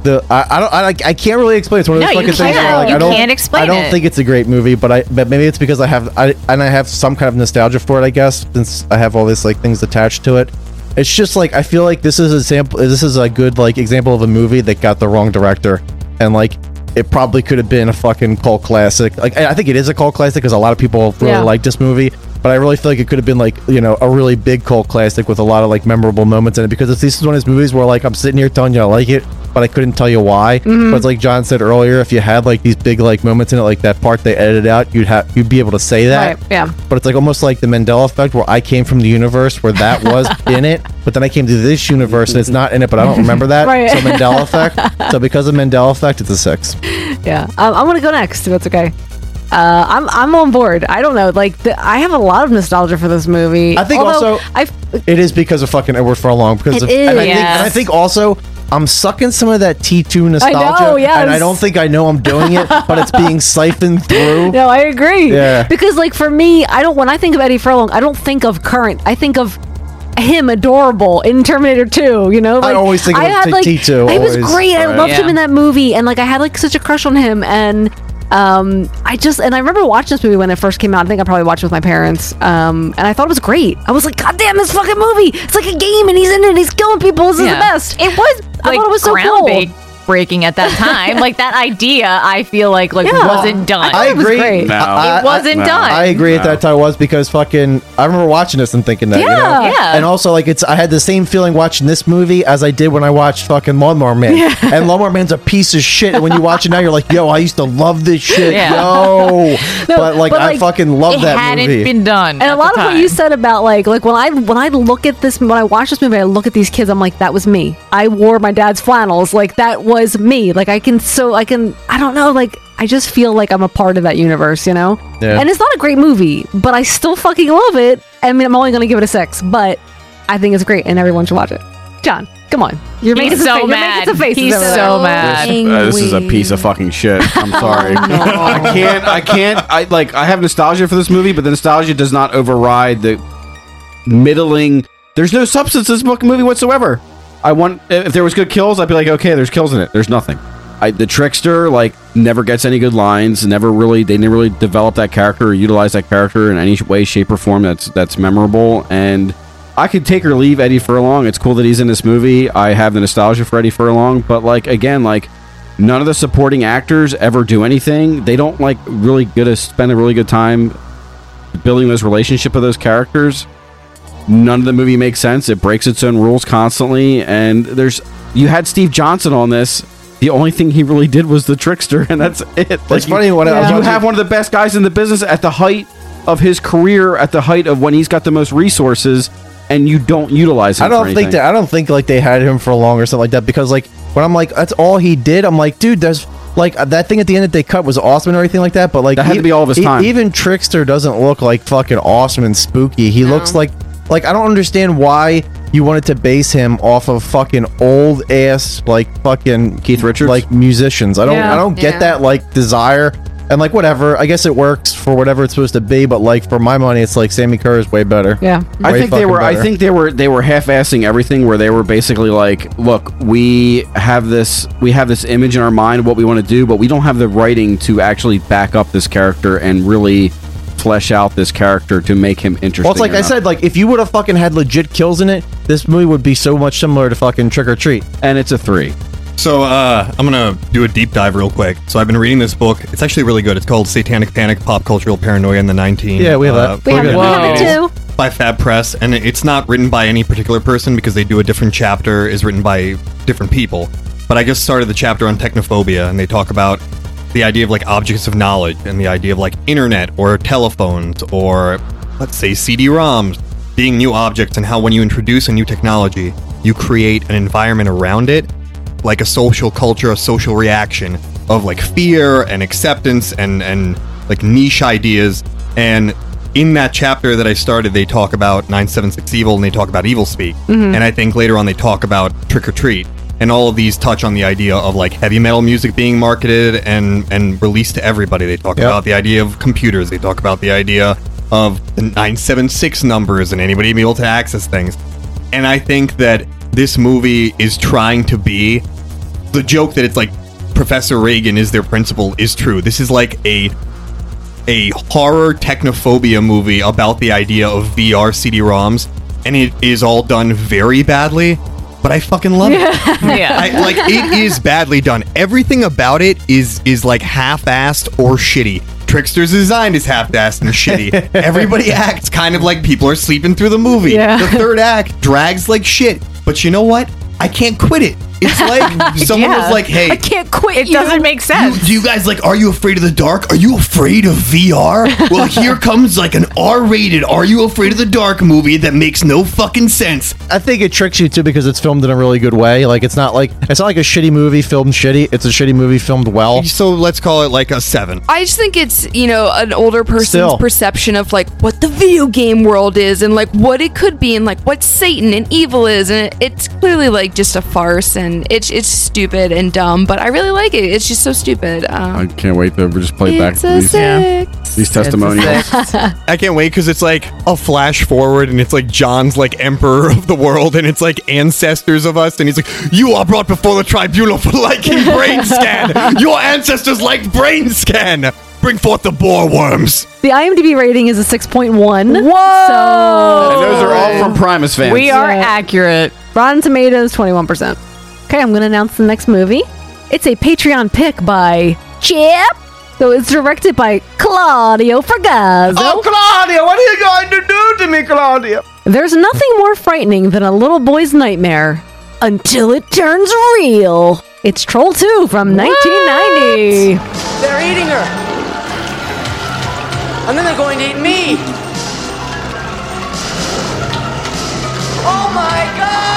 I can't really explain it. It's one of those No, you fucking things where, can't. like, You I don't can't explain I don't it. think it's a great movie, but maybe it's because I have some kind of nostalgia for it, I guess, since I have all this like things attached to it. It's just like I feel like this is a good like example of a movie that got the wrong director, and like it probably could have been a fucking cult classic. Like I think it is a cult classic because a lot of people really like this movie, but I really feel like it could have been like, you know, a really big cult classic with a lot of like memorable moments in it, because this is one of those movies where like I'm sitting here telling you I like it, but I couldn't tell you why. But it's like John said earlier, if you had like these big like moments in it, like that part they edited out, you'd be able to say that. Right, yeah. But it's like almost like the Mandela effect, where I came from the universe where that was in it, but then I came to this universe and it's not in it, but I don't remember that. Right. So Mandela effect. So because of Mandela effect, it's a 6. Yeah, I'm gonna go next if that's okay. I'm on board. I don't know, like I have a lot of nostalgia for this movie. I think Although also it is because of fucking Edward Furlong. Because It of, is, and I yes. think also I'm sucking some of that T2 nostalgia, know, yes. and I don't think I know I'm doing it, but it's being siphoned through. No, I agree. Yeah. Because like for me, when I think of Eddie Furlong, I don't think of current. I think of him adorable in Terminator 2, you know? Like, I always think of T2. He was always. great. I loved Yeah. him in that movie, and like I had like such a crush on him, and I remember watching this movie when it first came out. I think I probably watched it with my parents, and I thought it was great. I was like, God damn, this fucking movie! It's like a game, and he's in it, and he's killing people. This is the best. It was I thought it was so cool. breaking at that time. Like that idea, I feel like wasn't done. I agree. It wasn't done. I agree at that time was because fucking I remember watching this and thinking that, you know? Yeah. Yeah. And also like I had the same feeling watching this movie as I did when I watched fucking Lawnmower Man. Yeah. And Lawnmower Man's a piece of shit. And when you watch it now, you're like, yo, I used to love this shit. Yeah. Yo. but I fucking love that hadn't movie. been done. And a lot of what you said about like when I look at this, when I watch this movie, I look at these kids, I'm like, that was me. I wore my dad's flannels. Like that was me. Like I don't know, like I just feel like I'm a part of that universe, you know? Yeah. And it's not a great movie, but I still fucking love it. I mean, I'm only gonna give it a 6, but I think it's great and everyone should watch it. John, come on. You're making so some mad. You're making some faces He's over so there. mad. This is a piece of fucking shit. I'm sorry. I can't. I have nostalgia for this movie, but the nostalgia does not override the middling. There's no substance to this fucking movie whatsoever. If there was good kills, I'd be like, okay, there's kills in it. There's nothing. The trickster never gets any good lines. They never really develop that character or utilize that character in any way, shape, or form that's memorable. And I could take or leave Eddie Furlong. It's cool that he's in this movie. I have the nostalgia for Eddie Furlong, but none of the supporting actors ever do anything. They don't spend a really good time building this relationship with those characters. None of the movie makes sense. It breaks its own rules constantly, and you had Steve Johnson on this. The only thing he really did was the trickster, and that's it. It's funny when I was you watching- have one of the best guys in the business at the height of his career, at the height of when he's got the most resources, and you don't utilize him. I don't think like they had him for long or something like that, because like when I'm like that's all he did, I'm like, dude, there's like that thing at the end that they cut was awesome and everything like that, but like that had to be all of his time. Even Trickster doesn't look like fucking awesome and spooky. He looks like I don't understand why you wanted to base him off of fucking old ass like fucking Keith Richards, like musicians. I don't get Yeah. that like desire. And like whatever, I guess it works for whatever it's supposed to be, but like for my money, it's like Sammy Kerr is way better. Yeah, I Way think they fucking were. I better. think they were half-assing everything. Where they were basically like, "Look, we have this image in our mind of what we want to do, but we don't have the writing to actually back up this character and really flesh out this character to make him interesting." Well, it's like I enough." said, like if you would have fucking had legit kills in it, this movie would be so much similar to fucking Trick or Treat. And it's a 3. So I'm gonna do a deep dive real quick. So I've been reading this book. It's actually really good. It's called Satanic Panic: Pop Cultural Paranoia in the 19. Yeah, we have that. We have it too. By Fab Press, and it's not written by any particular person because they do a different chapter is written by different people. But I just started the chapter on technophobia, and they talk about the idea of like objects of knowledge and the idea of like internet or telephones or let's say CD-ROMs being new objects, and how when you introduce a new technology, you create an environment around it, like a social culture, a social reaction of like fear and acceptance and like niche ideas. And in that chapter that I started, they talk about 976 Evil and they talk about Evil Speak. Mhm. And I think later on they talk about Trick or Treat. And all of these touch on the idea of like heavy metal music being marketed and released to everybody. They talk about the idea of computers. They talk about the idea of the 976 numbers and anybody being able to access things. And I think that this movie is trying to be the joke that it's like Professor Reagan is their principal is true. This is like a horror technophobia movie about the idea of VR CD-ROMs, and it is all done very badly, but I fucking love it. Yeah. Like it is badly done. Everything about it is like half-assed or shitty. Trickster's design is half-assed and shitty. Everybody acts kind of like people are sleeping through the movie. Yeah. The third act drags like shit. But you know what? I can't quit it. It's like someone was like, "Hey, I can't quit. It doesn't make sense. do you guys like, are you afraid of the dark? Are you afraid of VR? Well, here comes like an R-rated Are You Afraid of the Dark movie that makes no fucking sense." I think it tricks you too because it's filmed in a really good way. Like it's not like a shitty movie filmed shitty. It's a shitty movie filmed well. So let's call it like a 7. I just think it's, an older person's Still. perception of like what the video game world is and like what it could be and like what Satan and evil is, and it's clearly like just a farce, and it's stupid and dumb, but I really like it. It's just so stupid. I can't wait to just play back It's a these testimonials. I can't wait because it's like a flash forward and it's like John's like emperor of the world and it's like ancestors of us and he's like, "You are brought before the tribunal for liking brain scan. Your ancestors liked brain scan. Bring forth the boar worms." The IMDb rating is a 6.1. Whoa! So And those are all from Primus fans. We are accurate. Rotten Tomatoes 21%. Okay, I'm going to announce the next movie. It's a Patreon pick by Chip. So it's directed by Claudio Fragazzo. Oh, Claudio, what are you going to do to me, Claudio? There's nothing more frightening than a little boy's nightmare until it turns real. It's Troll 2 from 1990. They're eating her. And then they're going to eat me. Oh my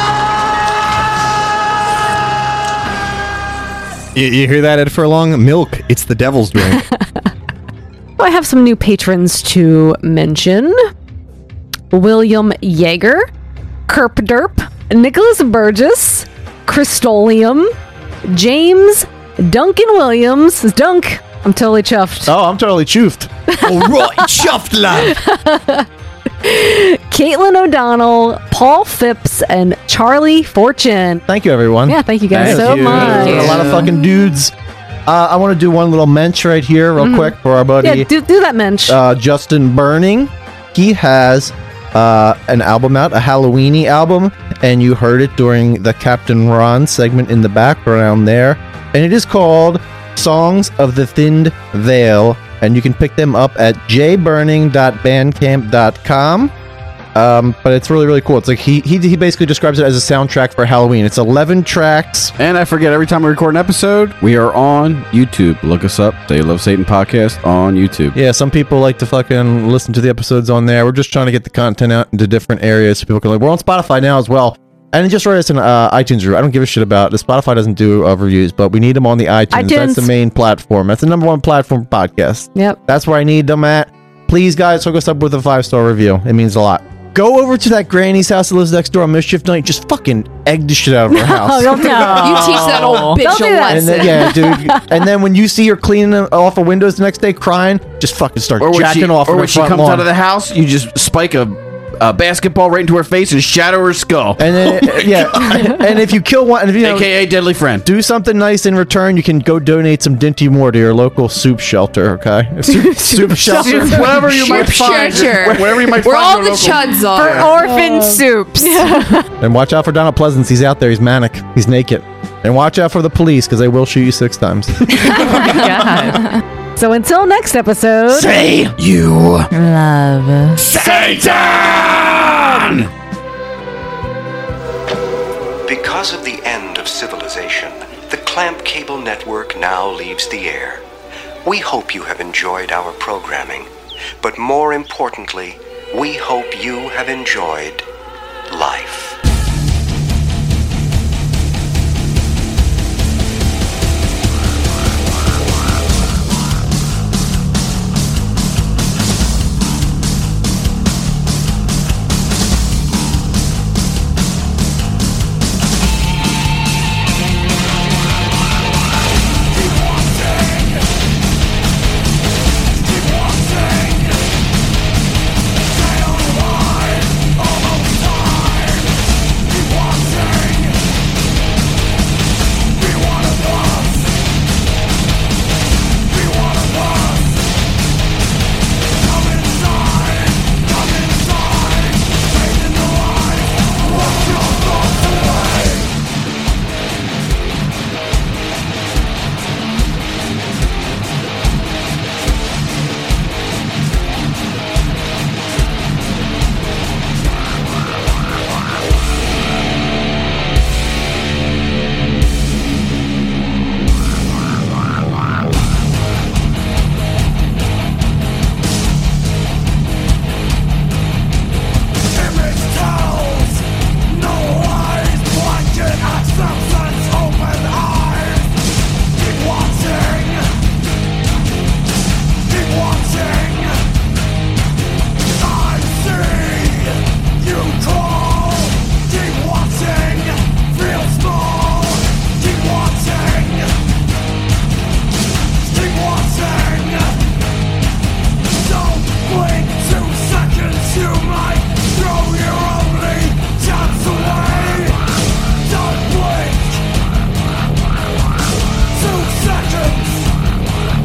God! You hear that, Ed Furlong? Milk. It's the devil's drink. I have some new patrons to mention. William Yeager, Kerp Derp, Nicholas Burgess, Crystolium, James, Duncan Williams. Dunk. I'm totally chuffed. Oh, I'm totally chuffed. All right, chuffed, lad. Caitlin O'Donnell, Paul Phipps, and Charlie Fortune. Thank you, everyone. Yeah, thank you guys so much. A lot of fucking dudes. I want to do one little mensch right here, real quick, for our buddy. Yeah, do that mensch. Justin Burning. He has an album out, a Halloweeny album, and you heard it during the Captain Ron segment in the background there. And it is called Songs of the Thinned Veil, and you can pick them up at jburning.bandcamp.com. But it's really, really cool. It's like he basically describes it as a soundtrack for Halloween. It's 11 tracks. And I forget, every time we record an episode, we are on YouTube. Look us up, They Love Satan Podcast on YouTube. Yeah, some people like to fucking listen to the episodes on there. We're just trying to get the content out into different areas so people can we're on Spotify now as well. And just write us an iTunes review. I don't give a shit about the Spotify doesn't do reviews, but we need them on the iTunes. That's the main platform. That's the number one platform for podcasts. Yep. That's where I need them at. Please, guys, hook us up with a 5-star review. It means a lot. Go over to that granny's house that lives next door on Mischief Night. Just fucking egg the shit out of her house. You teach that old bitch a lesson. And then, yeah, dude. And then when you see her cleaning off her windows the next day crying, just fucking start jacking off. Or her when she front comes lawn. out of the house, you just spike a basketball right into her face and shatter her skull. And then, and if you kill one, and if you know, AKA deadly friend, do something nice in return. You can go donate some Dinty Moore to your local soup shelter. Okay, soup shelter, whatever you might find, whatever you might Where find. all the chuds are. For orphan soups. And watch out for Donald Pleasance. He's out there. He's manic. He's naked. And watch out for the police because they will shoot you 6 times. So until next episode, say you love Satan! Because of the end of civilization, the Clamp Cable Network now leaves the air. We hope you have enjoyed our programming, but more importantly, we hope you have enjoyed life.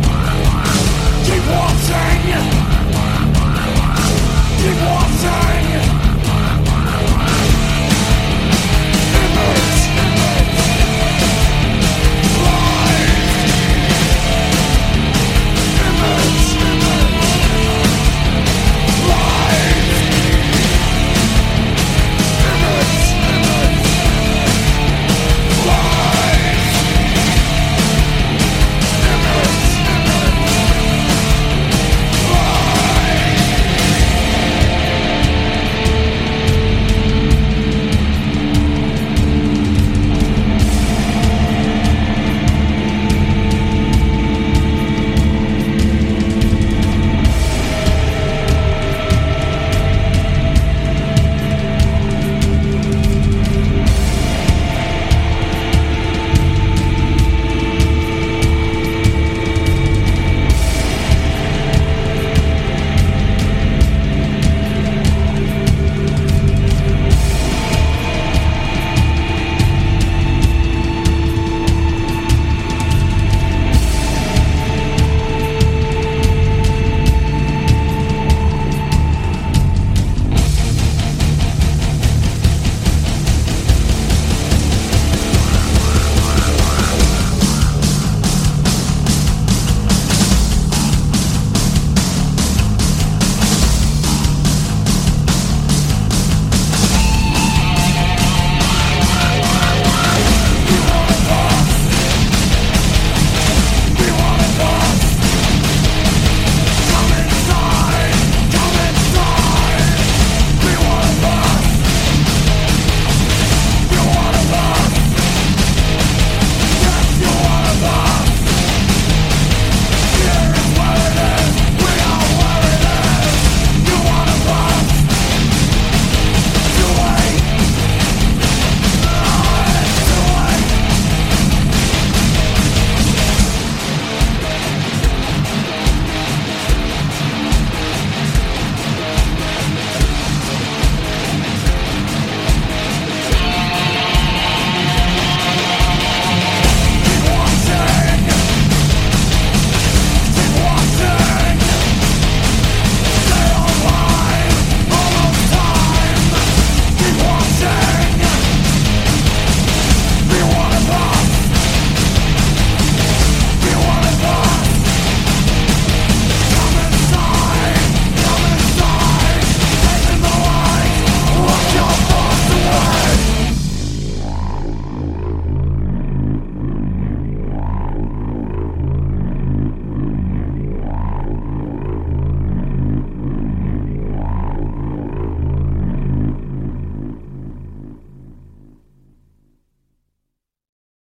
Keep watching!